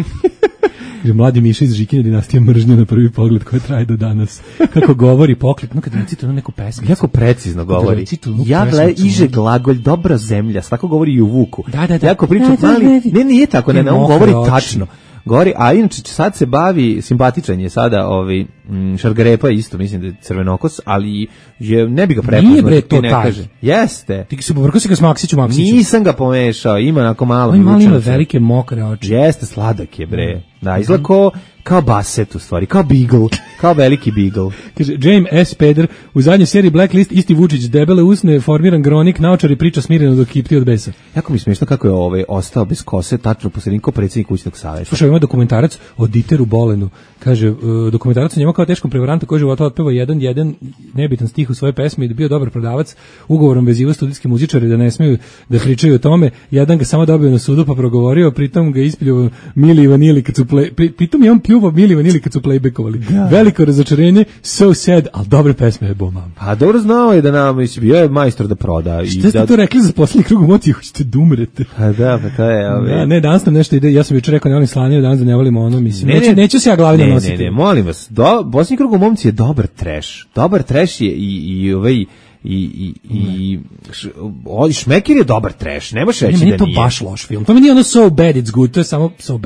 Mladi Miša iz Žikine dinastije mržnje na prvi pogled koja traje do danas. Kako govori poklet, no kad recituje neku pesmu. Jako precizno govori. Ja gle, iže glagolj, dobra zemlja, tako govori i u Vuku. Da, da, da. Jako priča, da, da, mali, ne, nije tako, ne, ne, on govori oči. Tačno. Govori, a inače sad se bavi, simpatičan je sada ovaj Šargarepa isto, mislim da je crvenokos, ali je, ne bi ga prepoznao. Nije bre to taj. Jeste. Ti se povrko si ga s Maksiću, Maksiću. Nisam ga pomešao, ima onako malo. On malo ima velike mokre oči. Jeste, sladak je bre. Da, izgleda kao, kao baset u stvari, kao beagle, kao veliki beagle. Kaže, James S. Peder, u zadnjoj seriji Blacklist, isti Vučić, debele usne, formiran gronik, naočar i priča smireno dok kipti od besa. Jako mi smiješno kako je ovaj ostao bez kose, tačno poslednji ko predsjednik kućnog saveta. Slušaj, ima dokumentarac o Diteru Bolenu. Kaže, uh, dokumentarac o njemu kao teškom prevarantu koji života otpeva jedan, jedan nebitan stih u svoje pesme i da bio dobar prodavac, ugovorom vezivo studijski muzičari da ne smiju da pričaju o tome. Jedan ga samo dobio na sudu pa progovorio, pritom ga ispljuvao Mili i Vanili kad su play, pri, pritom je on pljuvao Mili i Vanili kad su playbackovali. Da. Veliko razočarenje, so sad, ali dobre pesme je bo mam. Pa dobro znao je da nam bio je majstor da proda. I šta ste da... to rekli za posljednji krug emocije, hoćete da umrete. Pa da, pa to je. Ove... Da, ne, danas nam nešto ide, ja sam jučer rekao ne volim slanije, danas da ne volimo ono, mislim. Ne, neću, ne, neću se ja glavno nositi. Ne, ne, molim vas, do, posljednji krug u momci je dobar trash. Dobar trash je i, i ovaj... i i i š, o, Šmekir je dobar trash, nemaš reći da nije. Meni je to baš loš film. To mi nije ono so bad it's good, to je samo so bad.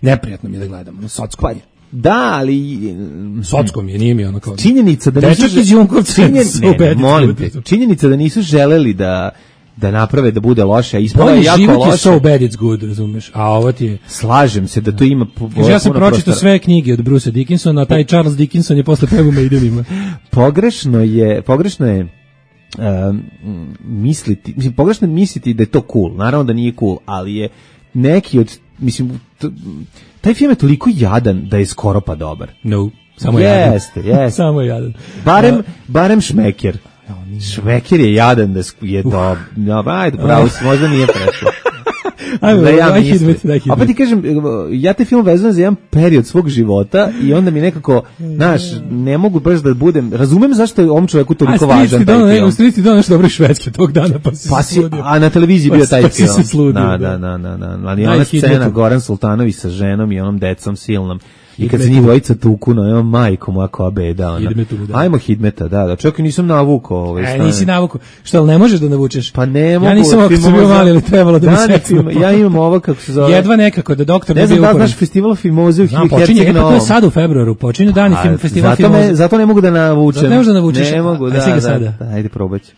neprijatno mi je da gledam, ono, socko mi je. Da, ali Socko mi je, nije mi ono kao... činjenica da nisu Dečak iz Junkovca činjen- se ne, ne, ubedi. molim te, činjenica da nisu želeli da da naprave da bude loše, a ispalo je Bolji jako život je loše. so bad it's good, razumeš, a ovo ti je... Slažem se da to ima pu- Kaže, ja sam puno pročitao prostora. sve knjige od Brucea Dickinsona, a taj Charles Dickinson je posle pevao Maidenima. Pogrešno je, pogrešno je um, misliti, mislim, pogrešno je misliti da je to cool. Naravno da nije cool, ali je neki od, mislim, to, taj film je toliko jadan da je skoro pa dobar. No, samo je jadan. Jeste, jeste. Samo je jadan. Barem, barem Šmeker. Šmeker je jadan da sk- je dobar. No, ajde, pravo si, možda nije prešlo. Ajmo, Da ja daj mislim. Hidmet, daj Hidmet. A pa ti kažem, ja te film vezujem za jedan period svog života i onda mi nekako, znaš, ne mogu baš da budem, razumem zašto je ovom čoveku toliko važan taj film. U strici dono nešto dobro švedske tog dana, pa si Pa se si, sludio. a na televiziji Pa bio si- taj pa si film. se sludio, Da, da. da, da, da, da. Ali Daj ona Hidmetu. scena Goran Sultanović sa ženom i onom decom silnom. I kad se Hidmetu. njih dvojica tuku, no, evo majko moja koja beda. Ona. Hidmetu, da. Ajmo Hidmeta, da, da. Čekaj, nisam navukao ovaj E, strane. nisi navuku. Što, ali ne možeš da navučeš? Pa ne mogu. Ja nisam ovo kad sam bio Fimoza- mali, ali trebalo da mi ne, se... Fimo- Ja imam ovo kako se zove. Jedva nekako da doktor Ne ne znam bio da li uporan. znaš festival Fimoze u Znam, počinje, Herceg e pa to je Novom. sad u februaru, počinju dani film, A, festival zato, me, Fimoze. zato ne mogu da navučem. Zato ne možeš da navučeš. Ne mogu, A, da, a si ga da, sada? da, ajde probać.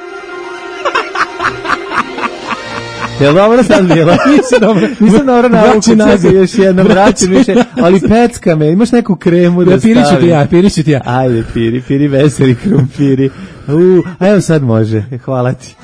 Jel dobro sad bilo? Nisi dobro. Nisam dobro navuku, Vraći nazad. čekaj još jednom, vraćam Vraći više, ali pecka me, imaš neku kremu da Ja stavim. piriću ti ja, piriću ti ja. Ajde, piri, piri, veseli krumpiri. U, a evo sad može, hvala ti.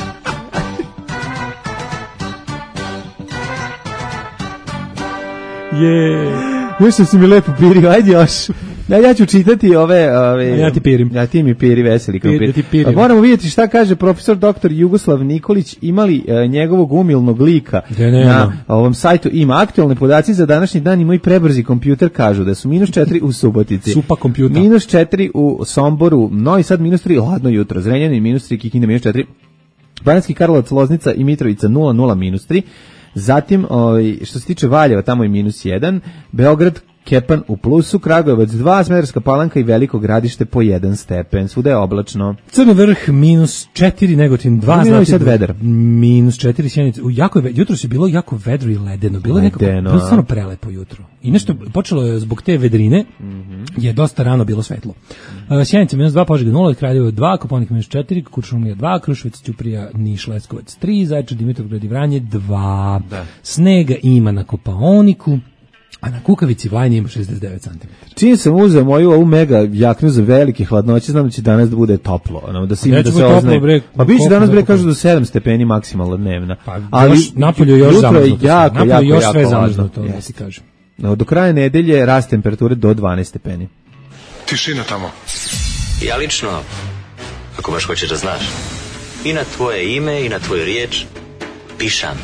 Je. Još sam si mi lepo pirio, ajde još. Ja, ja ću čitati ove... ove A ja ti pirim. Ja ti mi piri, veseli Piri, krumpir. ti pirim. A moramo vidjeti šta kaže profesor doktor Jugoslav Nikolić, imali e, njegovog umilnog lika Da nema. na ovom sajtu. Ima aktualne podaci za današnji dan i moj prebrzi kompjuter kažu da su minus četiri u Subotici. Supa kompjuta. Minus četiri u Somboru, Novi Sad minus tri, ladno jutro, Zrenjanin minus tri, Kikinda minus četiri, Banjski Karlovac, Loznica i Mitrovica nula nula minus tri. Zatim, ovaj, što se tiče Valjeva, tamo je minus jedan, Beograd, Kepan u plusu, Kragujevac dva, Smederevska Palanka i Veliko Gradište po jedan stepen. Svuda je oblačno. Crni vrh minus četiri, Negotin dva, Novi znači Sad da- vedar. minus četiri, Sjenica. U, jako je, ve- jutro je bilo jako vedro i ledeno. Bilo je nekako, Ledeno, bilo je a? stvarno prelepo jutro. I nešto, počelo je zbog te vedrine, je dosta rano bilo svetlo. Uh, Sjenica minus dva, Požega nula, Kraljevo dva, Koponik minus četiri, Kuršumlija dva, Kruševac, Ćuprija, Niš, Leskovac tri, Zaječar, Dimitrovgrad i Vranje dva. Snega ima na Kopaoniku, a na Kukavici Vlajni ima šezdeset devet centimetara. Čim sam uzeo moju ovu mega jaknu za velike hladnoće, znam da će danas da bude toplo, ono, da se ima Neće da biti se toplo, oznaje. bre, Pa biće koliko danas bre koliko? kažu do sedam stepeni maksimalna dnevna. Pa, ali još, napolju je još jutro je zamrznuto sve. jako, Napolju jako, je još jako sve hladno. zamrznuto, da Jeste. ti kažem. No, do kraja nedelje rast temperature do dvanaest stepeni. Tišina tamo. Ja lično, ako baš hoćeš da znaš, i na tvoje ime i na tvoju riječ pišam.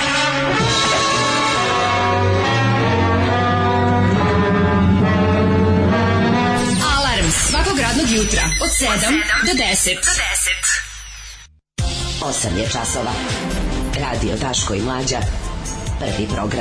Alarm svakog radnog jutra od sedam do deset. osam je časova. Radio Daško i Mlađa. Prvi program.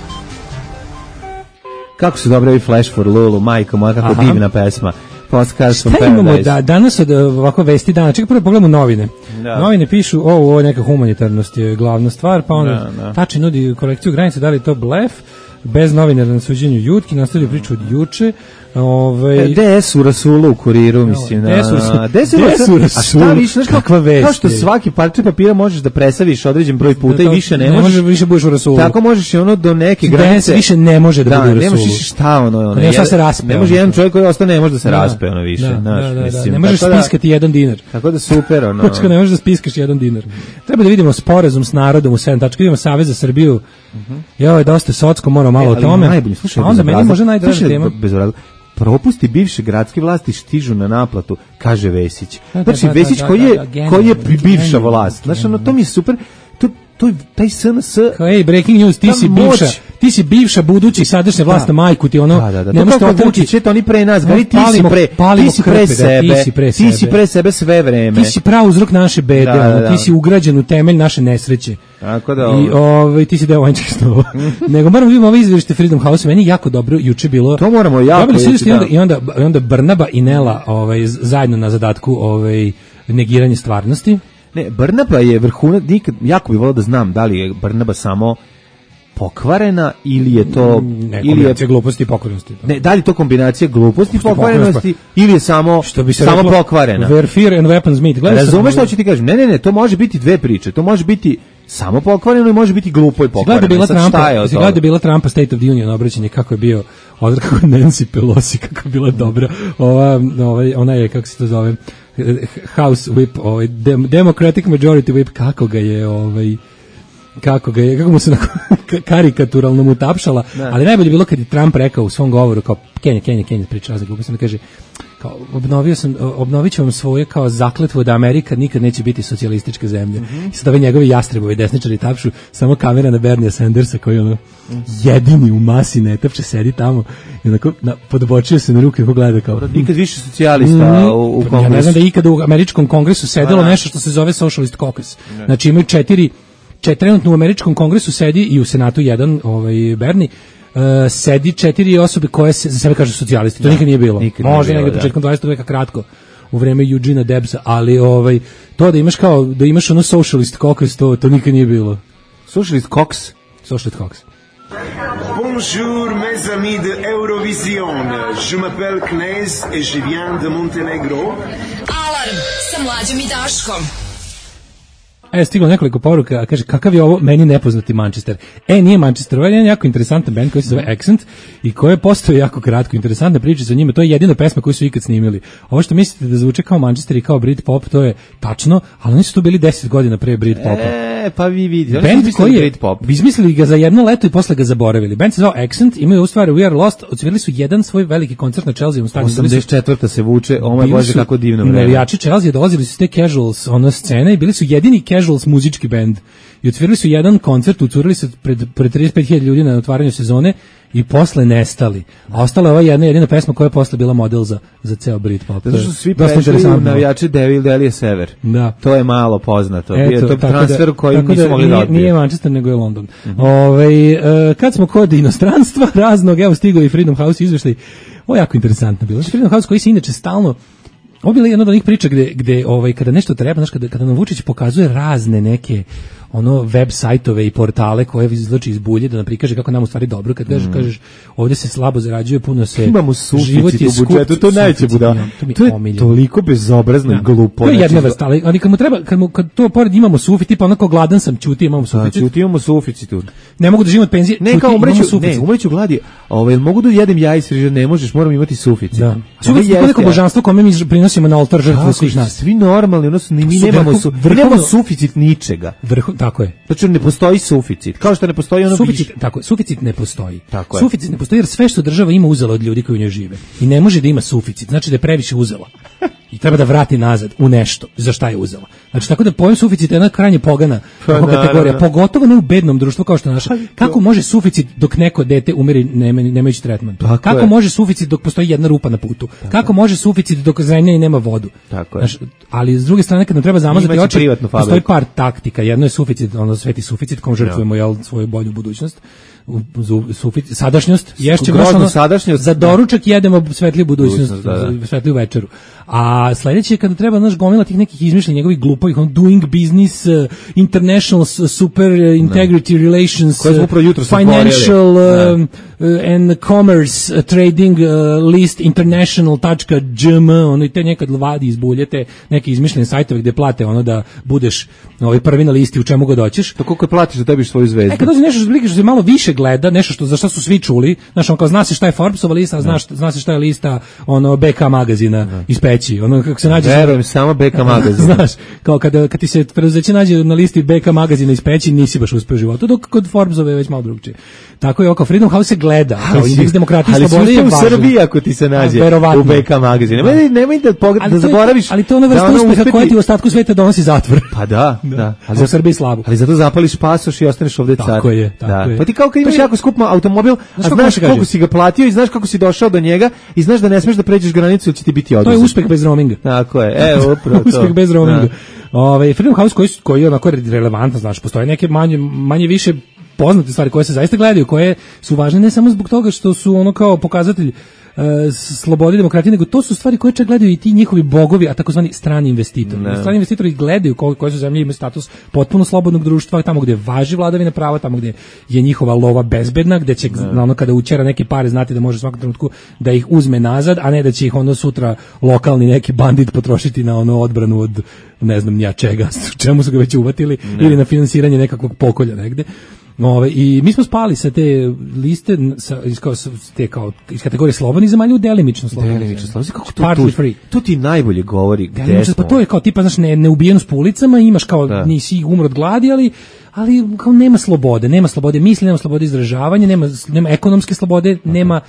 Kako su dobre ovi Flash for Lulu, majko moja, kako Aha. divna pesma. Podcast from Šta imamo Paradise. da, danas od uh, ovako vesti dana? Čekaj, prvo pogledamo novine. Da. Novine pišu, o, ovo je neka humanitarnost je glavna stvar, pa onda Da, da. Tači nudi korekciju granice, da li je to blef, bez novinara na suđenju Jutki, nastavlja priču od juče. Ovaj, Gde je su Rasulu u kuriru, mislim. Gde su Rasulu? Gde su Gde su Rasulu? A Rasulu? šta više, znaš kako, Kakva vest kao što je? svaki parče papira možeš da presaviš određen broj puta i više ne, ne možeš. može više budeš u Rasulu. Tako možeš i ono do neke Des granice. više ne može da, Da, bude u ne Rasulu. možeš više šta ono. ono Ne može jedan- se raspe, Ne može ono. jedan čovjek koji ostane, ne može da se Da, raspe ono više. da, znaš, da, da, da. mislim, Ne možeš tako da- spiskati jedan dinar. Tako da super, ono. Znači, ne možeš da spiskaš jedan dinar. Treba da vidimo sporazum s narodom u sedam tačka. Vidimo Savez za Srbiju. Ja, je dosta socko, moramo malo E, o ali tome. najbolje, slušaj, A onda meni bezobrazluk. može najdraža Slušaj, tema. bezobrazluk. Propusti bivše gradske vlasti stižu na naplatu, kaže Vesić. Da, Znači, da, da, Vesić da, koji da, je, da, genijalno, koji je pri- bivša genijalno, vlast. Znači, ono, to mi je super. To, to, je- taj S N S... Kao, ej, breaking news, ti Ta si moć. bivša, ti si bivša budući sadašnja vlast na majku, ti ono, Da, da, da. ne To možete kako otrati. Vučić, eto, oni pre nas, gari, ti Palimo- si pre, palimo ti si pre krpe, da, sebe, ti si pre ti si sebe. pre sebe sve vreme. Ti si prav uzrok naše bede, Da, da, ono, da. ti si ugrađen u temelj naše nesreće. Tako da, I ovo- ovaj ti si deo vanjčinstva. Nego moramo vidimo ovo izvješće Freedom House, meni je jako dobro juče bilo. To moramo jako Dobili su reći, izvješće i onda, da. i onda i onda Brnaba i Nela ovaj z- zajedno na zadatku ovaj negiranje stvarnosti. Ne, Brnaba je vrhunac, nikad, jako bih volao da znam da li je Brnaba samo pokvarena ili je to Ne, ili je gluposti i pokvarenosti. ne, da li je to kombinacija gluposti i pokvarenosti ili je samo Što bi se samo reklo, pokvarena? Where fear and weapons meet. Gledaj, Razumeš šta hoću ti kažem? Ne, ne, ne, to može biti dve priče. To može biti samo pokvareno i može biti glupo i pokvareno. Gleda bila Sad Trumpa, šta je od toga? gleda bila Trumpa State of the Union obraćanje, kako je bio odvrat, kako je Nancy Pelosi, kako je bila dobra. Ova, ovaj, ona je, kako se to zove, House Whip, ovaj, dem, Democratic Majority Whip, kako ga je, ovaj, kako ga je, kako mu se karikaturalno mu tapšala, ali najbolje bilo kad je Trump rekao u svom govoru, kao Kenja, Kenja, Kenja, priča razne gluposti, da kaže, kao, obnovio sam, obnovit ću vam svoje kao zakletvu da Amerika nikad neće biti socijalistička zemlja. Mm-hmm. I sad ove njegove jastrebovi desničari tapšu, samo kamera na Bernija Sandersa koji ono jedini u masi ne tapče, sedi tamo i onako na, podbočio se na ruke i gleda kao... Nikad više socijalista mm-hmm. u, u kongresu. Ja ne znam da je ikada u američkom kongresu sedelo nešto što se zove Socialist Caucus. Ne. Znači imaju četiri, četiri, trenutno u američkom kongresu sedi i u senatu jedan, ovaj, Bernie, Uh, sedi četiri osobe koje se za sebe kažu socijalisti. To da, nikad nije bilo. Nikad Možda negde početkom dvadesetog veka kratko u vreme Eugena Debsa, ali ovaj to da imaš kao da imaš ono socialist caucus, to to nikad nije bilo. Socialist caucus, socialist caucus. Bonjour mes amis de Eurovision. Je m'appelle Knez et je viens de Montenegro. Alarm sa Mlađom i Daškom. E, stiglo nekoliko poruka, a kaže, kakav je ovo meni nepoznati Manchester. E, nije Manchester, ovo je jedan jako interesantan band koji se zove Accent i koji postoji jako kratko. Interesantna priča za njima, to je jedina pesma koju su ikad snimili. Ovo što mislite da zvuče kao Manchester i kao Britpop, to je tačno, ali oni su tu bili deset godina pre Britpopa. E, pa vi vidite. Band koji je, izmislili ga za jedno leto i posle ga zaboravili. Band se zove Accent, imaju u stvari We Are Lost, odsvirali su jedan svoj veliki koncert na Chelsea u stadionu. osamdeset četvrta se vuče, o moj Bože, kako divno vreme. Navijači Chelsea dolazili su s te Casuals, ona scena i bili su jedini Casuals muzički bend. I odsvirali su jedan koncert, ucurili se pred, pred trideset pet hiljada ljudi na otvaranju sezone i posle nestali. A ostala je ova jedna jedina pesma koja je posle bila model za, za ceo Britpop. Zato što svi prešli u navijače Devil Delije Sever. Da. To je malo poznato. Eto, Bio je to transfer da, koji nisu da, mogli da odbije. Nije Manchester, nego je London. Mm-hmm. Ove, uh, kad smo kod inostranstva raznog, evo stigao i Freedom House izveštaj. Ovo je jako interesantno bilo. Freedom House koji se inače stalno ovo je bila jedna od onih priča gde, gde ovaj, kada nešto treba, znaš, kada, kada nam Vučić pokazuje razne neke ono web sajtove i portale koje izvlači iz bulje da nam prikaže kako nam u stvari dobro, kad kažeš, mm. kažeš ovdje se slabo zarađuje, puno se imamo suficit u budžetu, to najče bude. To, to je omiljeno. Toliko bezobrazno i ja. glupo. To je jedna vrsta, ali, ali kad mu treba, kad, mu, kad to pored imamo suficit, tipa onako gladan sam, ćuti, imamo suficit. Da, ćuti, imamo suficit. Ne mogu da živim od penzije, ne, ćuti, kao umreću, suficit. Ne, umreću gladi, ovaj, mogu da jedem jaja i ne možeš, moram imati suficit. Da. Suficit je neko božanstvo kome mi prinosimo na oltar žrtve svih nas. Svi normalni, odnosno mi nemamo su, nemamo suficit ničega. Vrhu, tako je. Znači ne postoji suficit. Kao što ne postoji ono suficit, više. Tako je, suficit ne postoji. Tako suficit je. ne postoji jer sve što država ima uzela od ljudi koji u njoj žive. I ne može da ima suficit. Znači da je previše uzela. I treba da vrati nazad u nešto za šta je uzela. Znači tako da pojem suficit je jedna krajnje pogana pa, kategorija, pogotovo ne u bednom društvu kao što je naše. Kako može suficit dok neko dete umire nemajući tretman? Tako Kako je. može suficit dok postoji jedna rupa na putu? Tako Kako može suficit dok zemlja nema vodu? Tako je. Znači, ali s druge strane kad nam treba zamazati oči, postoji par taktika. Jedno je suficit, ono sveti suficit kom žrtvujemo jel svoju bolju budućnost. Suficit, sadašnjost, ješće baš ono, sadašnjost, za doručak jedemo svetliju budućnost, da, da. svetliju večeru. A sledeće je kada treba naš gomila tih nekih izmišljenih njegovih glupovih, on doing business, uh, international super integrity ne. relations, uh, financial uh, uh, and commerce uh, trading uh, list international.gm, ono i te nekad vadi iz buljete neke izmišljene sajtove gde plate ono da budeš ovaj prvi na listi u čemu god hoćeš. To koliko platiš da dobiš svoju zvezdu. E kad dođe nešto što se malo više gleda, nešto što za šta su svi čuli, znaš, on kao zna se šta je Forbesova lista, znaš, zna se šta je lista ono B K magazina no. iz Peći, ono kako se nađe. Verujem, samo B K magazin. Znaš, kao kada kad ti se preduzeće nađe na listi B K magazina iz Peći, nisi baš uspeo u životu, dok kod Forbesove je već malo drugčije. Tako je oko Freedom House se gleda, kao indeks demokratije i slobode je važan. Ali u Srbiji ako ti se nađe u B K magazinu. Nemoj, nemoj da, pogled, da zaboraviš. Ali to je ona vrsta uspeha uspeti... koja ti u ostatku sveta donosi zatvor. Pa da, da. Ali u Srbiji slabo. Ali zato zapališ pasoš i ostaneš ovde car. Tako je, tako da. je. Pa ti kao kad imaš jako skup automobil, a znaš koliko si ga platio i znaš kako si došao do njega i znaš da ne smeš da pređeš granicu ili će ti biti oduzet. To je uspeh bez roaminga. Tako je, evo upravo to. Uspeh bez roaminga. Ove, Freedom House koji, koji je onako relevantno, znaš, postoje neke manje, manje više poznate stvari koje se zaista gledaju, koje su važne ne samo zbog toga što su ono kao pokazatelj slobode, demokratije, nego to su stvari koje čak gledaju i ti njihovi bogovi, a takozvani strani investitori. Ne. Strani investitori gledaju ko, koje su zemlje imaju status potpuno slobodnog društva, tamo gde važi vladavina prava, tamo gde je njihova lova bezbedna, gde će na ono kada učera neke pare znati da može u svakom trenutku da ih uzme nazad, a ne da će ih ono sutra lokalni neki bandit potrošiti na ono odbranu od ne znam ja čega, čemu su ga već uvatili, ne. Ili na finansiranje nekakvog pokolja negde. Ove, i mi smo spali sa te liste sa, iz, kao, te, kao, iz kategorije slobodnih zemalja u delimično slobodnih delimično slobodnih. Kako to, to, free. To ti najbolje govori gde smo. Pa to je kao tipa, znaš, ne, neubijenost po ulicama, imaš kao, da. Nisi umro od gladi, ali, ali kao nema slobode, nema slobode misli, nema slobode izražavanja, nema, nema ekonomske slobode, okay. nema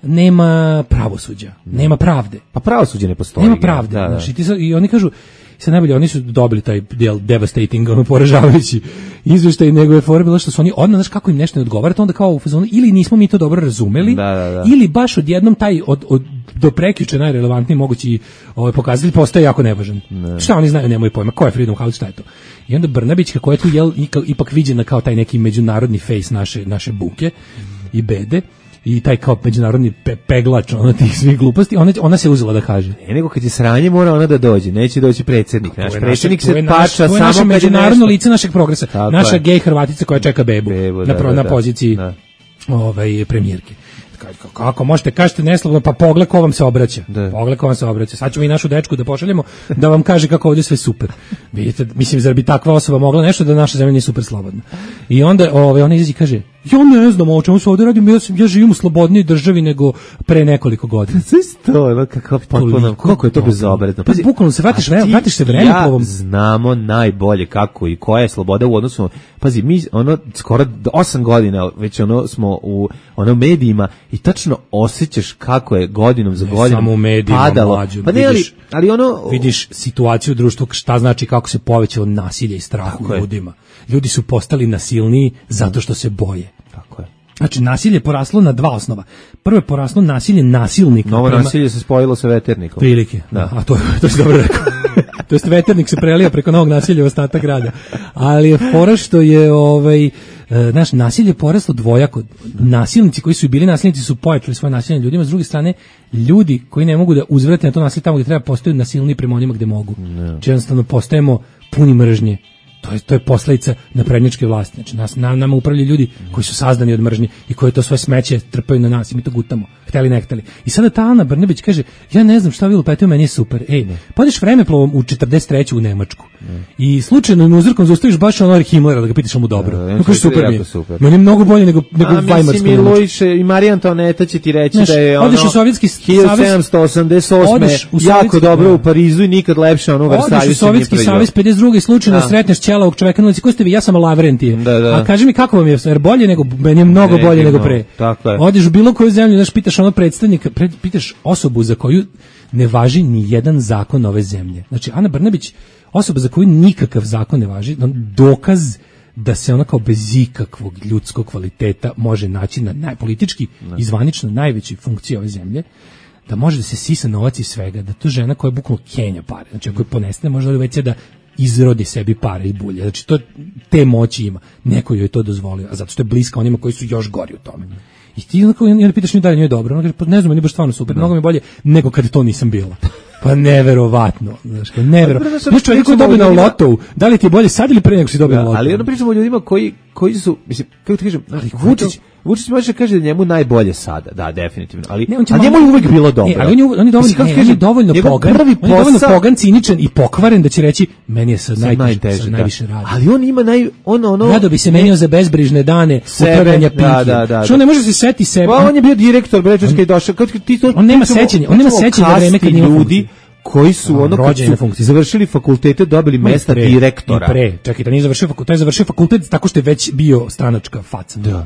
nema pravosuđa, nema pravde. Pa pravosuđe ne postoji. Nema pravde, da, znaš, da. I, ti, i oni kažu, sve najbolje, oni su dobili taj del devastating, ono, poražavajući izveštaj, nego je fora bilo što su oni odmah, znaš, kako im nešto ne odgovara, to onda kao u fazonu, ili nismo mi to dobro razumeli, da, da, da. Ili baš odjednom taj od, od, do prekjuče najrelevantniji mogući ovaj, pokazatelj postaje jako nevažan. Ne. Šta oni znaju, nemaju pojma, ko je Freedom House, šta je to? I onda Brnabić, kako je tu jel, ipak viđena kao taj neki međunarodni face naše, naše buke i bede, i taj kao međunarodni pe, peglač ona tih svih gluposti, ona, ona se uzela da kaže. Ne, nego kad je sranje mora ona da dođe, neće doći predsjednik. Naš predsjednik se pača samo to je naše međunarodno lice našeg progresa. Tako naša je. Gej Hrvatica koja čeka bebu, bebu na, da, da, na da, poziciji da. Ovaj, premijerke. Kako možete kažete neslobodno, pa pogled ko vam se obraća. Da. Pogled ko vam se obraća. Sad ćemo i našu dečku da pošaljemo da vam kaže kako ovdje sve super. Vidite, mislim, zar bi takva osoba mogla nešto da naša zemlja nije super slobodna. I onda ovaj, ona izađe i kaže, ja ne znam o čemu se ovdje radim, ja, ja živim u slobodnijoj državi nego pre nekoliko godina. Sve to je, kako potpuno, kako je to bezobrazno. Pa bukvalno se vratiš, vreme, vratiš se vreme ja po ovom. Znamo najbolje kako i koja je sloboda u odnosu, pazi, mi ono skoro osam godina već ono smo u ono medijima i tačno osjećaš kako je godinom za godinom samo u medijima padalo. Mlađu, pa ne, ali, ali ono vidiš situaciju u društvu, šta znači kako se povećalo nasilje i strah u ljudima. Ljudi su postali nasilniji zato što se boje. Tako je. Znači, nasilje je poraslo na dva osnova. Prvo je poraslo nasilje nasilnika. Novo prema... nasilje se spojilo sa veternikom. Prilike, da. A to, to si dobro rekao. To jest veternik se prelija preko novog nasilja u ostatak grada. Ali je fora što je ovaj, naš nasilje je poraslo dvojako. Nasilnici koji su bili nasilnici su pojačali svoje nasilje ljudima. S druge strane, ljudi koji ne mogu da uzvrate na to nasilje tamo gdje treba postaju nasilni prema onima gdje mogu. Či jednostavno postajemo puni mržnje. To je, to je posljedica naprednjačke vlasti. Znači, nas, nam, nama upravljaju ljudi koji su sazdani od mržnje i koji to sve smeće trpaju na nas i mi to gutamo. Hteli ne hteli. I sada ta Ana Brnabić kaže, ja ne znam šta vi lupetaju, meni je super. Ej, podeš vremeplovom u četrdeset treću u Nemačku. Ne. I slučajno na uzorkom zaustaviš baš ono Himmlera da ga pitaš mu dobro. Ne, no, kaže, super mi je. Super. Meni je mnogo bolje nego, nego Weimarsku Nemačku. I Marija Antoaneta će ti reći Znaš, da je ono u Sovjetski hiljadu sedamsto osamdeset osme jako dobro u Parizu i nikad lepše ono u Versalju. Odeš u Sovjetski savez pedeset druge slučajno sretneš ćelavog čoveka na ulici. Ko ste vi? Ja sam Lavrentije. Da, da. A kaži mi kako vam je, jer bolje nego, meni je mnogo ne, bolje no, nego pre. Tako je. Odeš u bilo koju zemlju, znaš, pitaš ono predstavnika, pred, pitaš osobu za koju ne važi ni jedan zakon ove zemlje. Znači, Ana Brnabić, osoba za koju nikakav zakon ne važi, dokaz da se ona kao bez ikakvog ljudskog kvaliteta može naći na najpolitički i zvanično najveći funkciji ove zemlje, da može da se sisa novac i svega, da to žena koja je bukvalno kenja pare, znači ako je ponestane, može da već da izrodi sebi pare i bulje. Znači, to, te moći ima. Neko joj je to dozvolio, a zato što je bliska onima koji su još gori u tome. I ti onako, i onda pitaš nju da li njoj je dobro. Ona kaže, pa ne znam, meni je baš stvarno super, mnogo mi je bolje nego kad to nisam bila. Pa neverovatno. Znaš, neverovatno. Znaš, čovjek koji dobio na lotovu, da li ti je bolje sad ili pre nego si dobio na lotovu? Ali ono pričamo o ljudima koji, koji su, mislim, kako ti kažem, Vučić, Vučić može kaže da njemu najbolje sada, da, definitivno, ali, ne, ali njemu je uvijek bilo dobro. Ne, ali on je, on je dovoljno, ne, on je dovoljno pogan, on je dovoljno pogan, ciničan i pokvaren da će reći, meni je sad najteže, najviše radi. Ali on ima naj, on, ono... Rado bi se menio za bezbrižne dane upravljanja Pinki. Da, da, da. Što on ne može se setiti sebe. Pa on je bio direktor Brečanske i došao. On nema sećanja, on nema sećanja na vreme kad nije ljudi koji su ono kad su završili fakultete dobili mesta pre, direktora. I pre, čekaj, da nije završio fakultet, je završio fakultet tako što je već bio stranačka faca. Da.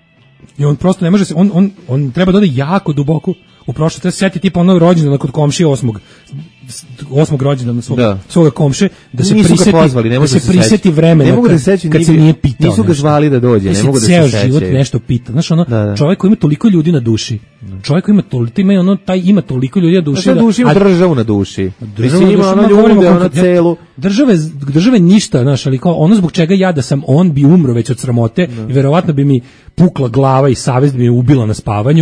I on prosto ne može se, on, on, on treba da ode jako duboko u prošlost, treba se setiti tipa ono rođendana kod komšije osmog, osmog rođendana svog, da. svoga komše, da se nisu priseti, pozvali, ne da se priseti vremena ne mogu da kad, seći, kad se nije pitao. Nisu ga zvali da dođe, ne mogu da se ceo seća. život nešto pita. Znaš, ono, da, da. Čovjek koji ima toliko ljudi na duši, čovjek koji ima toliko, ima ono, taj ima toliko ljudi na duši. Da, duši ima državu na duši. Državu ima ono ljude, ono celu. Države, države ništa, znaš, ali kao ono zbog čega ja da sam on bi umro već od sramote i verovatno bi mi pukla glava i savest bi me ubila na spavanju.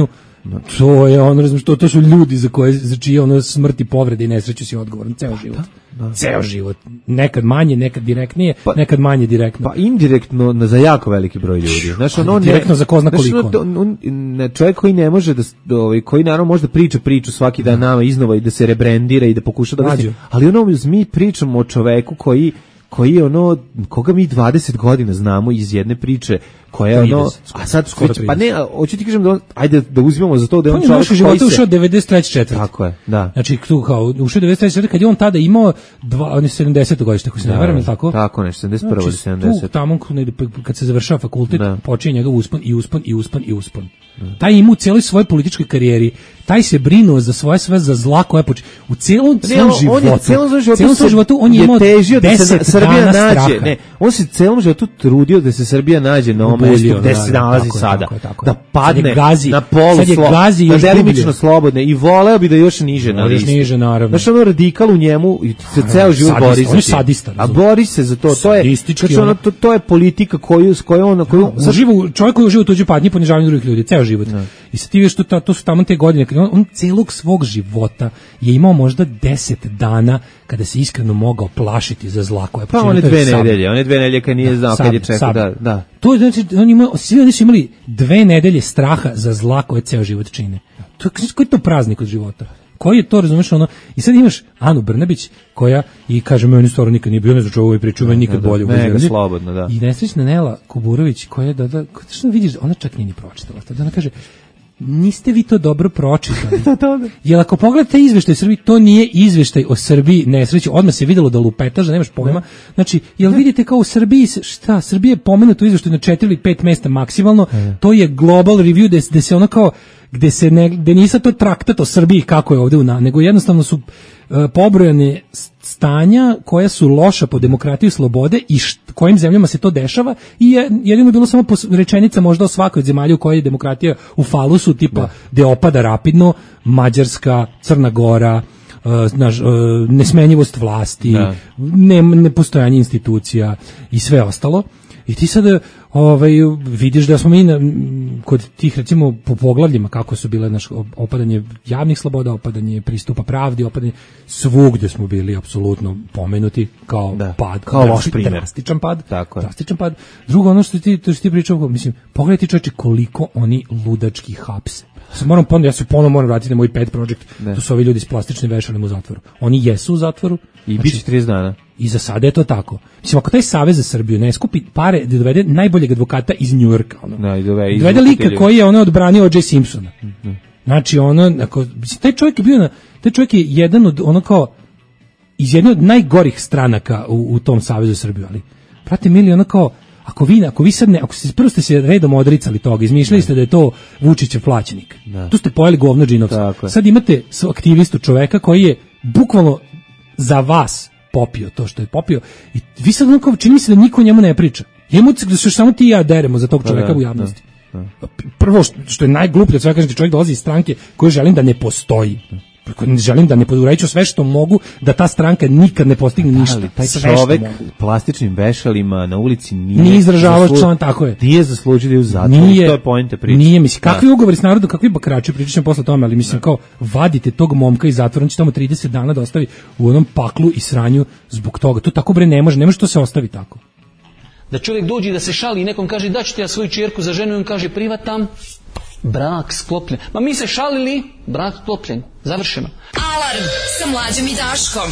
To je ono, razumiješ, to, to su ljudi za koje, za čije ono smrti, povrede i nesreću si odgovoran ceo život. Da, da. Ceo život. Nekad manje, nekad direktnije, pa, nekad manje direktno. Pa indirektno na, za jako veliki broj ljudi. Znaš, ono, direktno ne, za ko zna koliko. Znaš, on, on, on, čovjek koji ne može da, ovaj, koji naravno može da priča priču svaki dan nama iznova i da se rebrendira i da pokuša da misli, ali ono, mi pričamo o čoveku koji koji je ono, koga mi dvadeset godina znamo iz jedne priče, koja je ono, a sad skoro, pa ne, hoću ti kažem da on, ajde da uzmemo za to da je on čovjek koji se... života ušao devedeset treće četvrte Tako je, da. Znači, tu kao, ušao devedeset treće četvrte kad je on tada imao dva, on je sedamdeseto godište, ako se ne varam, tako? Tako nešto, sedamdeset prvo ili sedamdeset Tu, tamo, kad se završava fakultet, počinje njegov uspon i uspon i uspon i uspon. Taj ima u cijeloj svojoj političkoj karijeri, taj se brinuo za svoje sve za zla koje poč... u celom svom životu. On je celom životu, celom svom životu on je imao težio da se Srbija nađe. Ne, on se celom životu trudio da se Srbija nađe na ovom mestu gde se nalazi sada. Da padne na polu na delimično slobodne i voleo bi da još niže na listi. Niže, naravno. Znaš, ono radikal u njemu i se ceo život bori za sadista. A bori se za to. To je, ono, to, to je politika koju, s kojom on... Koju, sad, uživa, čovjek koji uživa u tuđoj patnji, ponižavanju drugih ljudi, ceo život. No. I sad ti vidiš, to, to su tamo te godine, on, on celog svog života je imao možda deset dana kada se iskreno mogao plašiti za zla koje pa one dve nedelje, one dve nedelje kad nije znao kad je čekao, da, da. To je, znači, on ima, svi oni su imali dve nedelje straha za zla koje ceo život čine. To, koji je to praznik od života? Koji je to, razumeš, ono, i sad imaš Anu Brnabić, koja, i kaže, meni stvarno nikad nije bio, ne znači ovoj priču, meni nikad bolje. Mega slobodno, da. I nesrećna Nela Kuburović, koja, da, da, što vidiš, ona čak nije ni pročitala, da ona kaže, niste vi to dobro pročitali. Jer ako pogledate izveštaj o Srbiji, to nije izveštaj o Srbiji nesreći, odmah se videlo da lupetaš, da nemaš pojma. Znači, jel vidite kao u Srbiji, šta, Srbije je pomenuto u izveštaju na četiri ili pet mesta maksimalno, to je global review, gde, gde se ono kao, gde se ne, gde nisa to traktat o Srbiji kako je ovde u na, nego jednostavno su uh, pobrojane stanja koja su loša po demokratiju i slobode i št, kojim zemljama se to dešava i je, jedino je bilo samo rečenica možda o svakoj od zemalja u kojoj je demokratija u falusu, tipa da. Gde opada rapidno, Mađarska, Crna Gora, uh, znaš, uh, nesmenjivost vlasti, da. ne, nepostojanje institucija i sve ostalo. I ti sad ovaj, vidiš da smo mi na, kod tih recimo po poglavljima kako su bile naš opadanje javnih sloboda, opadanje pristupa pravdi, opadanje svugdje smo bili apsolutno pomenuti kao da, pad, kao loš primjer. Drastičan pad, tako je. Drastičan pad. Drugo, ono što ti, to što ti pričao, mislim, pogledaj ti čoveče koliko oni ludački hapse. Sad moram ponovno, ja se ponovno moram vratiti na moj pet project, to su ovi ljudi s plastičnim vešalima u zatvoru. Oni jesu u zatvoru. I znači, bit će trideset dana. I za sada je to tako. Mislim, ako taj Savez za Srbiju ne skupi pare da dovede najboljeg advokata iz Njujorka, ono, da, i dovede, dovede lika koji je ono odbranio O J Simpsona. Mm-hmm. Znači, ono, ako, mislim, taj čovjek je bio na, taj čovjek je jedan od, ono kao, iz jedne od najgorih stranaka u, u tom Savezu za Srbiju, ali, prate mili, ono kao, ako vi, ako vi sad ne, ako ste, prvo ste se redom odricali toga, izmišljali ste da je to Vučićev plaćenik. Da. Tu ste pojeli govno džinovca. Sad imate aktivistu čoveka koji je bukvalno za vas popio to što je popio i vi sad onako čini mi se da niko njemu ne priča. Jemu da se samo ti i ja deremo za tog čoveka da, u javnosti. Da, da. Prvo što je najgluplje od svega, kažem ti, čovjek dolazi iz stranke koju želim da ne postoji. Ne želim da ne podureću sve što mogu da ta stranka nikad ne postigne ništa. Ali taj čovek plastičnim vešalima na ulici nije, nije izražavao zaslu... član, tako je. Nije zaslužio da je u zatvoru, to je poenta priče. Nije, mislim, kakvi da. Ugovori s narodom, kakvi bakrači, pričat ćemo posle o tome, ali mislim, da. Kao, vadite tog momka iz zatvora, on će tamo trideset dana da ostavi u onom paklu i sranju zbog toga. To tako bre ne može, ne može to se ostavi tako. Da čovjek dođe da se šali i nekom kaže da ću ti ja svoju čerku za ženu i on kaže privatam, brak sklopljen. Ma mi se šalili, brak sklopljen. Završeno. Alarm sa Mlađom i Daškom.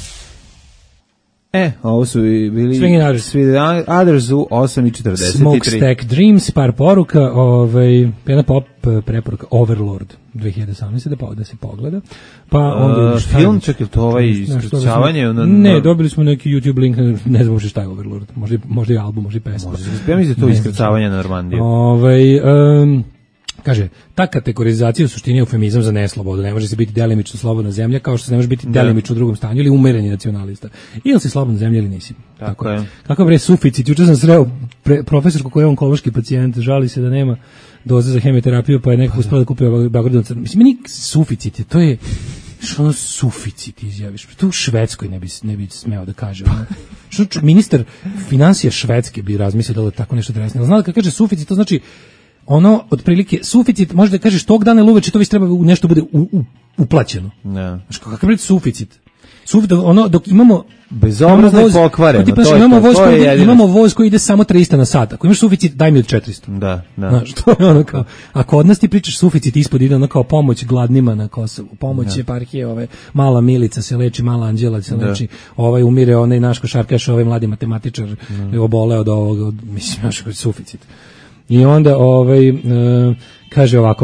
E, ovo su bili Swingin' Others. Swingin' Others u osam i četrdeset tri. Smokestack Dreams, par poruka, ovaj, jedna pop preporuka, Overlord, dve hiljade osamnaeste da, da se pogleda. Pa onda uh, film, čak je to ovaj iskrcavanje? Na, ne, dobili smo neki YouTube link, ne znam šta je Overlord, možda, možda i album, možda i pesma. Ja mislim da to iskrcavanje na Normandiju. Ovaj, um, kaže, ta kategorizacija u suštini je eufemizam za neslobodu. Ne može se biti delimično slobodna zemlja kao što se ne može biti delimično u drugom stanju ili umereni nacionalista. Ili si slobodna zemlja ili nisi. Tako, Tako je. Kako bre suficit? Juče sam sreo pre, profesorku koja je onkološki pacijent, žali se da nema doze za hemioterapiju, pa je neko uspela da kupi Beogradom crno. Mislim, meni suficit, to je što ono suficit izjaviš. To u Švedskoj ne bi, ne bi smeo da kaže. Što ministar finansija Švedske bi razmislio da je tako nešto dresno. Zna da kad kaže suficit, to znači ono, otprilike, suficit, možda da kažeš tog dana ili uveče, to već treba u nešto bude u, u, uplaćeno. Da. Znaš, kakav je suficit? Suficit, ono, dok imamo bezobrazno i pokvareno, to, to, imamo, voz koji ide, imamo voz koji ide samo trista na sat. Ako imaš suficit, daj mi od četiristo. Da, da. Znaš, to je ono kao, ako od nas ti pričaš suficit ispod, ide ono kao pomoć gladnima na Kosovu, pomoć eparhije, ove, mala Milica se leči, mala Anđela se leči, ovaj umire, onaj naš košarkaš, ovaj mladi matematičar, da. obole od ovog, od, mislim, naš suficit. I onda, ovaj, e, kaže ovako,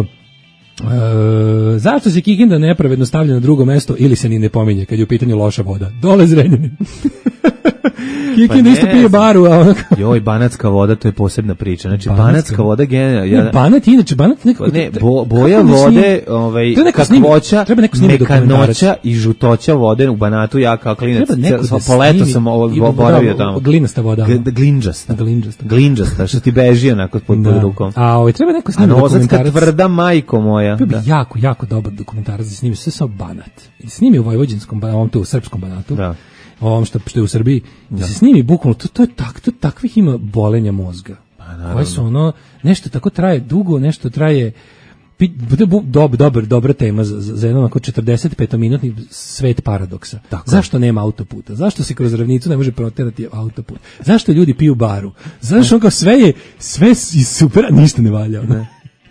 E, zašto se Kikinda nepravedno stavlja na drugo mesto ili se ni ne pominje kad je u pitanju loša voda? Dole Zrenjanin. Kikinda pa isto pije baru, a ono kao... Joj, banatska voda, to je posebna priča. Znači, banatska, banatska voda genera... Ja... Ne, banat, inače, banat nekako... Ne, bo, boja vode, ovaj, kakvoća, mekanoća i žutoća vode u Banatu, ja kao klinac, da po leto sam ovo boravio tamo. Glinasta voda. Glinđasta. Glinđasta. Glinđasta, što ti beži onako pod da. rukom. A ovaj, treba neko snimi dokumentarac. A novosadska tvrda majko moja. To bi da. jako, jako dobar dokumentarac da snimi sve sa Banat. Snimi u vojvođanskom, ovom tu, u srpskom Banatu. Da. Ovom što, što je u Srbiji, da, da se snimi bukvalno, to, to je tak, to takvih ima bolenja mozga. Pa, koje su ono, nešto tako traje dugo, nešto traje, bude dob, dobar, dobra tema za, za jedno onako četrdeset pet minutni svet paradoksa. Tako. Zašto nema autoputa? Zašto se kroz ravnicu ne može proterati autoput? Zašto ljudi piju baru? Zašto on kao sve je, sve je super, a ništa ne valja. Ne.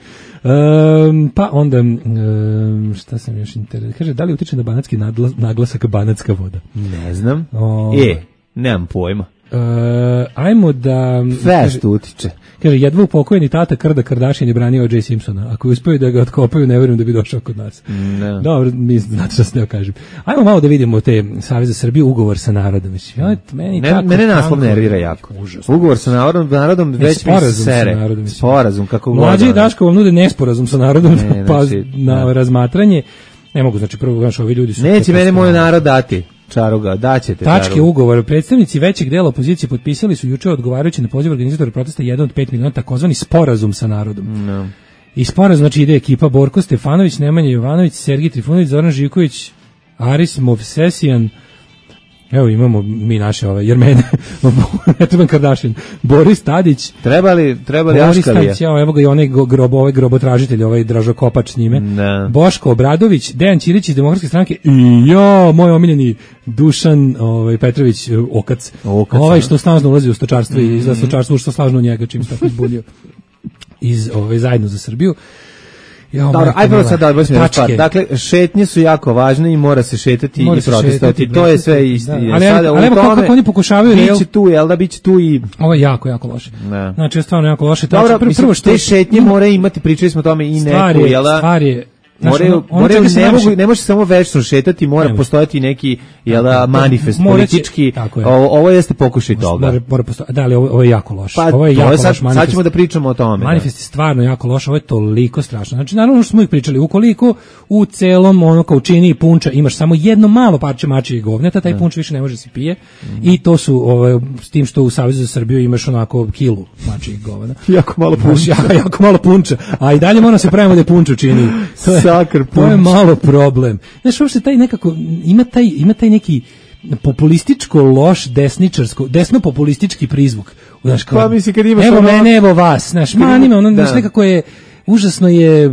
Um, pa onda um, šta sam još interesant. Kaže, da li utiče na banatski naglas, naglasak banatska voda? Ne znam. O, e, nemam pojma. Uh, ajmo da... Fest utiče. Kaže, jedva upokojeni tata Krda Kardashian je branio O J. Simpsona. Ako uspiju da ga otkopaju, ne verujem da bi došao kod nas. No. Dobro, mi znate što se ne kažem. Ajmo malo da vidimo te Savez za Srbiju, ugovor sa narodom. Mislim, ja, meni ne, tako, mene naslov nervira jako. Užasno. Ugovor sa narodom, narodom ne, već mi sere. Narodom, sporazum, kako god. Mlađi i Daško vam nude nesporazum sa narodom ne, pa znači, na ne. razmatranje. Ne mogu, znači prvo, znaš, ovi ljudi su... Neće mene moj narod dati. Čaruga, daćete Tačke čaruga. Ugovora. Predstavnici većeg dela opozicije potpisali su juče odgovarajući na poziv organizatora protesta jedan od pet miliona takozvani sporazum sa narodom. No. I sporazum, znači ide ekipa Borko Stefanović, Nemanja Jovanović, Sergij Trifunović, Zoran Živković, Aris Movsesijan, evo imamo mi naše ove Jermene, ne trebam Kardashian, Boris Tadić. Trebali, trebali Aškalije. Ja, evo ga i onaj grob, ovaj grobotražitelj, ovaj Dražokopač s njime. Ne. Boško Obradović, Dejan Ćirić iz Demokratske stranke i ja, moj omiljeni Dušan ovaj, Petrović Okac. Okac ovaj što snažno ulazi u stočarstvo mm-hmm. i za stočarstvo što snažno njega čim se tako izbunio iz ovaj, zajedno za Srbiju. Ja, dobro, ajde sad da odbacimo par. Dakle, šetnje su jako važne i mora se šetati mora i protestovati. To je sve isti. Da. Ali, sada, ali evo kako oni pokušavaju... Biće tu, jel da biće tu i... Ovo je jako, jako loše. Ne. Znači, je stvarno jako loše. Dobro, prvo, mislim, prvo što te šetnje ima, mora imati, pričali smo o tome i neku, jel da... Stvar je... More, ono, ono more, ne, mogu, ne može samo večno šetati, mora ne postojati neki jela, manifest politički. Je. O, ovo jeste pokušaj toga. Mora, mora posto, da, ali ovo, ovo je jako loše. Pa, ovo je jako sad, loš manifest. Sad ćemo da pričamo o tome. Manifest da. je stvarno jako loš, ovo je toliko strašno. Znači, naravno što smo ih pričali, ukoliko u celom ono kao čini punča imaš samo jedno malo parče mačije govneta, taj punč više ne može se pije. Mm. I to su ovaj, s tim što u Savezu za Srbiju imaš onako kilu mačijih govna. jako malo punča. jako, jako malo punča. A i dalje moramo se pravimo da je punča čini. Sakar punč. Malo problem. Znaš, uopšte taj nekako, ima taj, ima taj neki populističko loš desničarsko, desno populistički prizvuk. Znaš, kao, pa misli kad imaš evo ono... mene, evo vas, znaš, manima, ono, znaš, nekako je, užasno je,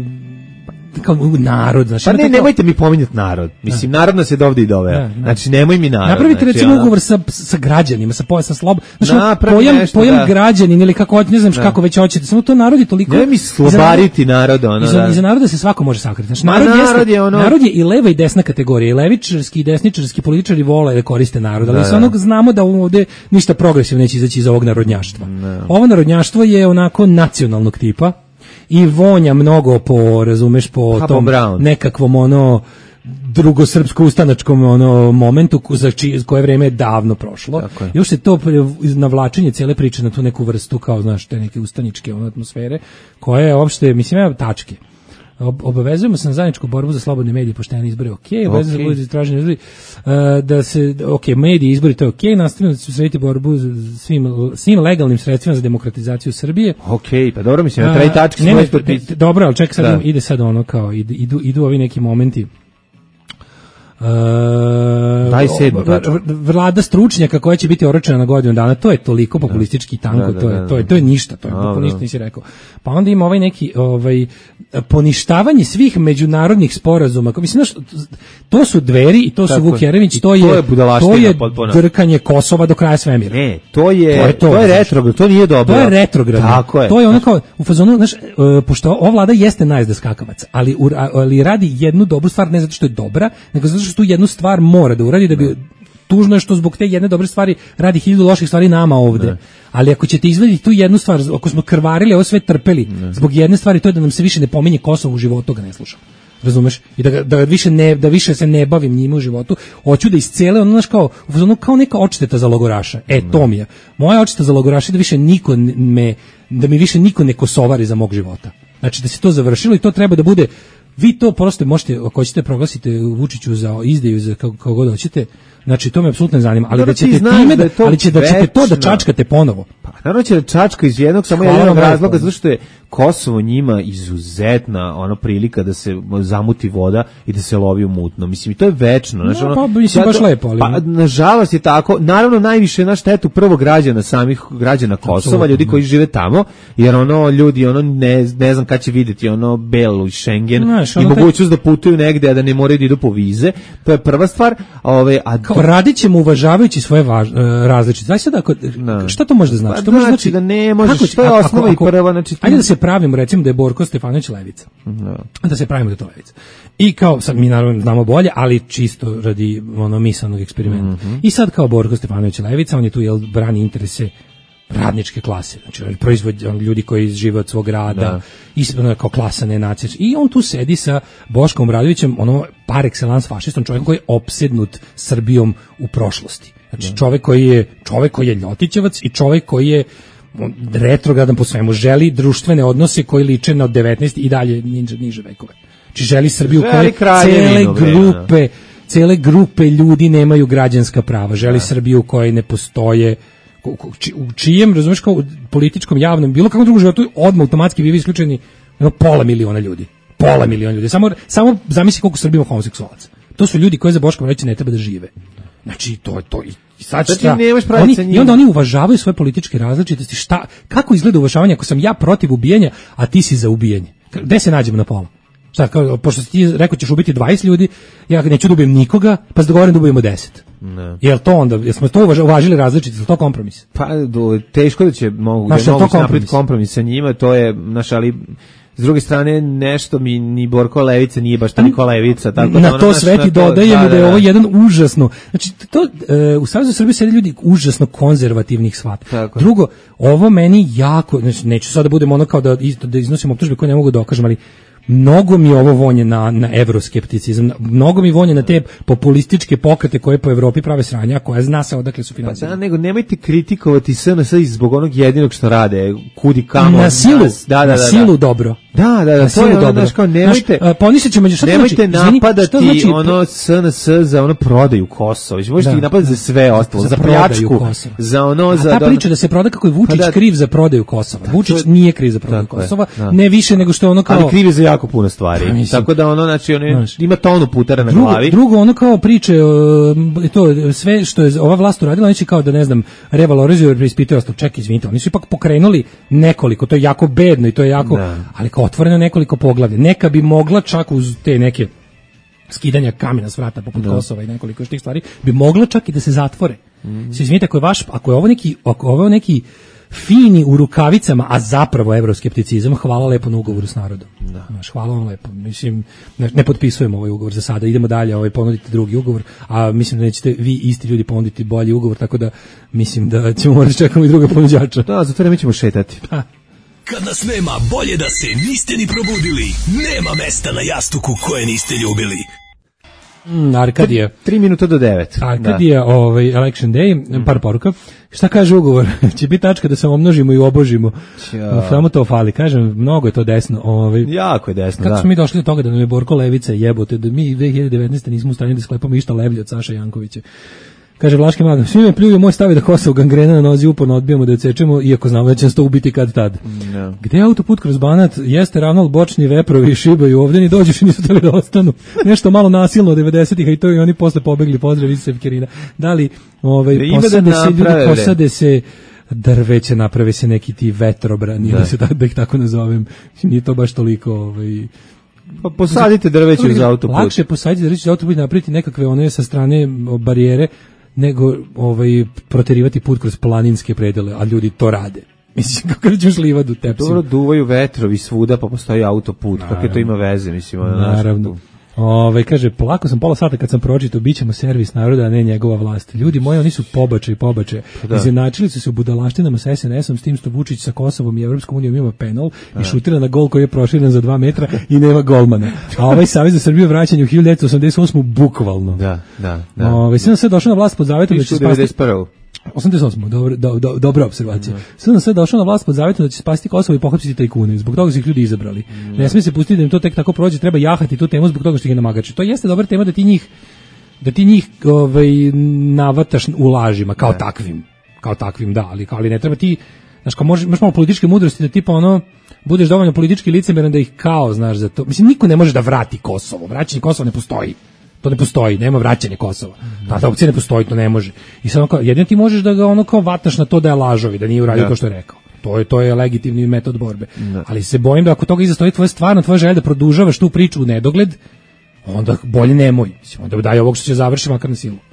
kao narod, znači. Pa ne, nemojte mi pominjati narod. Mislim, da. Narod nas je dovde i doveo. Znači, nemoj mi narod. Napravite znači, recimo ona... ugovor sa, sa građanima, sa, sa slob... Znači, Napravi pojam, nešto, pojam da. građanin ili kako, ne znam da. Kako već hoćete, samo to narod je toliko... Ne mi slobariti narod, ono, iza, da. Iza naroda se svako može sakriti. Znači, narod, narod, jeste, je ono... narod je i leva i desna kategorija, i levičarski i desničarski političari vole da koriste narod, ali da, sa onog znamo da ovde ništa progresivno neće izaći iz ovog narodnjaštva. Da. Ovo narodnjaštvo je onako nacionalnog tipa, i vonja mnogo po, razumeš, po Papa tom Brown. Nekakvom ono drugosrpsko ustanačkom ono momentu za čije koje vreme je davno prošlo. Još se to navlačenje cele priče na tu neku vrstu kao znaš te neke ustaničke ono atmosfere koje je uopšte mislim ja tačke. Ob, obavezujemo se na zajedničku borbu za slobodne medije, poštene izbore, ok, obavezujemo se za traženje izbori, uh, da se, ok, mediji izbori, to je ok, nastavljamo da se srediti borbu svim, svim legalnim sredstvima za demokratizaciju Srbije. Ok, pa dobro, mislim, na traj tačke smo ispod... Dobro, ali čekaj, sad ide sad ono kao, idu, idu ovi neki momenti Daj sedmu tačku. Vlada stručnjaka koja će biti oročena na godinu dana, to je toliko populistički tanko, Da, da, to je da, to je da. to je ništa, to je Da, ništa da. nisi rekao. Pa onda ima ovaj neki ovaj poništavanje svih međunarodnih sporazuma. Kao mislim, znaš, to su Dveri i to su Tako Vuk je. Jeremić, I to je to je budalaština to je potpuna. drkanje Kosova do kraja svemira. Ne, to je To je to, to je znaš. retrograd, to nije dobro. To je retrogradno. Tako je. To je ono kao u fazonu, znaš, e, pošto ova vlada jeste najezda skakavac, ali u- ali radi jednu dobru stvar ne zato što je dobra, nego zato što tu jednu stvar mora da uradi da bi tužno je što zbog te jedne dobre stvari radi hiljadu loših stvari nama ovde. Ne. Ali ako ćete izvaditi tu jednu stvar, ako smo krvarili, ovo sve trpeli, zbog jedne stvari, to je da nam se više ne pominje Kosovo u životu, ga ne slušam. Razumeš? I da, ga- da, više ne, da više se ne bavim njime u životu. Hoću da iscele, ono, znaš, kao, u fazonu kao neka odšteta za logoraša. E, to mi je. Moja odšteta za logoraša je da više niko n- me, da mi više niko ne kosovari za mog života. Znači, da se to završilo i to treba da bude. Vi to prosto možete, ako hoćete, proglasite Vučiću za izdaju, za kako, kako god hoćete. Znači, to me apsolutno ne zanima. Ali Dobro, da ti ćete znaš time, da da, je to ali će, da ćete to da večno. čačkate ponovo. Pa, naravno će da čačka iz jednog samo Hvala jednog vam razloga, lepo. zato što je Kosovo njima izuzetna ono prilika da se zamuti voda i da se lovi u mutno. Mislim, i to je večno. Znači, No, ono, pa, mislim, zato- baš lepo, ali- Pa, nažalost je tako. Naravno, najviše na štetu prvo građana, samih građana Kosova, Apsolutno, ljudi da. koji žive tamo, jer ono, ljudi, ono, ne, ne znam kad će vidjeti, ono, Belu i Schengen Znaš, i ono, taj- mogućnost da putuju negde, a da ne moraju da idu po vize. To je prva stvar. Ove, a Kao radit ćemo uvažavajući svoje važ, e, različite. Znači sad ako, Da. šta to može da znači? Pa to može znači da ne možeš, kako će- to je ako- osnova i ako- prva, znači ti- Ajde da se pravimo, recimo da je Borko Stefanović levica. Da se pravimo da je to levica. I kao, sad mi naravno znamo bolje, ali čisto radi ono misanog eksperimenta. I sad kao Borko Stefanović levica, on je tu jel brani interese radničke klase, znači on proizvodi on, ljudi koji žive od svog rada, Da. ispredno kao klasa nenacija. I on tu sedi sa Boškom Obradovićem, ono par excellence fašistom, čovjek koji je opsednut Srbijom u prošlosti. Znači čovjek koji je čovjek koji je ljotićevac i čovjek koji je on, retrogradan po svemu, želi društvene odnose koji liče na devetnaesti i dalje niže, niže vekove. Znači želi Srbiju u Želi kojoj kraljevinu, cele bre, grupe cele grupe ljudi nemaju građanska prava. Želi Srbiju u kojoj ne postoje u- u či- u čijem, razumeš, kao u političkom, javnom, bilo kakvom drugom životu, odmah automatski bivi isključeni jedno pola miliona ljudi. Pola miliona ljudi. Samo, samo zamisli koliko Srbija ima homoseksualaca. To su ljudi koji za Boškom reći ne treba da žive. Znači, to je to. I, i sad Znači, šta? nemaš praviti Oni, sa njima. I onda oni uvažavaju svoje političke različitosti. Šta, kako izgleda uvažavanje ako sam ja protiv ubijanja, a ti si za ubijanje? Gde se nađemo na pola? Šta, kao, pošto si ti rekao ćeš ubiti dvadeset ljudi, ja neću da ubijem nikoga, pa se dogovorim da ubijemo deset. Ne. Jel to onda, jesmo to uvaž- uvažili različitosti, je to kompromis? Pa do, teško da će mogu Znaš, da je to mogu kompromis? napraviti kompromis sa njima, to je naš, ali s druge strane nešto mi ni Borko Levica nije baš toliko levica, tako da Na ono, to znaš, sve na ti to- dodajemo da, je da. ovo jedan užasno. Znači to e, u Savezu Srbije sede ljudi užasno konzervativnih shvata. Tako je. Drugo, ovo meni jako, znači neću sad da budem ono kao da isto da iznosim optužbe koje ne mogu da dokažem, ali mnogo mi ovo vonje na na evroskepticizam, mnogo mi vonje na te populističke pokrete koje po Evropi prave sranja, koja zna se odakle su Pa finansirane. da, nego nemojte kritikovati S N S zbog onog jedinog što rade, kudi kamo. Na silu, nas- da, da, na da, da. silu dobro. Da, da, da, Na to silu je ono, dobro. znaš, kao, nemojte, Znaš, a, poništit ćemo, šta to nemojte znači? Izvini, napadati šta znači- ono S N S za ono prodaju Kosova. Znači, možete Da, ih napadati za sve ostalo, za, za prodaju pljačku, Kosova. za ono, A za... ta da- priča da se proda kako je Vučić Pa da- kriv za prodaju Kosova. Vučić to je- nije kriv za prodaju Tako je, Kosova, da. ne više nego što je ono kao... Ali kriv je za jako puno stvari. Pa, mislim. Tako da ono, znači, on je- Znaš. ima tonu putara na Drugo, glavi. drugo ono kao priče, e, to sve što je ova vlast uradila, oni će kao da ne znam, revalorizuju jer preispituju ostalo. Čekaj, izvinite, oni su ipak pokrenuli nekoliko, to je jako bedno i to je jako, Da. ali kao otvoreno nekoliko poglavlja. Neka bi mogla čak uz te neke skidanja kamena s vrata poput Kosova i nekoliko još tih stvari, bi mogla čak i da se zatvore. Mhm. Se izvinite, ako je vaš, ako je ovo neki, ako je ovo neki fini u rukavicama, a zapravo evroskepticizam, hvala lepo na ugovoru s narodom. Znaš, hvala vam lepo. Mislim, ne, ne potpisujemo ovaj ugovor za sada, idemo dalje, ovaj, ponudite drugi ugovor, a mislim da nećete vi isti ljudi ponuditi bolji ugovor, tako da mislim da ćemo morati čekamo i druga ponuđača. Da, zato ne mi ćemo šetati. Kad nas nema, bolje da se niste ni probudili. Nema mesta na jastuku koje niste ljubili. Mm, Arkadija. Tri minuta do devet. Arkadija, ovaj, election day, par poruka. Šta kaže ugovor? Će biti tačka da se omnožimo i obožimo. Ćao. Samo to fali. Kažem, mnogo je to desno. Ovaj. Da. Jako je desno, Kako da. smo mi došli do toga da nam je Borko Levica jebote, da mi dve hiljade devetnaeste nismo u stanju da sklepamo išta levlje od Saša Jankovića. Kaže Vlaški mag, svi me pljuju, moj stav je da Kosovo gangrena na nozi, uporno odbijamo da je odsečemo, iako znamo da će nas to ubiti kad tad. No. Gde je autoput kroz Banat? Jeste ravno bočni veprovi šibaju, ovdje ni dođeš i nisu teli da ostanu. Nešto malo nasilno od devedesetih, a i to i oni posle pobegli, pozdrav iz Sevkerina. Da li ovaj, posade da se ljudi, posade se drveće, naprave se neki ti vetrobrani, da, se da, da ih tako nazovem. Nije to baš toliko... Ovaj, pa posadite drveće uz autoput. Lakše posaditi drveće uz autoput i napraviti nekakve one sa strane barijere, nego ovaj proterivati put kroz planinske predele, a ljudi to rade. Mislim, kako da ćeš livadu tepsim. Dobro, duvaju vetrovi svuda, pa postoji autoput, kakve to ima veze, mislim. Naravno. Ove, kaže, polako sam pola sata kad sam pročitao, bit ćemo servis naroda, a ne njegova vlast. Ljudi moji, oni su pobače i pobače. Da. Izjednačili su se u budalaštinama sa es en esom, s tim što Vučić sa Kosovom i Evropskom unijom ima penal da. I šutira na gol koji je proširen za dva metra i nema golmana. A ovaj Savez za Srbiju vraćanje u hiljadu devetsto osamdeset osmu bukvalno. Da, da, da. Ove, sve sve došao na vlast pod zavetom da će spasti... osamdeset osam Dobro, do, do, dobra observacija. Mm. Sve na sve došao na vlast pod zavetom da će spasti Kosovo i pohapsiti tajkune. Zbog toga su ih ljudi izabrali. Mm. Ne smije se pustiti da im to tek tako prođe, treba jahati tu temu zbog toga što ih namagači. To jeste dobra tema da ti njih da ti njih ovaj navataš u lažima kao ne. takvim. Kao takvim, da, ali kao ali ne treba ti, znaš, kao možeš imaš malo političke mudrosti da tipa ono budeš dovoljno politički licemeran da ih kao, znaš, za to. Mislim, niko ne može da vrati Kosovo. Vraćanje Kosova ne postoji. To ne postoji, nema vraćanja Kosova. Ta, ta opcija ne postoji, to ne može. I samo kao, jedino ti možeš da ga ono kao vataš na to da je lažovi, da nije uradio ja. to što je rekao. To je to je legitimni metod borbe. Ja. Ali se bojim da ako toga iza stoji tvoja stvarna, tvoja želja da produžavaš tu priču u nedogled, onda bolje nemoj. Onda daj ovog što će završiti makar na silu.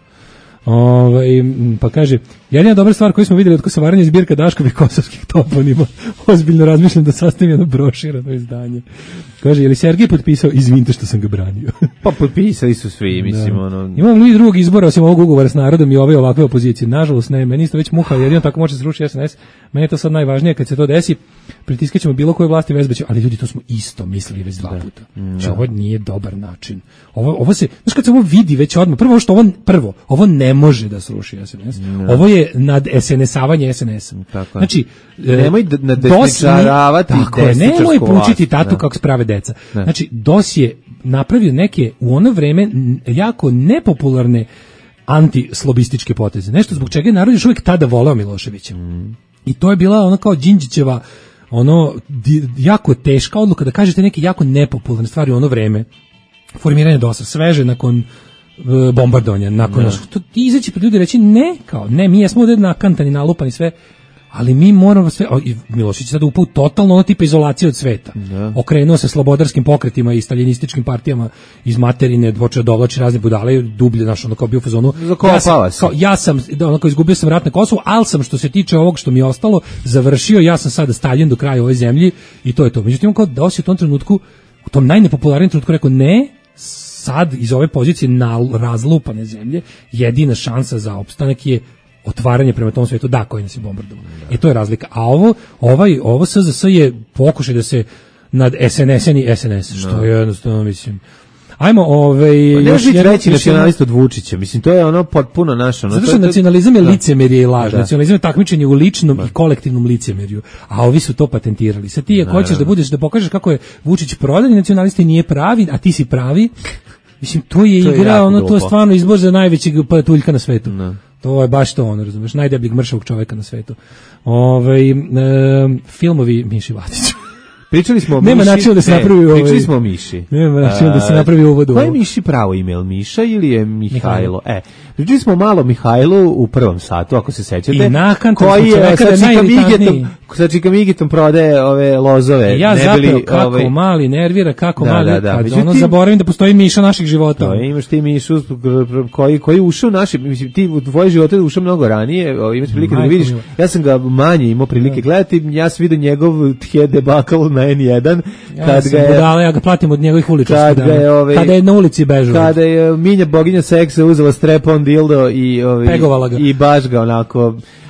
Ove, pa kaže, jedina dobra stvar koju smo vidjeli od kosovaranja je zbirka Daškovih kosovskih toponima. Ozbiljno razmišljam da sastavim jedno broširano izdanje. Kaže, je li Sergij potpisao? Izvinite što sam ga branio. Pa potpisali su svi, mislim. Ono... Imam li drugog izbora osim ovog ugovora s narodom i ove ovakve opozicije? Nažalost ne, meni isto već muha, jedino tako može se srušiti es en es. Meni je to sad najvažnije kad se to desi. Pritiska ćemo bilo koje vlasti vezbeće, ali ljudi, to smo isto mislili već dva da. puta. Znači, ovo nije dobar način. Ovo, ovo se, znaš kad se ovo vidi već odmah, prvo što ovo, prvo, ovo ne može da sruši es en es. No. Ovo je nad es en esavanje es en es. Tako. Znači, nemoj na desničaravati desničarsko nemoj pučiti tatu kako sprave deca. Ne. Znači, DOS je napravio neke u ono vreme jako nepopularne antislobističke poteze. Nešto zbog čega je narod još uvijek tada voleo Miloševića. Mm. I to je bila ono kao Đinđićeva ono di, jako teška odluka da kažete neke jako nepopularne stvari u ono vreme. Formiranje DOS-a sveže nakon uh, bombardovanja, nakon yeah. to izaći pred ljudi reći ne, kao ne, mi jesmo ovdje nakantani, nalupani sve, ali mi moramo sve, o, i Milošić sada upao totalno ono tipa izolacije od sveta. Yeah. Okrenuo se slobodarskim pokretima i staljinističkim partijama iz materine, dvoče dovlači razne budale, dublje, znaš, ono kao bio u fazonu. Ja sam, kao, ja sam, da, ono kao izgubio sam rat na Kosovu, ali sam što se tiče ovog što mi je ostalo, završio, ja sam sada Stalin do kraja ove zemlji i to je to. Međutim, kao da u tom trenutku, u tom najnepopularnijem trenutku rekao ne, sad iz ove pozicije na razlupane zemlje jedina šansa za opstanak je otvaranje prema tom svetu, da, koji nas je bombardovao. I to je razlika. A ovo, ovaj, ovo es zet es je pokušaj da se nad es en es i es en es, što no. je jednostavno, mislim... Ajmo, ovaj... Pa ne može biti veći nacionalist od Vučića, mislim, to je ono potpuno naše. Ono, zato što nacionalizam je licemerje i laž, da. Nacionalizam je takmičenje u ličnom da. i kolektivnom licemerju, a ovi su to patentirali. Sad ti ako hoćeš da budeš, da pokažeš kako je Vučić prodani nacionalista i nije pravi, a ti si pravi, mislim, to je to igra, je ono, to je stvarno izbor za najvećeg patuljka na svetu. No. To je baš to, ono, razumeš, najdebljeg mršavog čoveka na svetu. Ove, e, filmovi Miši Vatić. Pričali smo o Miši. Nema načina da se napravi ovaj. Pričali smo o Miši. Nema načina da se napravi uvod u ovo. Koji je Miši pravo ime, ili Miša ili je Mihajlo? E, pričali smo malo o Mihajlu u prvom satu, ako se sećate. I nakon koji je sa čikamigitom, sa čikamigitom prodaje ove lozove. I ja ne bili, zapravo kako ovaj... mali nervira, kako da, mali, da, da. Kad ono zaboravim da postoji Miša naših života. To, imaš ti Mišu koji, koji ušao naši, mislim, ti u tvoje živote ušao mnogo ranije, imaš prilike da ga vidiš. Ja sam ga manje imao prilike gledati, ja sam vidio njegov tje debakl na en jedan. Ja kad ga je, budala, ja ga platim od njegovih uličarskih dana. Ovaj, kada je na ulici bežao. Kada je Minja boginja seksa uzela strep-on dildo i, ovaj, pegovala ga. I baš ga onako...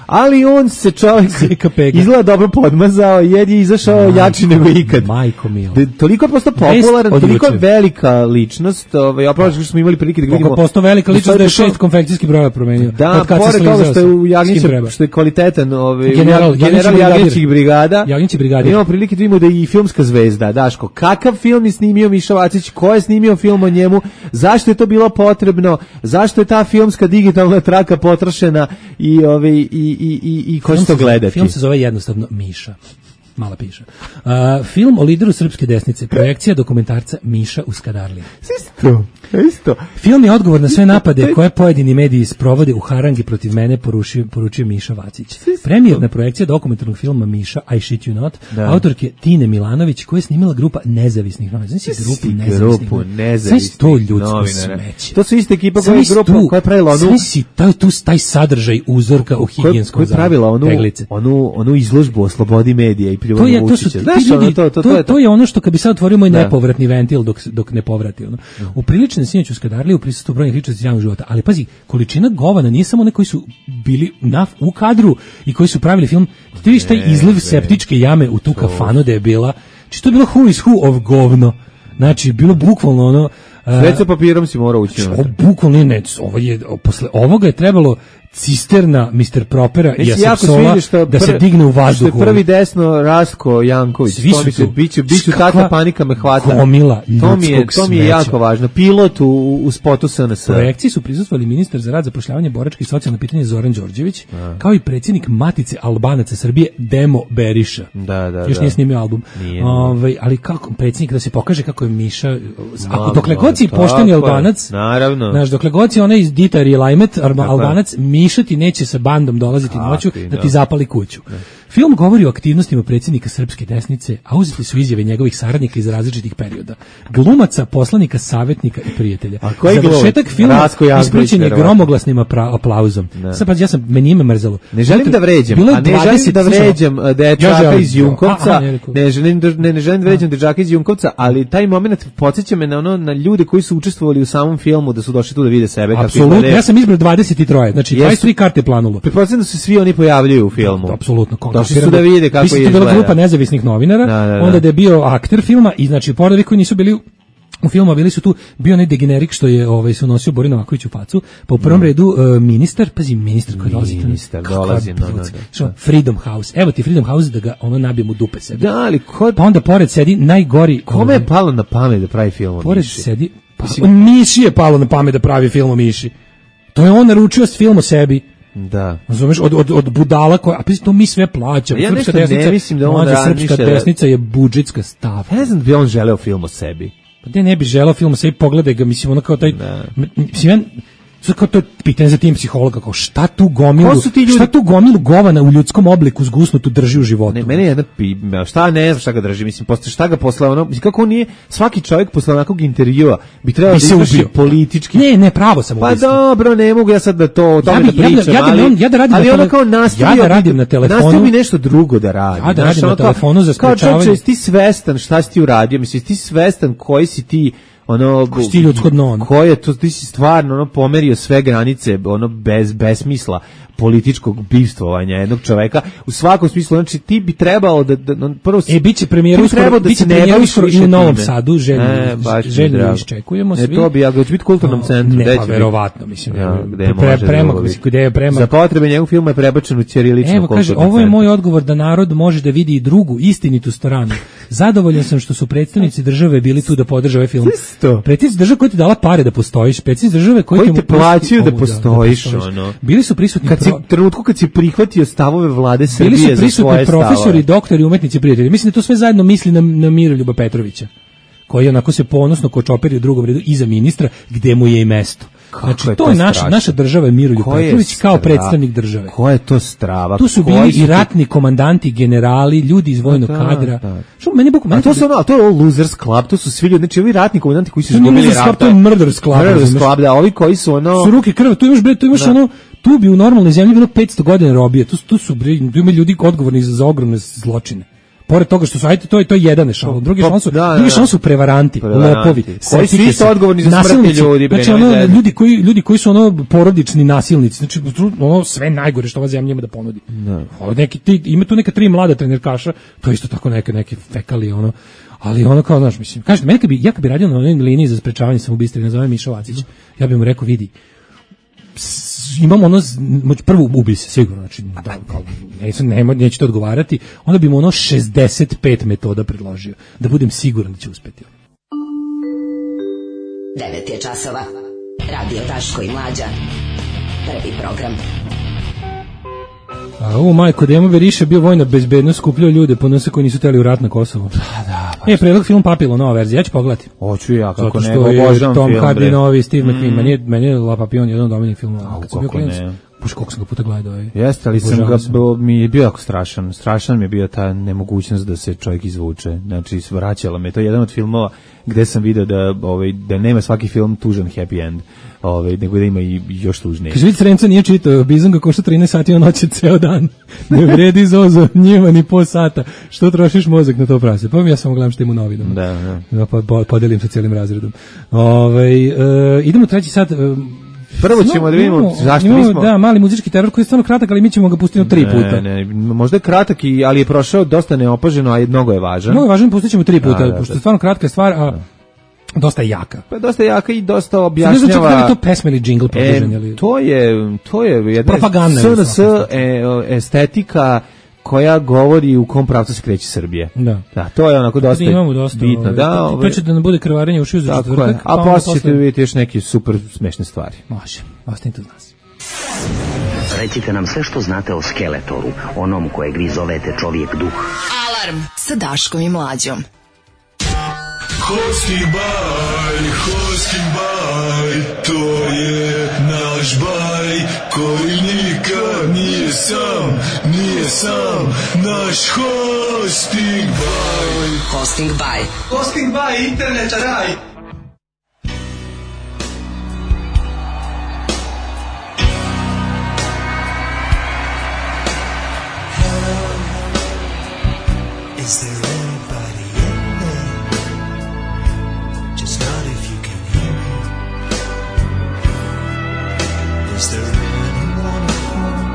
ali on se čovjek izgleda dobro podmazao jer je izašao Ma, jači nego ikad. Majko milo. De, toliko je postao popularan, toliko je velika ličnost, ovaj, ja prošlo što smo imali prilike da vidimo. Koliko je postao velika ličnost da je šest konfekcijskih brojeva promenio. Da, pored toga što je u Jagnjiću, što je kvalitetan ovaj, general, general Jagnjićih brigada, Jagnjići brigade. Imamo prilike da vidimo da je i filmska zvezda. Daško, kakav film je snimio Miša Vacić, ko je snimio film o njemu, zašto je to bilo potrebno, zašto je ta filmska digitalna traka potrošena i ovaj i i i i ko će to gledati. Film se zove jednostavno Miša. Mala piše. Uh, film o lideru srpske desnice, projekcija dokumentarca Miša u Skadarliji. Isto, isto. Film je odgovor na sve napade koje pojedini mediji sprovode u harangi protiv mene, poručio, poručio Miša Vacić. Premijerna projekcija dokumentarnog filma Miša, I Shit You Not, da. Autorke Tine Milanović, koja je snimila grupa nezavisnih novinara. Znači grupu nezavisnih novinara. Sve to ljudsko smeće. To su iste ekipa koja je grupa koja je pravila onu... Sve si taj, tu, taj sadržaj uzorka u higijenskom zavodu. Koja je pravila onu, onu, onu izložbu o slobodi medija i To je, to, su, Znaš, ljudi, ono, to, to, to, je to je ono što kad bi sad otvorio moj da. nepovratni ventil dok, dok ne povrati. Ono. Mm. Upriličen sinoć u Skadarliji u prisustvu brojnih ličnosti iz javnog života. Ali pazi, količina govana nije samo one koji su bili na, u kadru i koji su pravili film. Ti vidiš taj izliv septičke jame u tu kafanu da je bila. Znači to je bilo who is who of govno. Znači, bilo bukvalno ono... Sve sa papirom si morao ući. Ovo bukvalno ne, ovo je, posle ovoga je trebalo cisterna mister Propera i Asepsola da se digne u vazduhu. Što je prvi desno Rastko Janković. Svi su tu. Biću, biću tata panika me hvata. Gomila to mi je, to mi je jako važno. Pilot u, u spotu S N S. Projekciji su prisustvovali ministar za rad, zapošljavanje, boračke i socijalne pitanje Zoran Đorđević, A. kao i predsjednik Matice Albanaca Srbije Demo Beriša. Da, da, Još da. nije snimio album. Nije, Ove, ali kako predsjednik da se pokaže kako je Miša, ako dokle god si pošteni Albanac, naravno. Znaš, dokle god si onaj iz Ditar i Lajmet, Albanac, Miša ti neće sa bandom dolaziti noću da ti zapali kuću. Ne. Film govori o aktivnostima predsjednika srpske desnice, a uzeti su izjave njegovih saradnika iz različitih perioda. Glumaca, poslanika, savjetnika i prijatelja. Završetak filma ispraćen je gromoglasnim aplauzom. Sad pa ja sam, meni ime mrzalo. Ne želim da vređam, a ne želim da vređam dečaka iz Junkovca, ne želim da ne želim da vređam dečaka iz Junkovca, ali taj momenat podsjeća me na ono na ljude koji su učestvovali u samom filmu, da su došli tu da vide sebe. Apsolutno, ja sam izbrao dvadeset tri, znači dvadeset tri karte planulo. Pretpostavljam da se svi oni pojavljuju u filmu. Apsolutno. Došli su da vide kako je izgleda. Bila grupa nezavisnih novinara, da, da, da. Onda da je bio akter filma i znači pored koji nisu bili u filmu, bili su tu, bio onaj degenerik što je ovaj, su nosio Boris Novaković u facu, pa u prvom mm. redu uh, ministar, pazi, ministar koji dolazi. Ministar dolazi, no, no, no. Freedom House, evo ti Freedom House da ga ono nabijem u dupe sebi. Da, ali kod... Pa onda pored sedi najgori... Kome je palo na pamet da pravi film o pored Miši? Sedi, pa, Miši je palo na pamet da pravi film o Miši. To je on naručio film o sebi. Da. Razumeš, od, od, od budala koja, a to mi sve plaćamo. Ja srpska desnica, ne mislim da on radi srpska desnica je budžetska stavka. Ne znam da bi on želeo film o sebi. Pa da ne bi želeo film o sebi, pogledaj ga, mislim, ono kao taj, da. mislim, ja, sve kao to je pitanje za tim psihologa, kao šta tu gomilu, šta tu gomilu govana u ljudskom obliku zgusnutu drži u životu? Ne, mene je jedna pima, šta ne znam šta ga drži, mislim, posle šta ga posle ono, mislim, kako on nije, svaki čovjek posle onakog intervjua bi trebao da izvrši politički. Ne, ne, pravo sam Pa dobro, ne mogu ja sad da to, o tome ja bi, da pričam, ja, ja, ali, ja, ja da radim ali na ono kao nastavio, ja da radim na telefonu, nastavio bi nešto drugo da radi. Ja da radim na telefonu za sprečavanje. Kao čovječe, ti svestan šta si ti uradio, mislim, ti svestan koji si ti ono ti ljudsko dno, ko je to, ti si stvarno ono pomerio sve granice ono bez besmisla političkog bivstvovanja jednog čoveka u svakom smislu, znači ti bi trebao da, da prvo e biće premijer uskoro, da biće premijer uskoro i u Novom Sadu, željno e, željno iščekujemo svi. E to bi ja ga će biti kulturnom centru, ne, pa verovatno mislim ja, gde pre, prema gde je prema za potrebe njegovog filma je prebačen u ćirilično. Evo kaže, ovo je moj odgovor da narod može da vidi i drugu istinitu stranu. Zadovoljan sam što su predstavnici države bili tu da podrže ovaj film. Predstavnici države koji ti dala pare da postojiš, predstavnici države koji, koji te plaćaju da postojiš, ono. Bili su prisutni kad si, trenutku kad si prihvatio stavove vlade Srbije za svoje stavove. Bili su prisutni profesori, doktori, umetnici, prijatelji. Mislim da to sve zajedno misli na, na Miroljuba Petrovića, koji onako se ponosno kočoperi u drugom redu iza ministra, gde mu je i mesto. Kako znači, je to je naša, naša država je Miroljub Petrović kao predstavnik države. Ko je to strava? Tu su bili i ratni komandanti, generali, ljudi iz vojnog da, kadra. Da. Što meni buk, meni to su ono, to je Losers Club, to su svi ljudi, znači ovi ratni komandanti koji su izgubili rat. To je Murders Club. Murders Club, da, ovi koji su ono... Su ruke krv, tu imaš bre, tu imaš da. ono, tu bi u normalnoj zemlji bilo petsto godina robije, tu, tu su bre, tu ima ljudi odgovorni za, za ogromne zločine. Pored toga što su, ajde, to je to je jedan ešalon, drugi ešalon su, da, drugi da. ešalon su prevaranti, Prevaranti. lopovi, Koji su isto odgovorni za smrti nasilnici. ljudi, bre, Znači, nemoj ono, zezati. ljudi koji ljudi koji su ono porodični nasilnici, znači ono sve najgore što ova zemlja ima da ponudi. Da. Ovo neki ti, ima tu neka tri mlada trenerkaša, to je isto tako neke neke fekali ono. Ali ono kao, znaš, mislim, kažete, meni kad bi, ja kad bi radio na onoj liniji za sprečavanje samoubistva, ne zove Miša Vacić, ja bih mu rekao, vidi, s- imamo ono, z- moć- prvo ubi se, sigurno, znači, da, kao, neću, nema, neću to odgovarati, onda bi mu ono šezdeset pet metoda predložio, da budem siguran da će uspeti. devet je časova. Radio Daško i Mlađa. Prvi program. A u majko, Demo Beriša bio vojna bezbednost, skupljao ljude po nosa koji nisu teli u rat na Kosovu. Da, da. E, predlog film Papilo, nova verzija, ja ću pogledati. Hoću ja, kako Zato ne, što je obožavam Tom film, Hardy bre. novi, Steve McQueen, Mm. meni je, meni je La Papillon jedan od omiljenih filmova. Au, Kad sam bio kako klinac, ne. puš, koliko sam ga puta gledao. Ej. Jeste, ali sam Obožavao ga, sam. bo- mi je bio jako strašan. Strašan mi je bio ta nemogućnost da se čovjek izvuče. Znači, vraćala me. To je jedan od filmova gde sam video da, ovaj, da nema svaki film tužan happy end, ovaj, nego da ima i još tužnije. Kaže, vidi, Sremca nije čitao, Bizon ga košta trinaest sati, on noće ceo dan. Ne vredi zozo, njima ni po sata. Što trošiš mozak na to prase? Pa ja samo gledam što ima u novinama. Da, da. Da, pa po- podelim sa cijelim razredom. Ovaj e, idemo u treći sat. e, Prvo ćemo da vidimo imamo- zašto imamo, mi smo... Da, mali muzički teror koji je stvarno kratak, ali mi ćemo ga pustiti tri puta. Ne, ne, možda je kratak, i, ali je prošao dosta neopaženo, a je mnogo je važan. Mnogo je važno, pustit ćemo tri puta, Da, da, pošto da. je stvarno kratka stvar, a dosta je jaka. Pa dosta jaka i dosta Ne znam čak da li objašnjava... je to pesma ili džingl produžen. E, ili... to je to je jedna Propaganda je S N S svakako. e, estetika koja govori u kom pravcu se kreće Srbije. Da. Da, to je onako dosta Imamo dosta. bitno. ovaj, Da, to- ovaj, to će da nam bude krvarenje u šiju za tako je. četvrtak. A onda posle ćete posle- vidjeti još neke super smešne stvari. Može, ostanite uz nas. Recite nam sve što znate o Skeletoru, onom kojeg vi zovete čovjek duh. Alarm sa Daškom i Mlađom. Hosting baj, hosting baj, to je naš baj koji nikad nije sam, nije sam, naš hosting baj. Hosting by Hosting by internet raj. Is there anybody in there? Just not if you can hear me. Is there anyone at home?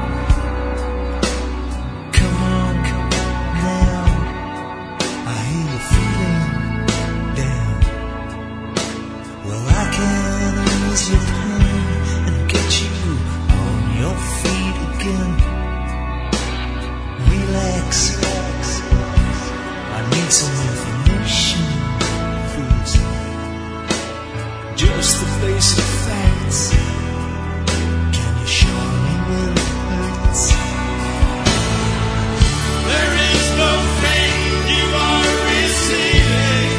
Come on, come on now. I hear you feeling down. Well, I can ease your pain and get you on your feet again. Relax, relax. I need some information, please. Just the basic facts. Can you show me where it hurts? There is no pain you are receiving,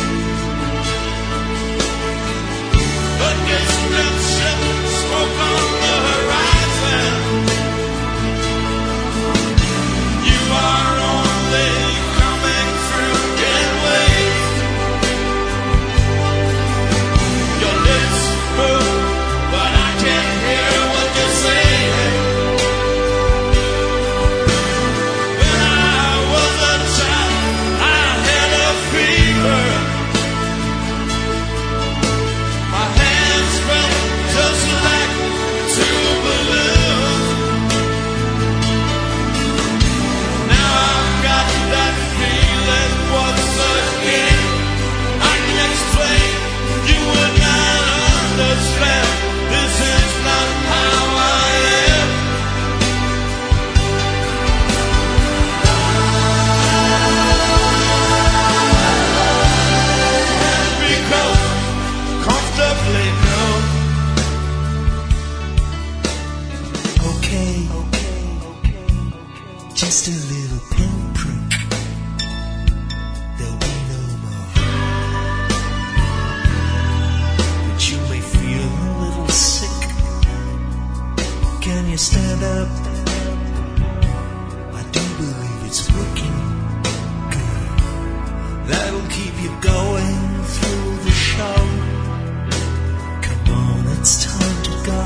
but destruction, smoke on the horizon. You are only coming through in waves. Your lips move, but I can't hear what you're saying. When I was a child, I had a fever. My hands felt just like two balloons. Now I've got that feeling once again. I can explain, you would not understand. This is not how I am. Because comfortably numb. Okay, okay, okay. Just a little pinprick. There'll be no more. But you may feel a little sick. Can you stand up? I do believe it's working good. That'll keep you going through the show. Come on, it's time to go.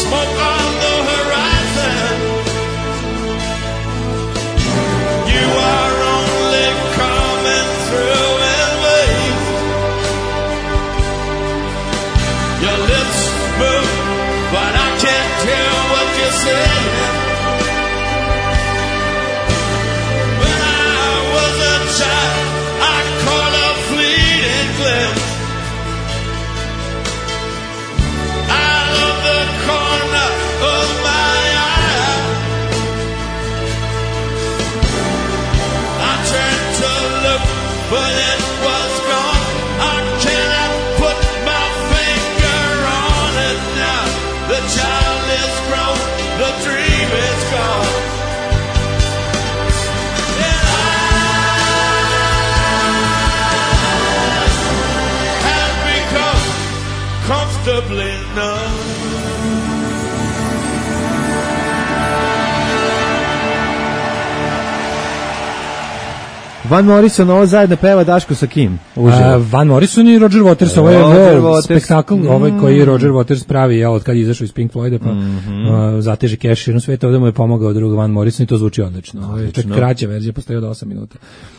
smoke on the horizon. You are only coming through in waves. Your lips move, but I can't tell what you're saying. When I was a child, I caught a fleeting glimpse. Out of the corner of my eye, I turned to look, but it was gone. I cannot put my finger on it now. The child is grown, the dream is gone. And I have become comfortably numb. Van Morrison ovo zajedno peva Daško sa kim? Uživo. Uh, Van Morrison i Roger Waters, ovo je Roger ovo Waters. spektakl, Mm. ovaj koji Roger Waters pravi, ja, od kad je izašao iz Pink Floyda, pa Mhm. uh, zateže keš širom sveta, ovdje mu je pomogao drug Van Morrison i to zvuči odlično. Ovo je čak Odlično. kraća verzija, postoji od osam minuta.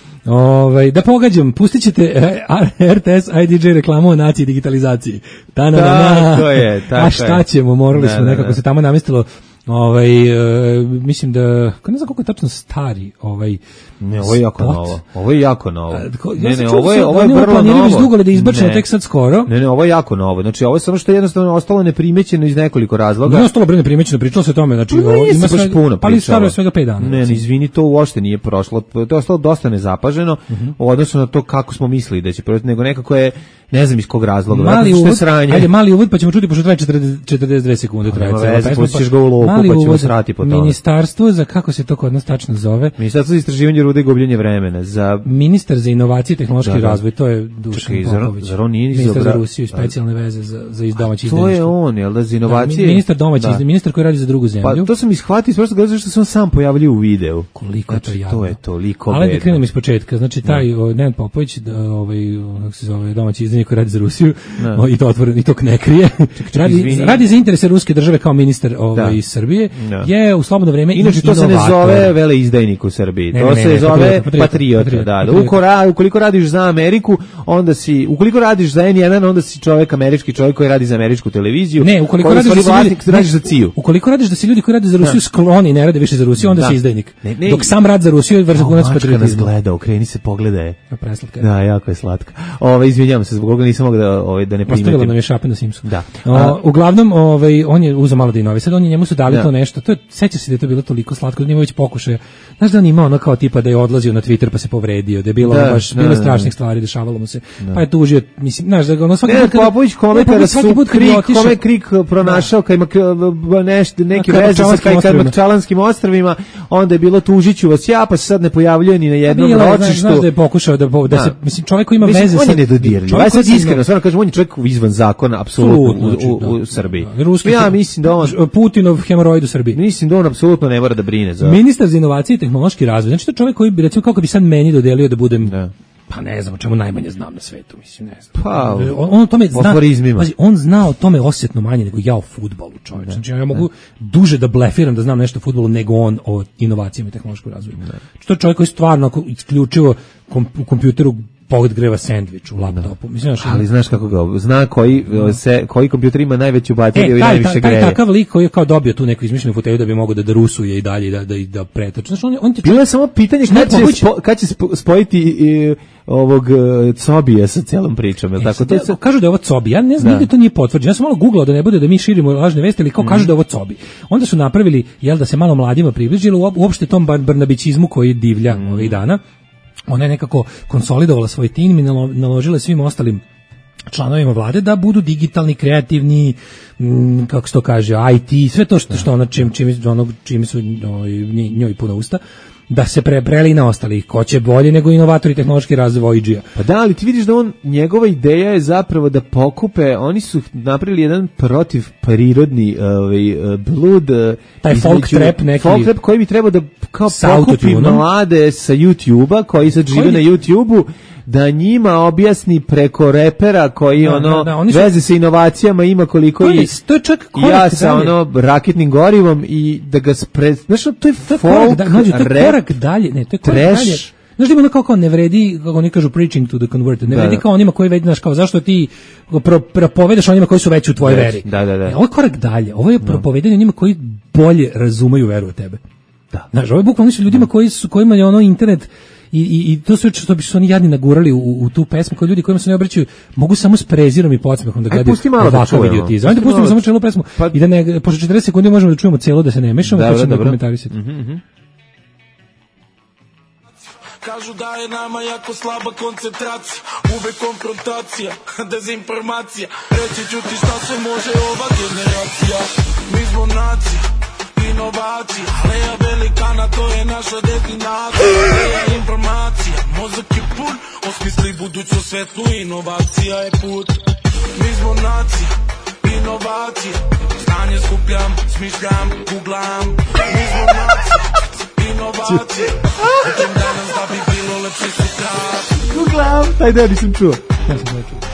Ovaj, da pogađam, pustit ćete eh, R T S I D J reklamu o naciji i digitalizaciji. Ta, na, na, na. Tako je, tako A šta je. ćemo, morali Da, smo, da, nekako da. se tamo namestilo. Ovaj, e, mislim da, ne znam koliko je tačno stari ovaj Ne, ovo je jako spot. novo. Ovo je jako novo. A, ko- ja Ne, sam ne, čuo ovo da je su- ovo je oni ovo vrlo planiraju novo. već dugo, ali da je izbačeno Ne. tek sad skoro. Ne, ne, ovo je jako novo. Znači, ovo je samo što je jednostavno ostalo neprimećeno iz nekoliko razloga. Nije ostalo brine primećeno, pričalo se o tome, znači Pa ovo nije ima se baš sve- puno pa ali pričalo. staro je svega pet dana. Ne, ne, recimo. izvini, to uopšte nije prošlo. To je ostalo dosta nezapaženo u odnosu na to kako smo mislili da će proći, nego nekako je, ne znam iz kog razloga. Mali Mali uvod, sranje. ajde mali uvod, pa ćemo čuti, pošto traje četrdeset, četrdeset dve sekunde. Traje nema cijela veze, pesma, pustit ćeš ga u luku, mali pa ćemo uvod, srati po tome. Ministarstvo za, kako se to kod nas tačno zove, Ministarstvo za istraživanje rude i gubljenje vremena. Za ministar za inovacije i tehnološki Da, da. razvoj, to je Dušan Čekaj, zar- Popović. zar on nije Ministar za izabra- Rusiju i specijalne veze za, za domaće to je izdajništvo. on, jel da, za Da, inovacije? ministar domaći, Da. ministar koji radi za drugu zemlju. Pa to sam ishvatio iz prostog razloga što se on sam pojavljuje u videu. Koliko je to Znači, jadno. to je toliko Ali da bedno. krenemo iz početka. Znači taj o, Nenad Popović, da, ovaj kako se zove, domaći izdajnik koji radi za Rusiju, Da. o, i to otvoreno i to ne krije. radi, izvini. radi za interese ruske države kao ministar ovaj Da. iz Srbije. Da. Je u slobodno vreme Inače, to se ne inovator. zove veleizdajnik u Srbiji, Ne, to ne, ne, se ne, zove patriota, patriota, patriota, patriota, da, da. patriota. Uko ra- ukoliko radiš za Ameriku, onda si, ukoliko radiš za N jedan, onda si čovjek američki, čovjek koji radi za američku televiziju. Ne, ukoliko koji radiš u da stvari se ljudi, vlasnik, radiš za C I U. Ukoliko radiš da se ljudi koji rade za Rusiju skloni, ne rade više za Rusiju, onda Da. si izdajnik. Ne, ne, Dok sam rad za Rusiju je vrhunac Mačka nas patriotizma. gleda, okreni se, pogledaj. A preslatka je. Da, jako je slatka. Ove, izvinjavam se, zbog ovoga nisam mogao da, ove, da ne Ostavila primetim. nam je šape na Simsu. Da. O, A- uglavnom, ovaj, on je uzeo malo da inovi. Sad oni njemu su dali Da. to nešto. To je, sećaš se da je to bilo toliko slatko, da ima već pokušaje. Znaš da on ima ono kao tipa da je odlazio na Twitter pa se povredio, da je bilo Da, ono baš, da, bilo da, strašnih da. stvari, dešavalo mu se. Pa je tužio, mislim, znaš, da ga ono svaki Ne, put kada- Popović kome Ne, kada Popović svaki su put kad je krik, otišao- kome krik pronašao, kad ima k- nešto, neke Na veze sa Karmakčalanskim ostrvima. Karmakčalanskim ostrvima, onda je bilo tužiću vas ja, pa se sad ne pojavljuje ni na jednom Bilo je, znaš, ročištu. znaš da je pokušao da, da, Da. se, mislim, čovjek koji ima Mislim, veze on sa... je nedodirljiv. čovjek Aj koji sad se- iskreno, stvarno kažem, on je čovjek izvan zakona, apsolutno, Apsolutno, u, u, znači, u da. Srbiji. Da. Ruski ja he- mislim da on, Putinov hemoroid u Srbiji. mislim da on apsolutno ne mora da brine za... Ministar za inovacije i tehnološki razvoj. Znači to je čovjek koji bi, recimo, kako bi sad meni dodelio da budem, Da. pa ne znam o čemu najmanje znam na svetu, mislim, ne znam. Pa, on, on o tome o zna, aforizmima. pazi, on zna o tome osjetno manje nego ja o fudbalu, čovječ. Znači ja mogu duže da blefiram da znam nešto o fudbalu nego on o inovacijama i tehnološkom razvoju. Znači, to je čovjek koji stvarno ako isključivo kom, u kompjuteru podgreva sendvič u laptopu. Mislim, znaš, Ali znaš kako ga, zna koji, se, koji kompjuter ima najveću bateriju E, i taj, najviše taj, taj greje. takav lik koji je kao dobio tu neku izmišljenu fotelju da bi mogao da, da rusuje i dalje i da, da, da pretače. Znači, on, on ti Bilo je samo pitanje Ne, kad će, Popović- spo, kad će spo- spojiti i, ovog e, Cobija sa celom pričom, je li E, tako? sad, To ja- se, kažu da je ovo Cobi. Ja ne znam, Da. nigde to nije potvrđeno. Ja sam malo googlao da ne bude da mi širimo lažne vesti, ali kao kažu da je ovo Cobi. Onda su napravili, jel, da se malo mladima približilo, uop- uopšte tom bar- barnabićizmu koji divlja ovih dana. Ona je nekako konsolidovala svoj tim i nalo- naložila svim ostalim članovima vlade da budu digitalni, kreativni, mm, kako se to kaže, I T, sve to što, što ona čim, čim, ono, čim su ovaj, nj- njoj puna usta, da se pre, preli na ostalih. Ko će bolje nego inovatori tehnološki razvoj Vojđija. pa da, ali ti vidiš da on, njegova ideja je zapravo da pokupe, oni su napravili jedan protiv prirodni ovaj, blud. eh, Taj između- folk trap neki- folk trap koji bi trebao da kao Sa pokupi autotunom. mlade sa YouTube-a, koji sad žive Koji- na YouTube-u, da njima objasni preko repera koji Da, ono da, da, oni su- veze sa inovacijama ima koliko To je- i to je čak i korak ja sa dalje. ono raketnim gorivom i da ga spre... Znaš, to je To je korak, folk, da, mlađe, to je rap, korak dalje, ne, to je korak trash. dalje. Znaš da ima ono kao, kao ne vredi, kako oni kažu preaching to the converted, ne Da, vredi da. kao onima koji već, znaš, kao zašto ti pro, propovedaš onima koji su veći u tvojoj Veći, veri. da, da, da. E, ovo je korak dalje, ovo je propovedanje onima koji bolje razumeju veru od tebe. Da. Znaš, ovo je bukvalno su ljudima koji su, kojima je ono internet i, i, i to sve što bi su oni jadni nagurali u, u tu pesmu, koji ljudi kojima se ne obraćaju, mogu samo s prezirom i podsmehom da Aj, gledaju pusti malo da ovakav čujemo. idiotizam. Ajde Pusti pustimo malo samo da- celu pesmu Pa- i da ne, pošto četrdeset sekundi možemo da čujemo celo da se ne mešamo, Dobro, pa ćemo da dobro. komentarisati. Mhm, mhm. Kažu da je nama jako slaba koncentracija, uvek konfrontacija, dezinformacija. Reći ću ti šta se može ova generacija. Mi smo nacija, inovacija, aleja velikana, to je naša destinacija. Aleja informacija, mozak je pun, osmisli buduću svetlu, inovacija je put. Mi smo nacija, inovacija, znanje skupljam, smišljam, googlam. Mi smo nacija, inovacije, učim danas da bi bilo lepše sutra. Uglav, taj da nisam čuo. Ja sam to čuo.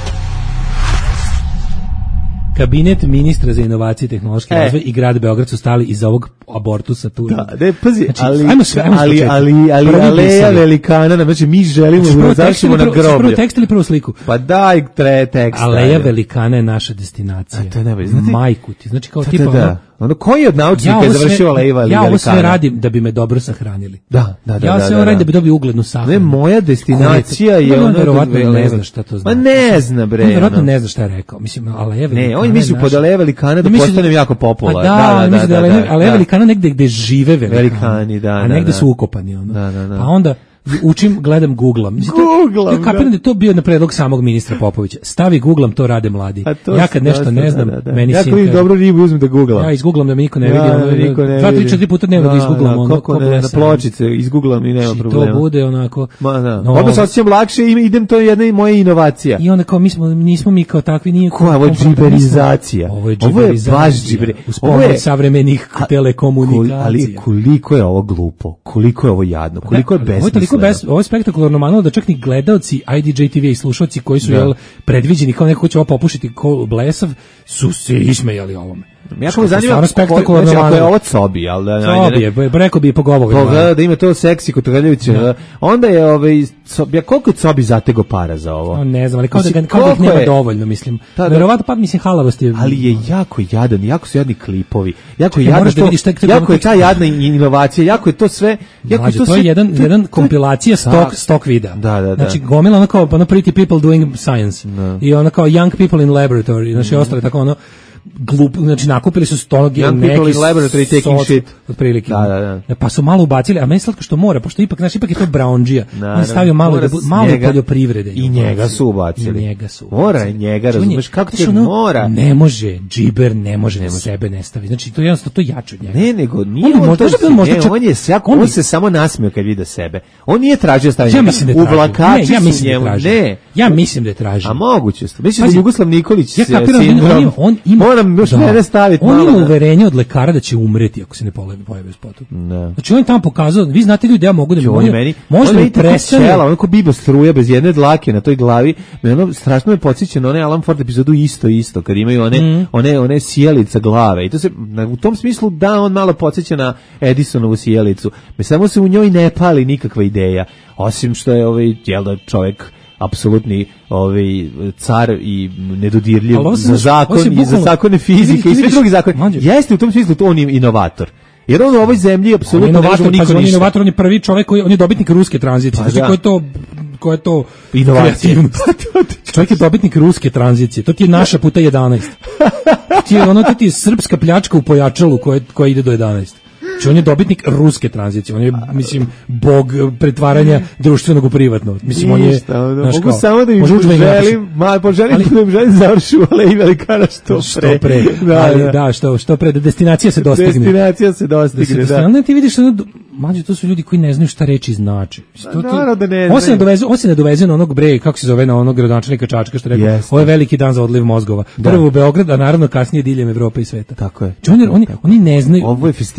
Kabinet ministra za inovacije i tehnološki E. razvoj i grad Beograd su stali iza ovog abortusa tu. Da, ne, pazi, Znači, ali, ajmo sve, ajmo s ali, početka. ali, ali, Prvi aleja bisevi. velikana, znači mi želimo Znači, da prvo tekst završimo ili na prvo- prvo groblje. tekst ili prvo sliku? Pa daj tre tekst. Aleja velikana je naša destinacija. A to je najbolje, znate- Majku ti, znači kao Da, tipa da, da. ono, Ono, koji od naučnika ovo je sve- završio aleja Ja velikana? ovo sve radim da bi me dobro sahranili. Da, da, da. Ja da, sve da, ovo radim da. da bi dobio uglednu sahranu. Ne, moja destinacija Koji je on ono... verovatno da- ne zna šta to znači. Ma ne zna, bre. On verovatno ono. ne zna šta je rekao. Mislim, Aleja velikana. Ne, on misli je pod naša- aleja velikana da Ja mislim postanem jako popularan. Pa da, da, mislim da, da, Aleja- da, Aleja da. velikana negde gde žive velikani. Velikani, da, A da, negde da. su ukopani, ono. Da, da, da. A onda učim, gledam, googlam. Mislim, to- Googlam, Ja kapiram da je to bio na predlog samog ministra Popovića. Stavi googlam, to rade mladi. A to Ja kad se nešto dosta, ne znam, da, da. meni Ja sin ako vidim kaže- dobro ribu, uzmem da googlam. Ja izgooglam da me niko ne Ja, vidi. ono, da niko ne dva, tri, vidi. četiri puta dnevno da izgooglam. ono, kako ko ne, na blesav. pločice, izgooglam i nema Znači, problema. to bude onako... Ma da. No, Odmah se osjećam lakše i idem, to je jedna moja inovacija. I onda kao mi smo, nismo mi kao takvi, nije... Koja, ovo je džiberizacija. Ovo je Ovo je baš džiberizacija. džiberi. Uz Ovo pomoć je- savremenih A- telekomunikacija. Ali koliko je ovo glupo, koliko je ovo jadno, koliko je Da, Ovo je besmisleno. toliko bes, ovo je spektakularno malo da čak ni gledaoci I D J T V i slušalci koji su Da. jel, predviđeni kao neko ko će ovo popušiti ko blesav, su se ismejali ovome. Jako me zanima, Stvarno ko- spektakularno znači, ako je malo. ovo cobi, ali da... Sobi je, ba- rekao bi i pogovog. Toga, da ima to seksi kod Togaljevića. Da. Onda je ovaj Cobi, ja koliko je Cobi zatego para za ovo? O, ne znam, ali kao da, Mislim, ga, kao da ih koliko nema je- dovoljno, mislim. Da, da. Verovatno pa mislim halavost je... Ali je jako jadan, jako su jadni klipovi. Jako je Čekaj, jadno moraš da to, vidiš tek- tek jako ono je ta tekst. jadna inovacija, jako je to sve, jako Mlađe, je to je sve- jedan, to- jedan to- kompilacija stok, Tak. stok videa. Da, da, da. Znači, gomila ono kao, ono pretty people doing science. I ono kao young people in laboratory. Znači, ostale tako ono, glup, znači nakupili su sto Young people neki in laboratory taking sos- shit. otprilike. Da, da, da. Pa su malo ubacili, a meni je slatko što mora, pošto ipak, znači, ipak je to Brownđija. On je Naravno, stavio malo, mora da, bu- s malo njega- poljoprivrede. I njega su ubacili. I njega su Mora ubacili. njega, Znači, on je- razumeš, kako ti znači, je ono, mora? Ne može, džiber ne može da sebe ne stavi. Znači, to je jednostavno, to je jače od njega. Ne, nego nije On bi on, možda- to, možda bi on možda ne, čak- on je jako, on on, bi- se samo nasmeo kad vide sebe. On nije tražio stavljanje. Ja mislim da je tražio. Uvlakači Ne, ja su mislim da je njemu, tražio. ne. Ja mislim da je tražio. A moguće sto. Mislim da Pazi, Jugoslav Nikolić Ja se kapiram, on, sindrom. on, ima, on ima, Moram još da. mene staviti On malo. ima da- uverenje od lekara da će umreti ako se ne pojavi pojavi u spotu. Da. Znači on je tamo pokazao, vi znate ljudi, ja mogu da mi On je može, meni, može on da je mi tako prestane. ćela, on ko bibo struja bez jedne dlake na toj glavi. Me ono strašno me podsjeća na one Alan Ford epizodu isto isto kad imaju one Mhm. one one sjelica glave. I to se na- u tom smislu da on malo podsjeća na Edisonovu sjelicu. Me samo se u njoj ne pali nikakva ideja, osim što je ovaj jel da čovjek apsolutni ovaj car i nedodirljiv Ali ovo se za znaš, zakon ovo se i za bukvalno- zakone Ti fizike i vidiš- sve drugi zakoni. Mlađe. Jeste u tom smislu to on je inovator. Jer on u ovoj zemlji On je apsolutno ne može inovator, niko pazi, on je ništa. inovator, on je prvi čovjek koji, on je dobitnik ruske tranzicije. Pa Znači da. ko je to, ko je to Inovacija. kreativnost. Čovjek je dobitnik ruske tranzicije. To ti je naša puta jedanaest. Ti je ono, to ti je srpska pljačka u pojačalu koja, koja ide do jedanaest. Znači on je dobitnik ruske tranzicije. On je, mislim, bog pretvaranja društvenog u privatno. Mislim, on je... Ništa, ono, znaš, mogu kao, samo da im može udžbenik napiše. poželim, ma poželim Ali- da im želim završi u Aleji Velikana što pre. Što pre, ali da, što, što pre, da destinacija se dostigne. Destinacija se Da se dostigne, da. dostigne. Ali ne, ti vidiš, ono, mlađe, to su ljudi koji ne znaju šta reči znači. Mislim, to- to- naravno da ne On se znaju. nadoveze, on se nadoveze na onog bre, kako se zove, na onog gradonačelnika Čačka što je rekao, Jeste. ovo je veliki dan za odliv mozgova. Da. Prvo u Beograd, a naravno kasnije diljem Evrope i sveta. Tako je. Znači, oni, oni, oni ne znaju. Ovo je festival, ovo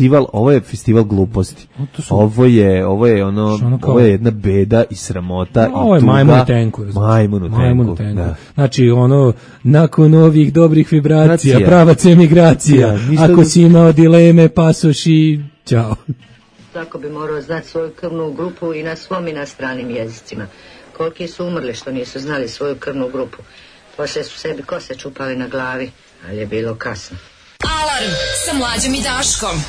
ovo je festival gluposti. No, to su- Ovo je, ovo je ono, Što ono kao- ovo je jedna beda i sramota Ovo i je tuga. majmun u tenku. razumiješ? Majmun u tenku. Majmun u tenku. Da. Znači, ono, nakon ovih dobrih vibracija, Gracija. pravac emigracija, Ja, ništa ako da- si imao dileme, pasoš i ćao. Svako bi morao znati svoju krvnu grupu i na svom i na stranim jezicima. Koliki su umrli što nisu znali svoju krvnu grupu. Poslije su sebi kose čupali na glavi, ali je bilo kasno. Alarm sa Mlađom i Daškom.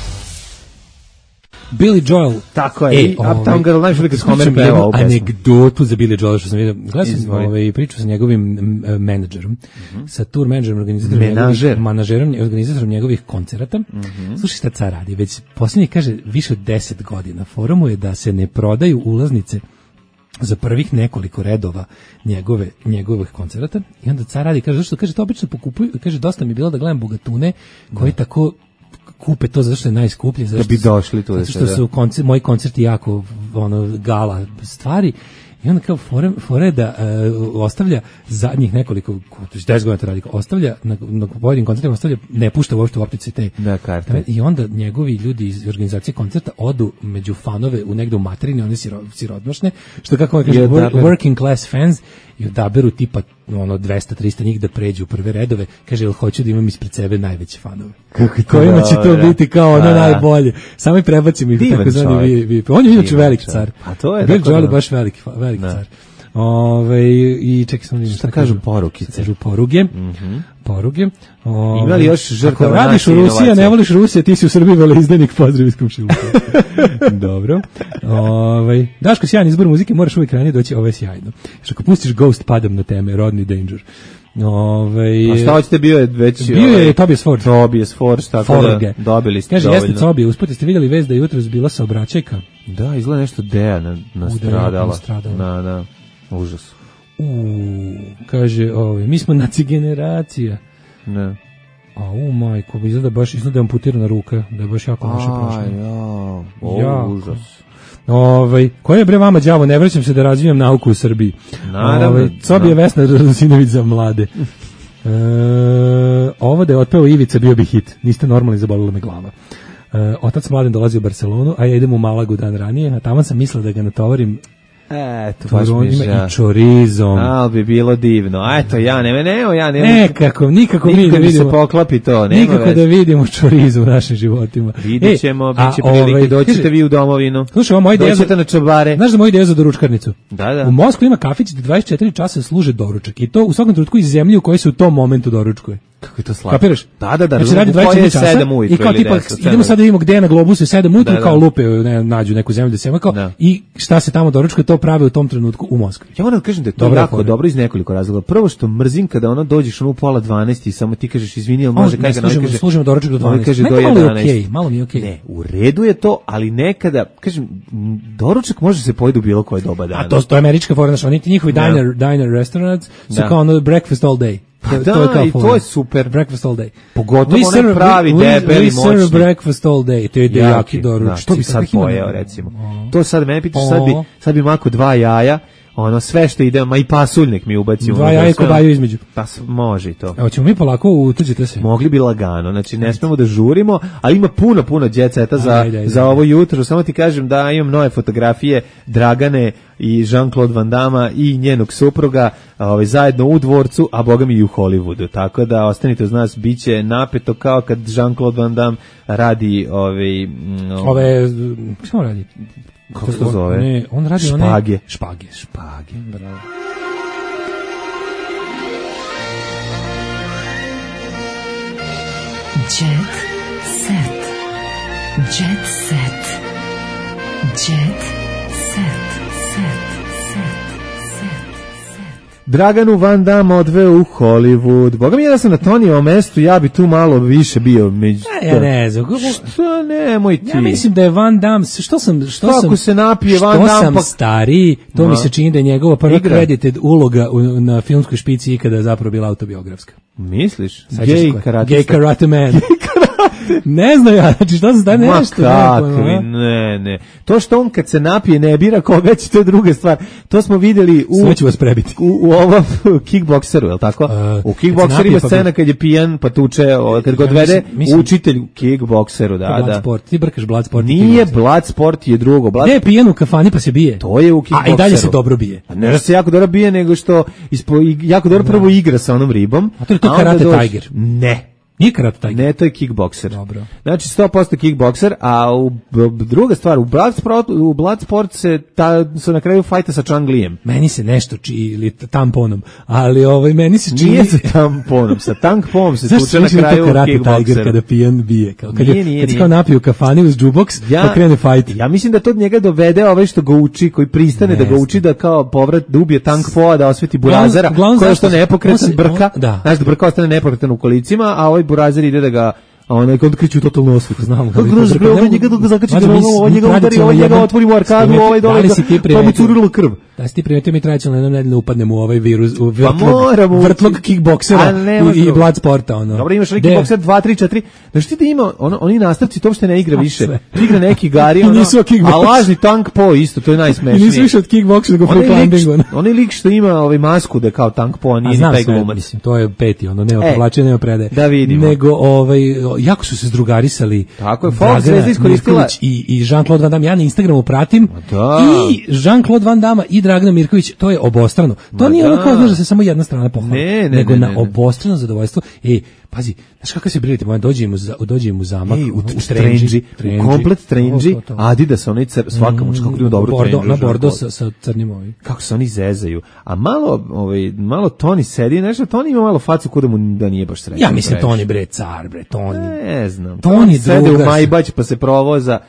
Billy Joel. Tako je, i ovaj, Uptown Girl, najviše uvijek kad Homer slušam peva jednu ovu pesmu. anegdotu za Billy Joel što sam vidio. Gledao sam Izvoli. ovaj, priču sa njegovim m, m, menadžerom, sa tour menadžerom, organizatorom Menažer. njegovih, manažerom, organizatorom njegovih koncerata. Slušaj šta car radi, već posljednji kaže više od deset godina. Forumu je da se ne prodaju ulaznice za prvih nekoliko redova njegove njegovih koncerata i onda car radi, kaže, zašto? Kaže, to obično pokupuju, kaže, dosta mi je bilo da gledam bogatune koji tako kupe to zato što je najskuplje, zato Da bi što- došli tu da zato se, što da. su koncer, moji koncerti jako ono gala stvari. I onda kao fore, fore da e, ostavlja zadnjih nekoliko, deset godina to radi, ostavlja, na, na pojedinim koncertima ostavlja, ne pušta uopšte u optici te. Da, karte. I onda njegovi ljudi iz organizacije koncerta odu među fanove u negde u materine, one siro, sirodmašne, što kako on kaže, I wor- odaberu. working class fans, i odaberu tipa ono dvesta trista njih da pređu u prve redove. Kaže, jel hoću da imam ispred sebe najveće fanove. Kako je to Kojima će to dobro. biti kao ono Da. najbolje. Samo i prebacim ih u Divan takozvani čovjek. vi- vi- On je inače Divan veliki čovjek. car. A to je Bill tako Joel je da- baš veliki, fa- veliki Da. car. Ove, i čekaj sam da vidim Šta kažu porukice? Kažu poruge. Poruge. Ove, Ima li još žrtava Ako radiš u naše Rusiji, a inovacije? ne voliš Rusije, ti si u Srbiji veleizdanik, pozdrav iz komšiluka. Dobro. Ove, Daško, sjajan izbor muzike, moraš uvijek ranije doći, ovo je sjajno. Što ako pustiš Ghost, padam na teme, Rodney Danger. Ove, A šta hoćete, bio je već... Bio je ovaj, Tobias Forge. Tobias Forge, tako Forge. da dobili ste Kaže, dovoljno. jeste Cobi, usput ste vidjeli vez da je jutros bila saobraćajka. Da, izgleda nešto Deja na, nastradala. nastradala. Na, na, užas. U, kaže, ovaj, mi smo naci generacija. Ne. A u majko, izgleda baš izgleda amputirana ruka, da je baš jako loše prošlo. Aj, jao, o, Jako. užas. Ovaj, koji je bre vama đavo, ne vraćam se da razvijam nauku u Srbiji. Naravno, Ovaj, Cobi je da. Vesna Radosinović za mlade. E, ovo da je otpeo Ivica bio bi hit. Niste normalni, zabolila me glava. E, otac mladen dolazi u Barcelonu, a ja idem u Malagu dan ranije, a tamo sam mislila da ga natovarim Eto, baš mi je turonima žao. i čorizom. Ali bi bilo divno. A eto, ja ne, ne, ja ne. Nekako, nikako mi Nikako da mi se vidimo. poklapi to, nema Nikako veze. da vidimo čorizu u našim životima. Vidjet ćemo, E, bit će a, prilike, ovaj, doćete kaže- vi u domovinu. Slušaj, ovo moja ideja za- Doćete na čobare. Znaš da moja ideja za doručkarnicu? Da, da. U Moskvi ima kafić gde dvadeset četiri časa služe doručak i to u svakom trenutku iz zemlje u kojoj se u tom momentu doručkuje. Kako je to slatko. Kapiraš? Da, da, da. Znači radi u koje dvadeset je četiri časa sedam ujutru i kao ili tipa deset, idemo sedam. sad da vidimo gde je na globusu sedam ujutru Da, kao da. lupe ne, nađu neku zemlju da se ima kao Da. i šta se tamo doručkuje to prave u tom trenutku u Moskvi. Ja moram da kažem da je to Dobra jako fora. dobro iz nekoliko razloga. Prvo što mrzim kada ono dođeš ono u pola dvanaest i samo ti kažeš izvini, jel može ne, kaj ga služimo- kaže. služimo doručak do ovaj dvanaest. kaže Meni do to malo je jedanaest. okej, malo mi je okej. Ne, u redu je to, ali nekada, kažem, m, doručak može se pojedi u bilo koje doba dana. A to, to je američka fora, znači oni ti njihovi Da. diner, diner restaurants su Da. kao ono breakfast all day. Pa da, i to je super. Breakfast all day. Pogotovo We onaj serve- pravi we- debeli, we serve moćni. breakfast all day. To je jaki doručak. Da, što bi sad Takvih ima- pojeo, recimo. To sad mene pitaš, sad bi, sad bi mako dva jaja, ono sve što ide, ma i pasuljnik mi ubaci. Dva unutra, jaja i sve- kobaju između. Pa s- može i to. Evo ćemo mi polako utuđite se. Mogli bi lagano, znači ne smemo da žurimo, ali ima puno, puno djeceta za, Ajde, ajde, za ajde. ovo jutro. Samo ti kažem da imam nove fotografije Dragane i Jean-Claude Van Damme i njenog supruga ovaj, zajedno u dvorcu, a boga mi i u Hollywoodu. Tako da ostanite uz nas, bit će napeto kao kad Jean-Claude Van Damme radi ovaj, mm, Ove, što on radi? kako se to zove? Ne, on radi one... Špage. Špage. Špage, bravo. Jet set. Jet set. Jet set. Set. Set. Draganu Van Damme odveo u Hollywood. Boga mi je da sam na Tonijevom mestu, ja bi tu malo više bio među... E, ja ne znam. Što nemoj ti? Ja mislim da je Van Damme, što sam, što Kako sam, se napije Van što Damme, sam pa- stariji, to Ma. mi se čini da je njegova prva Igra. credited uloga u, na filmskoj špici ikada zapravo bila autobiografska. Misliš? Sećaš se Gay ko je? karate. Gay karate man. Ne znam ja, znači što se da nešto. Ma kakvi, ne, ne. To što on kad se napije ne bira koga će, to je druga stvar. To smo vidjeli u... Sve ću vas prebiti. U, u ovom kickbokseru, je li tako? Uh, u kickbokseru ima scena kad je pijan, pa tuče, kad god vede učitelj u kickbokseru, da, da. Bloodsport, ti brkaš Bloodsport. Nije, Bloodsport je drugo. Gde je pijan u kafani pa se bije? To je u kickbokseru. A i dalje se dobro bije. Ne da se jako dobro bije, nego što ispo, jako dobro prvo igra sa onom ribom. A to je to Karate Tiger. Ne. Nije Karate Tiger. Ne, to je kickbokser. Dobro. Znači sto posto kickbokser, a u, druga stvar, u Bloodsport, u Bloodsport se, ta, se na kraju fajta sa Chang Lijem. Meni se nešto či, ili tamponom, ali ovaj, meni se čini... Nije sa tamponom, sa tankpom se tuče na kraju u kickbokseru. Tiger kada pijan bije? Kao, kad nije, je, nije, kad nije. se kao napije u kafani uz jukebox, ja, pa krene fajt. Ja mislim da to njega dovede ovaj što ga uči, koji pristane ne, da ga uči da kao povrat, da ubije tankpoa, da osveti burazera, koja što nepokretan brka, on, da. Znaš da brka ostane nepokretan u kolicima, a ovaj burazer ide da ga a onaj kod kreću totalno osvit, znam. Kako groz bre, ovaj njega da zakači, ovaj njega udari, ovaj njega otvori u arkadu, ovaj dole, pa mu curilo krv. Da si ti primetio mi tradicionalno jednom nedeljno upadnemo u ovaj virus, u vrtlog, vrtlog kickboksera i, i Bloodsporta. Ono. Dobro, imaš neki kickbokser dva, tri, četiri, znaš ti da ima, ono, oni nastavci, to uopšte ne igra više. Igra neki gari, ono, a lažni tank po isto, to je najsmešnije. I nisu više od kickboksa nego pro climbingu. Onaj lik što ima ovaj masku da kao tank po, a nije ni taj glumac. To je peti, ono, nema povlačenja, nema predaje. Da vidimo. Nego, ovaj, jako su se zdrugarisali. Tako je, Fox zvezda iskoristila. I, i Jean-Claude Van Damme, ja na Instagramu pratim. Da. I Jean-Claude Van Damme i Dragana Mirković, to je obostrano. To Ma nije da. ono kao znaš da se samo jedna strana pohvali. Ne, ne, nego ne, na ne, ne. obostrano zadovoljstvo. Ej, pazi, znaš kako se brilite, moja dođe im u, dođe im u zamak, Ej, u, u, u Strange, u komplet Strange, Adidas, onaj car, svaka muč, kako ima dobro bordo, Strange. Na bordo sa, sa crnim ovim. Kako se oni zezaju. A malo, ovaj, malo Toni sedi, nešto, Toni ima malo facu kod da mu da nije baš srećan. Ja mislim Toni bre, car bre, Toni. Ne znam. Toni sede u Majbać pa se provoza.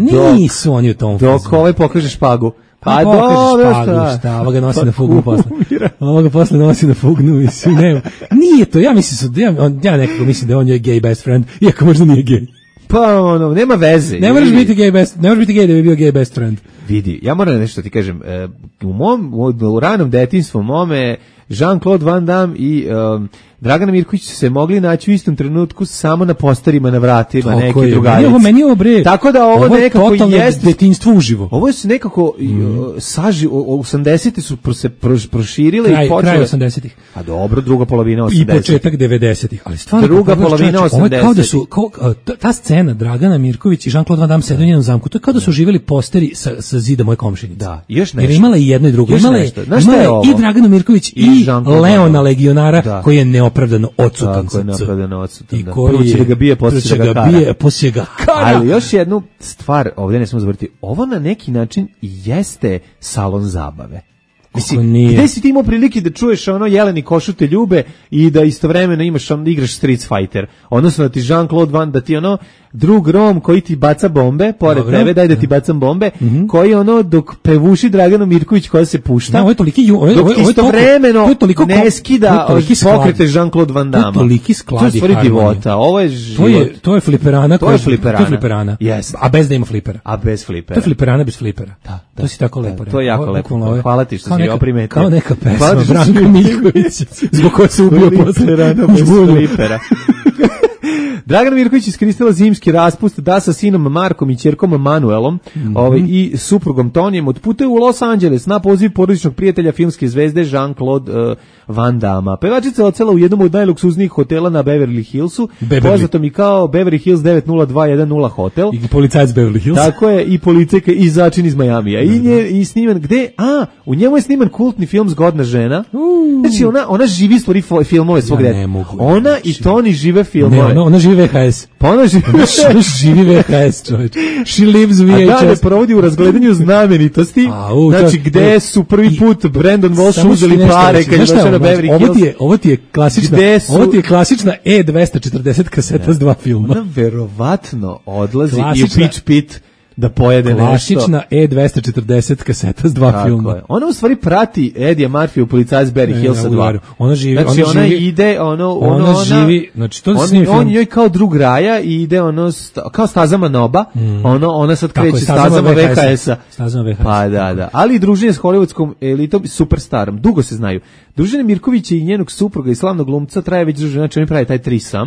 Nisu oni u tom fazu. Dok ovaj pokaže špagu. Pa, pa dobro, šta? šta? Ovo ga nosi pa, na fugnu posle. Ovo ga posle nosi na fugnu, mislim, ne. Nije to, ja mislim, ja, on, ja nekako mislim da on je gay best friend, iako možda nije gay. Pa ono, nema veze. Ne možeš biti gay best, ne možeš biti gay da bi bio gay best friend. Vidi, ja moram nešto ti kažem, u mom, u, u ranom detinjstvu mome Jean-Claude Van Damme i um, Dragana Mirković su se mogli naći u istom trenutku samo na posterima na vratima neke drugarice. Meni, meni ovo bre. Tako da ovo, ovo nekako jeste detinjstvo uživo. Ovo se nekako mm. saži osamdesete su se proširile kraj, i počele. Kraj osamdesetih. A dobro, druga polovina osamdesetih. I početak devedesetih. Ali stvarno druga polovina osamdesetih. Kao da su kao, ta scena Dragana Mirković i Jean-Claude Van Damme sede u njenom zamku. To je kao da su živjeli posteri sa sa zida moje komšinice. Da, još nešto. Jer imala i jedno i drugo. Imala je i Dragana Mirković i Leona Legionara da. Koji je neopravdano odsutan. Tako je neopravdano odsutan. I da. koji Prvo će da ga bije, poslije će da ga kara. Bije, poslije ga kara. Ali još jednu stvar, ovdje ne smemo zavrti, ovo na neki način jeste salon zabave. Mislim, gde si ti imao prilike da čuješ ono Jeleni košu te ljube i da istovremeno imaš ono, igraš Street Fighter, odnosno da ti Jean-Claude Van, da ti ono drug Rom koji ti baca bombe, pored Dobre. tebe, daj da ti bacam bombe, mm-hmm. koji ono dok pevuši Dragano Mirković koja se pušta, da, ovo je toliki, ovo je, dok ovo je, istovremeno ovo je toliko, ne skida pokrete Jean-Claude Van Damme. To je toliki skladi. To je stvari divota, ovo je život. To je, to je fliperana. To je fliperana. To je fliperana. Yes. A bez da ima flipera. A bez flipera. To je fliperana bez flipera. Da, da, to si tako lepo rekao. To je jako ovo, lepo. Ovo, hvala ti što si ovo primetio. Kao neka pesma Branka Miljković, zbog koje se ubio posle rana bez flipera. Dragan Mirković iskoristila zimski raspust da sa sinom Markom i ćerkom Manuelom mm-hmm. ovaj, i suprugom Tonijem odputuje u Los Angeles na poziv porodičnog prijatelja filmske zvezde Jean-Claude uh, Van Damme. Pevačica je odsela u jednom od najluksuznijih hotela na Beverly Hillsu, Beverly. poznatom i kao Beverly Hills devet nula dva jedan nula hotel. I policajac Beverly Hills. Tako je, i policajka i začin iz Majamija. I, nje, i sniman, gde? A, u njemu je sniman kultni film Zgodna žena. Uh. Znači, ona, ona živi stvari filmove svog ja deta. Ona i Toni žive filmove. Ne, ona, ona živi V H S. Pa ona živi, ona živi V H S, čovječ. She lives V H S. A dalje provodi u razgledanju znamenitosti. A, u, znači, gde su prvi put Brandon Walsh uzeli pare kad je došao na Beverly Hills. Ovo ti je, ovo ti je klasična, su, ovo ti je klasična E dvesta četrdeset kaseta s dva filma. Ona verovatno odlazi klasična, i u Pitch Pit da pojede klasična nešto. Klasična E dvesta četrdeset kaseta s dva tako filma. Je. Ona u stvari prati Eddie Murphy u Policajac Beverly Hills sa dva. Ona živi, znači, ona, ona živi, ide, ono, ono, ona živi, znači to on, snimi on joj kao drug raja i ide ono, sta, kao stazama Noba, mm. ono, ona sad kreće stazama V H S-a. Stazama V H S-a. Pa da, da. Ali i druženje s hollywoodskom elitom i superstarom, dugo se znaju. Druženje Mirkovića i njenog supruga i slavnog glumca traje već duže, znači oni pravi taj trisam.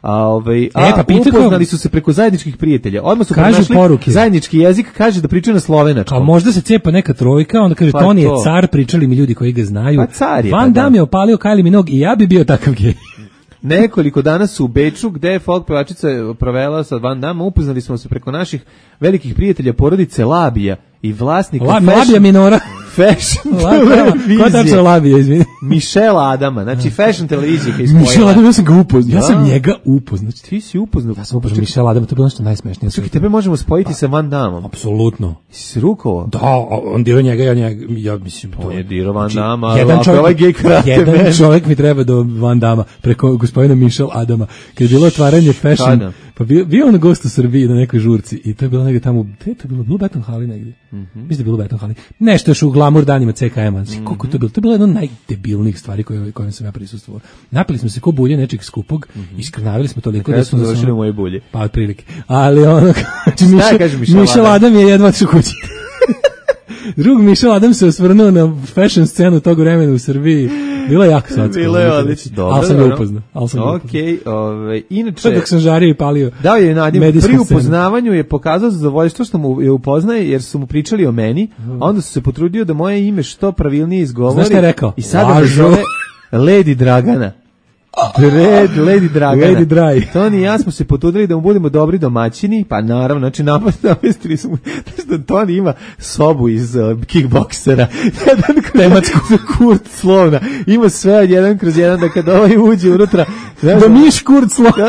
A, ovaj, E, a pa pita ko- upoznali su se preko zajedničkih prijatelja. Odmah su Kažu pronašli poruke. zajednički jezik, kaže da pričaju na slovenačkom. A možda se cepa neka trojka, onda kaže Pa Toni je to. car, pričali mi ljudi koji ga znaju. Pa car je, Van pa da. Damme je opalio Kylie Minogue i ja bi bio takav gej. Nekoliko dana su u Beču, gde je folk pevačica provela sa Van Damme, upoznali smo se preko naših velikih prijatelja porodice Labija i vlasnika La, fashion, Labija Minora. fashion La, Ko tačno televizije. Labija, izvini? Mišela Adama, znači fashion televizije koja je ispojila. Mišel Adam, ja sam ga upoznao. Ja sam Da. njega upoznao. Znači, Ti si upoznao. ja sam upoznao Mišel Adam, to je bilo nešto najsmešnije. Čekaj, tebe možemo spojiti sa Van Damme. Apsolutno. Si rukovo? Da, a on dirao njega, ja njega, ja mislim, to On je dirao Van Damme, a jedan ako je ovaj gej karate jedan man. čovjek mi treba do Van Damme preko gospodina Mišel Adama. Kad je bilo otvaranje fashion, Kada? pa bio, bio on gost u Srbiji na nekoj žurci i to je bilo negdje tamo, gde je to bilo, bilo u Beton Hali negdje. Mhm. Mislim da je bilo u Beton Hali. Nešto još u glamur danima C K M-a. Znači, koliko je to bilo? To je bilo jedno od najdebilnijih stvari koje, kojim sam ja prisustvovao. Napili smo se ko bulje nečeg skupog, iskrnavili smo toliko Kada da smo smo... da završili smo- moje bulje. Pa, otprilike. Ali ono, znači, Šta Mišel, kaže Mišel Mišel Adam? Adam je jedva otišao kući. Drug Mišel Adam se osvrnuo na fashion scenu tog vremena u Srbiji. Bilo je jako slatko. Bilo je odlično. Dobro, Ali sam ga dobro. upoznao. Ali sam ga upoznao. Okej, ovaj, To inače... dok sam žario i palio. Dao je nadim, medijsku pri scenu. upoznavanju je pokazao zadovoljstvo što mu je upoznaje, jer su mu pričali o meni, a onda su se potrudio da moje ime što pravilnije izgovori. Znaš šta je rekao? I sada me Lažu. zove Lady Dragana. Red, Lady Dragana. Lady Dry. Toni i ja smo se potrudili da mu budemo dobri domaćini, pa naravno, znači napad namestili smo, znači da Toni ima sobu iz uh, kickboksera, jedan tematsku za Kurt Slovna, ima sve od jedan kroz jedan, da kada ovaj uđe unutra, znaš, Da miš Kurt Slovna.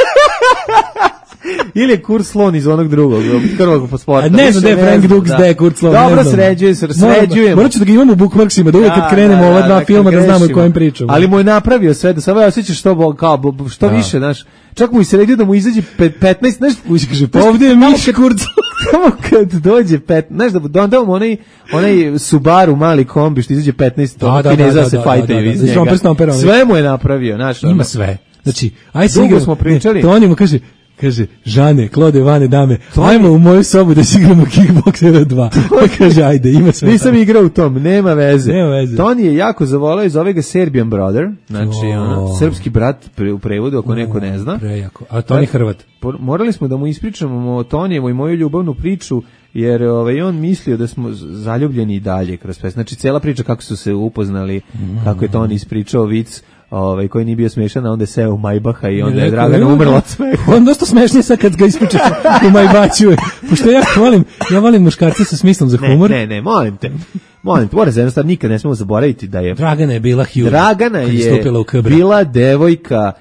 ili je Kurt Slon iz onog drugog, prvog po sporta. A ne znam Više da je Frank znam, Dux, da. da je Kurt Slon. Dobro, ne znam. sređuje se, Moram- sređujemo. Morat ću da ga imamo u bookmarksima, da uvijek kad krenemo ova dva kad filma da znamo o grešimo. kojem pričamo. Ali mu je napravio sve, da samo ja osjećaš što, bo- kao, bo- što Da. više, znaš. Čak mu i sredio da mu izađe pe- petnaest, znaš, Ući kaže, pa ovdje je miš Kurt Slon. samo kad dođe pet, znaš da da onda mu onaj onaj Subaru mali kombi što izađe petnaest, Da, da, Kineza da, se da, fajtaju da, da, iz da, njega. Stomper, stomper, onaj. Sve mu je napravio, znaš. ono. Ima sve. Znači, aj se Dugo igramo. smo pričali. Ne, Toni mu kaže, kaže, Žane, Klode, Vane, dame, ajmo u moju sobu da se igramo Kickboxera dva. Pa kaže, ajde, ima sve. Nisam igrao u tom, nema veze. Nema veze. Toni je jako zavoleo i zove ga Serbian Brother, znači O. ono, srpski brat pre- u prevodu, ako neko ne zna. Prejako. A Toni Hrvat. Por- Morali smo da mu ispričamo o Tonijevu i moju ljubavnu priču, jer ovaj, on mislio da smo z- zaljubljeni i dalje kroz pesmu. Znači, cijela priča kako su se upoznali, kako je Toni ispričao vic, ovaj, koji nije bio smešan, a onda je seo u Majbaha i onda je Rekao, Dragana "Evo, umrla od smeha. On dosta smešnije sad kad ga ispričaš u Majbaću. Pošto ja volim, ja volim muškarce sa smislom za Ne, humor. ne, ne, molim te. Molim te, mora se jednostavno nikad ne smemo zaboraviti da je Dragana je bila Hugh. Dragana kad je stupila u Kbra. bila devojka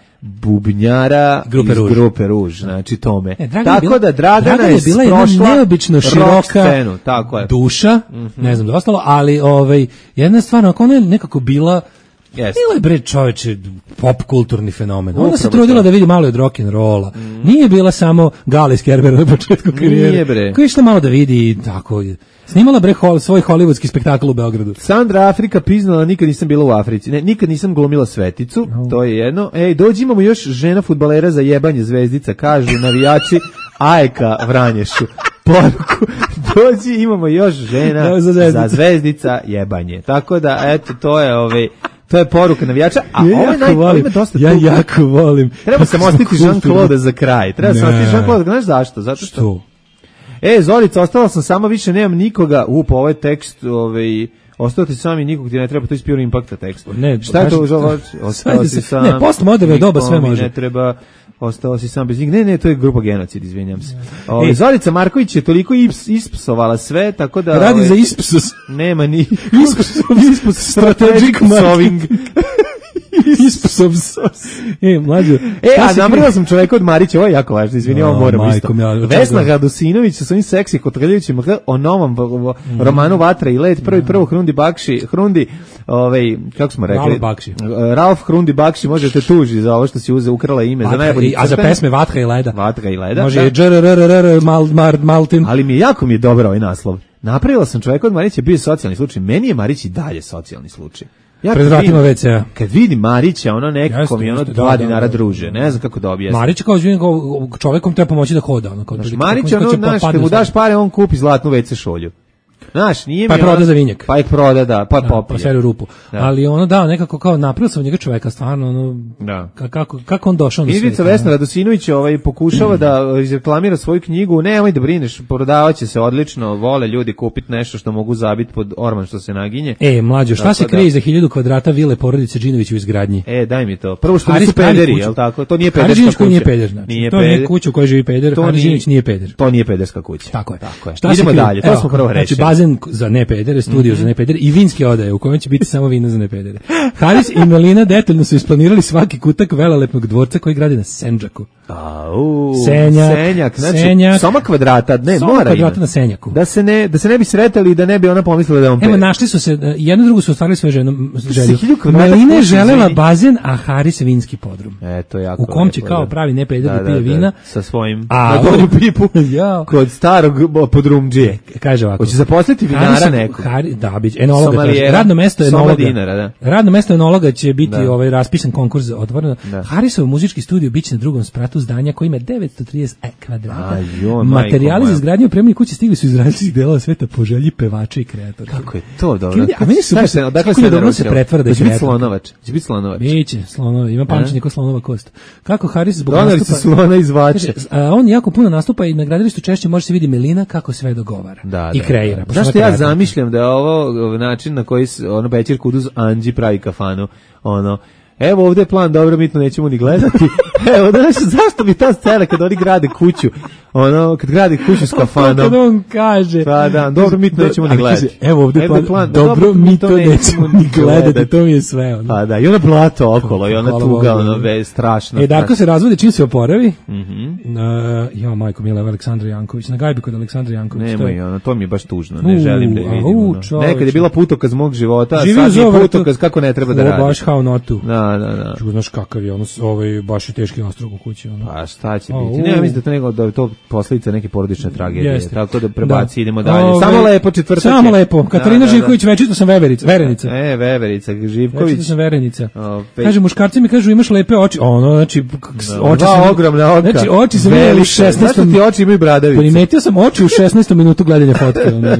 bubnjara Grupe iz Ruž. Grupe Ruž, znači tome. E, Dragana je Tako bila- da Dragana, Dragana je bila jedna prošla neobično rock široka scenu, tako je. duša, ne znam da ostalo, ali ovaj, jedna stvar, ako ona je nekako bila, Jeste. bila je bre čoveče pop kulturni fenomen. Ona se Upravo trudila to. da vidi malo od rock'n'rolla. Nije bila samo Gala iz Kerbera na početku karijere. Nije, bre. Koja je išla malo da vidi i tako. Snimala bre hol, svoj hollywoodski spektakl u Beogradu. Sandra Afrika priznala, nikad nisam bila u Africi. Ne, nikad nisam glumila Sveticu, to je jedno. Ej, dođi, imamo još žena fudbalera za jebanje zvezdica, kažu navijači A E K Vranješu. Poruku, dođi, imamo još žena Evo za za, zvezdice. zvezdica jebanje. Tako da, eto, to je ovaj, to je poruka navijača, a Ja ovo je jako naj, ovo volim, ima dosta ja tuga. jako volim. Treba sam ostiti Kulturno. Jean-Claude za kraj. Treba sam Ne. ostiti Jean-Claude, znaš zašto? Zato što... Što? E, Zorica, ostala sam sama, više nemam nikoga. U, pa ovaj tekst, ovaj, ostao ti sam i nikog ti ne treba, to je Pure Impacta tekst. Ne, šta je to, kaži- Zorica? Ostao Ajde si se- sam. ne, postmoderno je doba, nikom sve mi može. Ne treba, ostao si sam bez njih. Ne, ne, to je grupa Genocid, izvinjam se. Ovaj, E. Zorica Marković je toliko ips, ispsovala sve, tako da... Radi ovaj, za Ispsos. Nema ni... Ispsos. Ispos Strategic soving. Ispsos. E, mlađo. E, a napravila sam čoveka od Marića, ovo je jako važno, izvini, ovo O, moram majko isto. mila, Vesna čega? Radosinović sa svojim seksi kotrljajućim o novom v- v- Mhm. romanu Vatra i led, prvi prvo Hrundi Bakši, Hrundi, ovaj, kako smo rekli? Ralf Bakši. Ralf Hrundi Bakši, možete tuži za ovo što si uze, ukrala ime, za Vatra najbolji i- a za crtani. pesme Vatra i leda. Vatra i leda, Može da. i džrrrrrrr, mal, mar, Maltin. Ali mi je jako mi je dobro ovaj naslov. Napravila sam čoveka od Marića, bio je socijalni slučaj. Meni je Marić i dalje socijalni slučaj. Ja Pred kad vratima vidim- ve ce-a. Kad vidim Marića, ono nekako Jeste, mi je ono jeste, dva da, da, dinara da. druže. Ne znam kako da objasnim. Marić kao izvinim, kao čovekom treba pomoći da hoda. Ono, kao Znaš, otprilike, Marić, kako ono, će pa- znaš, padne kad mu u daš stvari. pare, on kupi zlatnu ve ce šolju. Znaš, nije pa mi je proda ono- za vinjak. Pa je proda, da, pa Da, popije. pa sve u rupu. Da. Ali ono da, nekako kao napravio sam od njega čoveka stvarno ono Da. ka- kako kako on došao na Ministrica svet. Vesna Radosinović ovaj pokušava da izreklamira svoju knjigu. Nemoj da brineš, prodavaće se odlično, vole ljudi kupiti nešto što mogu zabiti pod orman što se naginje. E, mlađo, šta Tako se da- krije za hiljadu kvadrata vile porodice Đinović u izgradnji? E, daj mi to. Prvo što Haris nisu pravi pederi, kuću. jel tako? To nije Haris pederska Đinović kuća. koji nije peder, znači. Nije To peder. nije kuća u kojoj živi peder, To Haris nije- Đinović nije peder. To nije pederska kuća. Tako je. Tako je. Šta se Idemo krije? dalje, to Evo, smo prvo znači, rešili. bazen za nepedere, studio za nepedere i vinske odaje u kojem će biti samo vino za nepedere. Haris i Melina detaljno su isplanirali svaki kutak velelepnog dvorca koji gradi na Sendžaku. Au, Senjak, senjak, znači senjak. soma kvadrata, ne, Soma mora kvadrata imati. na senjaku. Da se ne da se ne bi sretali i da ne bi ona pomislila da je on Evo, peder. našli su se, e, jedno drugo su ostvarili svoje ženu, želju. hiljadu kvadrata Melina je kuće, želela izvini. bazen, a Haris vinski podrum. E, to je jako U kom će lepo, kao da. pravi nepeder da, Da, pije da, da, vina. sa svojim A, na donju pipu Jao. kod starog bo- podrumdžije. Kaže ovako. Hoće zaposliti vinara Haris- nekog. Hari, da, bić, enologa. Somalijera. traži. Radno mesto Soma enologa. dinara, da. Radno mesto enologa će biti Da. ovaj raspisan konkurs otvoreno. Da. Harisov muzički studio biće na drugom spratu zdanja koji ima devetsto trideset kvadrata. A joj, majko Materijali moja. za izgradnju opremljene kuće stigli su iz različitih delova sveta po želji pevača i kreatora. Kako je to dobro? Ljudi, a meni su Šta je se- odakle kako se je dobro se naručilo? pretvara da je Hoće biti kreator. slonovač. Će biti slonovač. Biće, slonova, ima pamćenje kao slonova kost. Kako Haris zbog Doneli nastupa... su slona iz vače. Kaže, a, on jako puno nastupa i na gradilištu češće može se vidi Melina kako sve dogovara Da, i da, kreira. da. pošto Znaš ona što ja kreator. zamišljam da je ovo način na koji se, ono Bećir Kuduz Anđi pravi kafanu, ono evo ovdje je plan, dobro, mi to nećemo ni gledati. Evo, znaš, zašto bi ta scena kad oni grade kuću, ono, kad grade kuću s kafanom. Kad on kaže... Pa da, dobro, mi to nećemo ni Ali kaže, gledati. evo ovdje Evo je plan, dobro, mi to nećemo ni gledati, to mi je sve. Ono. Pa da, i ona blato okolo, i ona Hvala tuga, Bogu. ono, ve, strašno. E, Darko se razvodi čim se oporavi. Mhm. Na, jo, majko mila, Aleksandra Janković. Na gajbi kod Aleksandra Janković. to je- Nemoj, ono, to mi je baš tužno, ne U, želim da je a, vidim. u, ono. čoveče. Nekad je bila putokaz mog života, a Živi sad uz je ovo, putokaz kako ne treba da o, radi. baš how not to. Da, da, da. Ču, znaš kakav je, ono, s- ovaj, baš je teški ostrog u kući. Ono. Pa šta će A, biti? u. Ne, mislim da to nego da je to posljedica neke porodične tragedije. Jeste. Tako da prebaci, Da. idemo dalje. Ove, Samo lepo četvrtak. je. Samo lepo. Katarina Da, da, da. Živković, večito sam veverica, verenica. E, Veverica, Živković. Večito sam verenica. Ove, Kaže, muškarci mi kažu imaš lepe oči. Ono, znači, k- k- da, oči dva sam- ogromna oka. Znači, oči sam vidjela u Velike. šesnaestom Zašto ti oči imaju bradavice? Primetio sam oči u šesnaestom minutu gledanja fotke. Ono.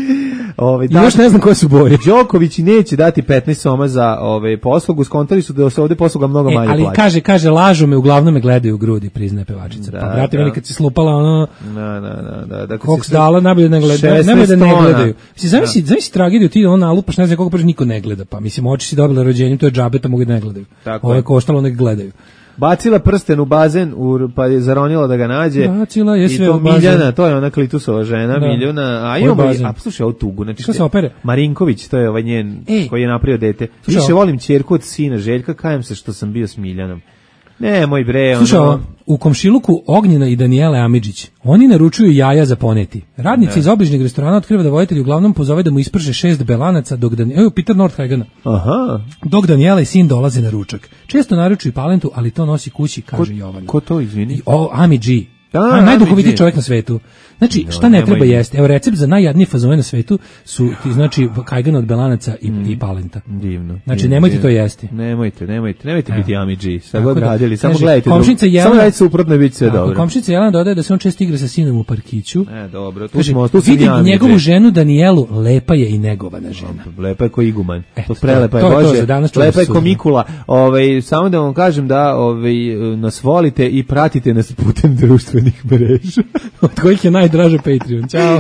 Ove, I još ne znam koje su boje. Đoković neće dati petnaest soma za ove poslugu, skontali su da se ovde posluga mnogo E, manje ali plaća. kaže, kaže, lažu me, uglavnom me gledaju u grudi, priznaje pevačica. Da, pa, brate, da. meni kad si slupala, ono, Da, da, da, da, da. kad koks se sve- dala, najbolje da ne gledaju, najbolje da ne šesnaest gledaju. tona. Mislim, zamisli, zamisli tragediju, ti ona nalupaš, ne znam koliko pa niko ne gleda, pa mislim, oči si dobila rođenjem, to je džabe, to mogu i da ne gledaju. Tako Ovo je je. koštalo, nek gledaju. Bacila prsten u bazen, u, pa je zaronila da ga nađe. Bacila je I sve to u bazen. Miljana, to je ona Klitusova žena, Da. Miljana. A Koji imamo, i- bazen? a slušaj ovu tugu. Znači, Šta se opere? Marinković, to je ovaj njen, E. koji je napravio dete. Slušaj, Više ovo. volim ćerku od sina Željka, kajem se što sam bio s Miljanom. Ne, moj bre, Slušaj, ono... ovo, u komšiluku Ognjena i Danijele Amidžić, oni naručuju jaja za poneti. Radnici iz obližnjeg restorana otkriva da voditelj uglavnom pozove da mu isprže šest belanaca, dok Dan... Evo, Peter Nordhagena. Aha. Dok Danijela i sin dolaze na ručak. Često naručuju palentu, ali to nosi kući, kaže Jovana. Ko to, izvini? I o, Amidži. Da, A, najduhovitiji Amidži. čovjek na svetu. Znači, No, šta ne nemoj treba mi. jesti? Evo, recept za najjadnije fazone na svetu su ti, znači, kajgan od belanaca i, i palenta. Divno. Znači, divno, nemojte divno. to jesti. Nemojte, nemojte, nemojte Evo. biti Amidži. Sad Tako god da, radili, samo kaže, gledajte. komšinica drugo. Jelena- Samo gledajte suprotno, bit će sve Tako, dobro. komšinica Jelena dodaje da se on često igra sa sinom u parkiću. E, dobro, tu Kaže, smo, tu sam vidim ja, njegovu Amidži. ženu Danijelu, lepa je i negovana žena. Lepa je ko iguman. Eto, to prelepa je, to je to Bože. za danas, čovjek Lepa je ko suđen. Mikula. Ovaj, samo da vam kažem da ovaj, nas volite i pratite nas putem društvenih mreža. Od kojih je najdraže Patreon. Ćao.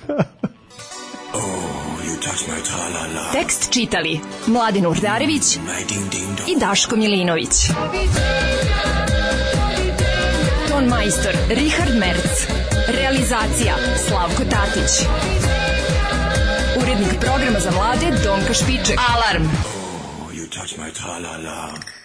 Tekst čitali Mladin Urdarević i Daško Milinović. Ton majstor Richard Merc. Realizacija Slavko Tatić. Urednik programa za mlade Donka Špiček. Alarm! You touch my tra-la-la.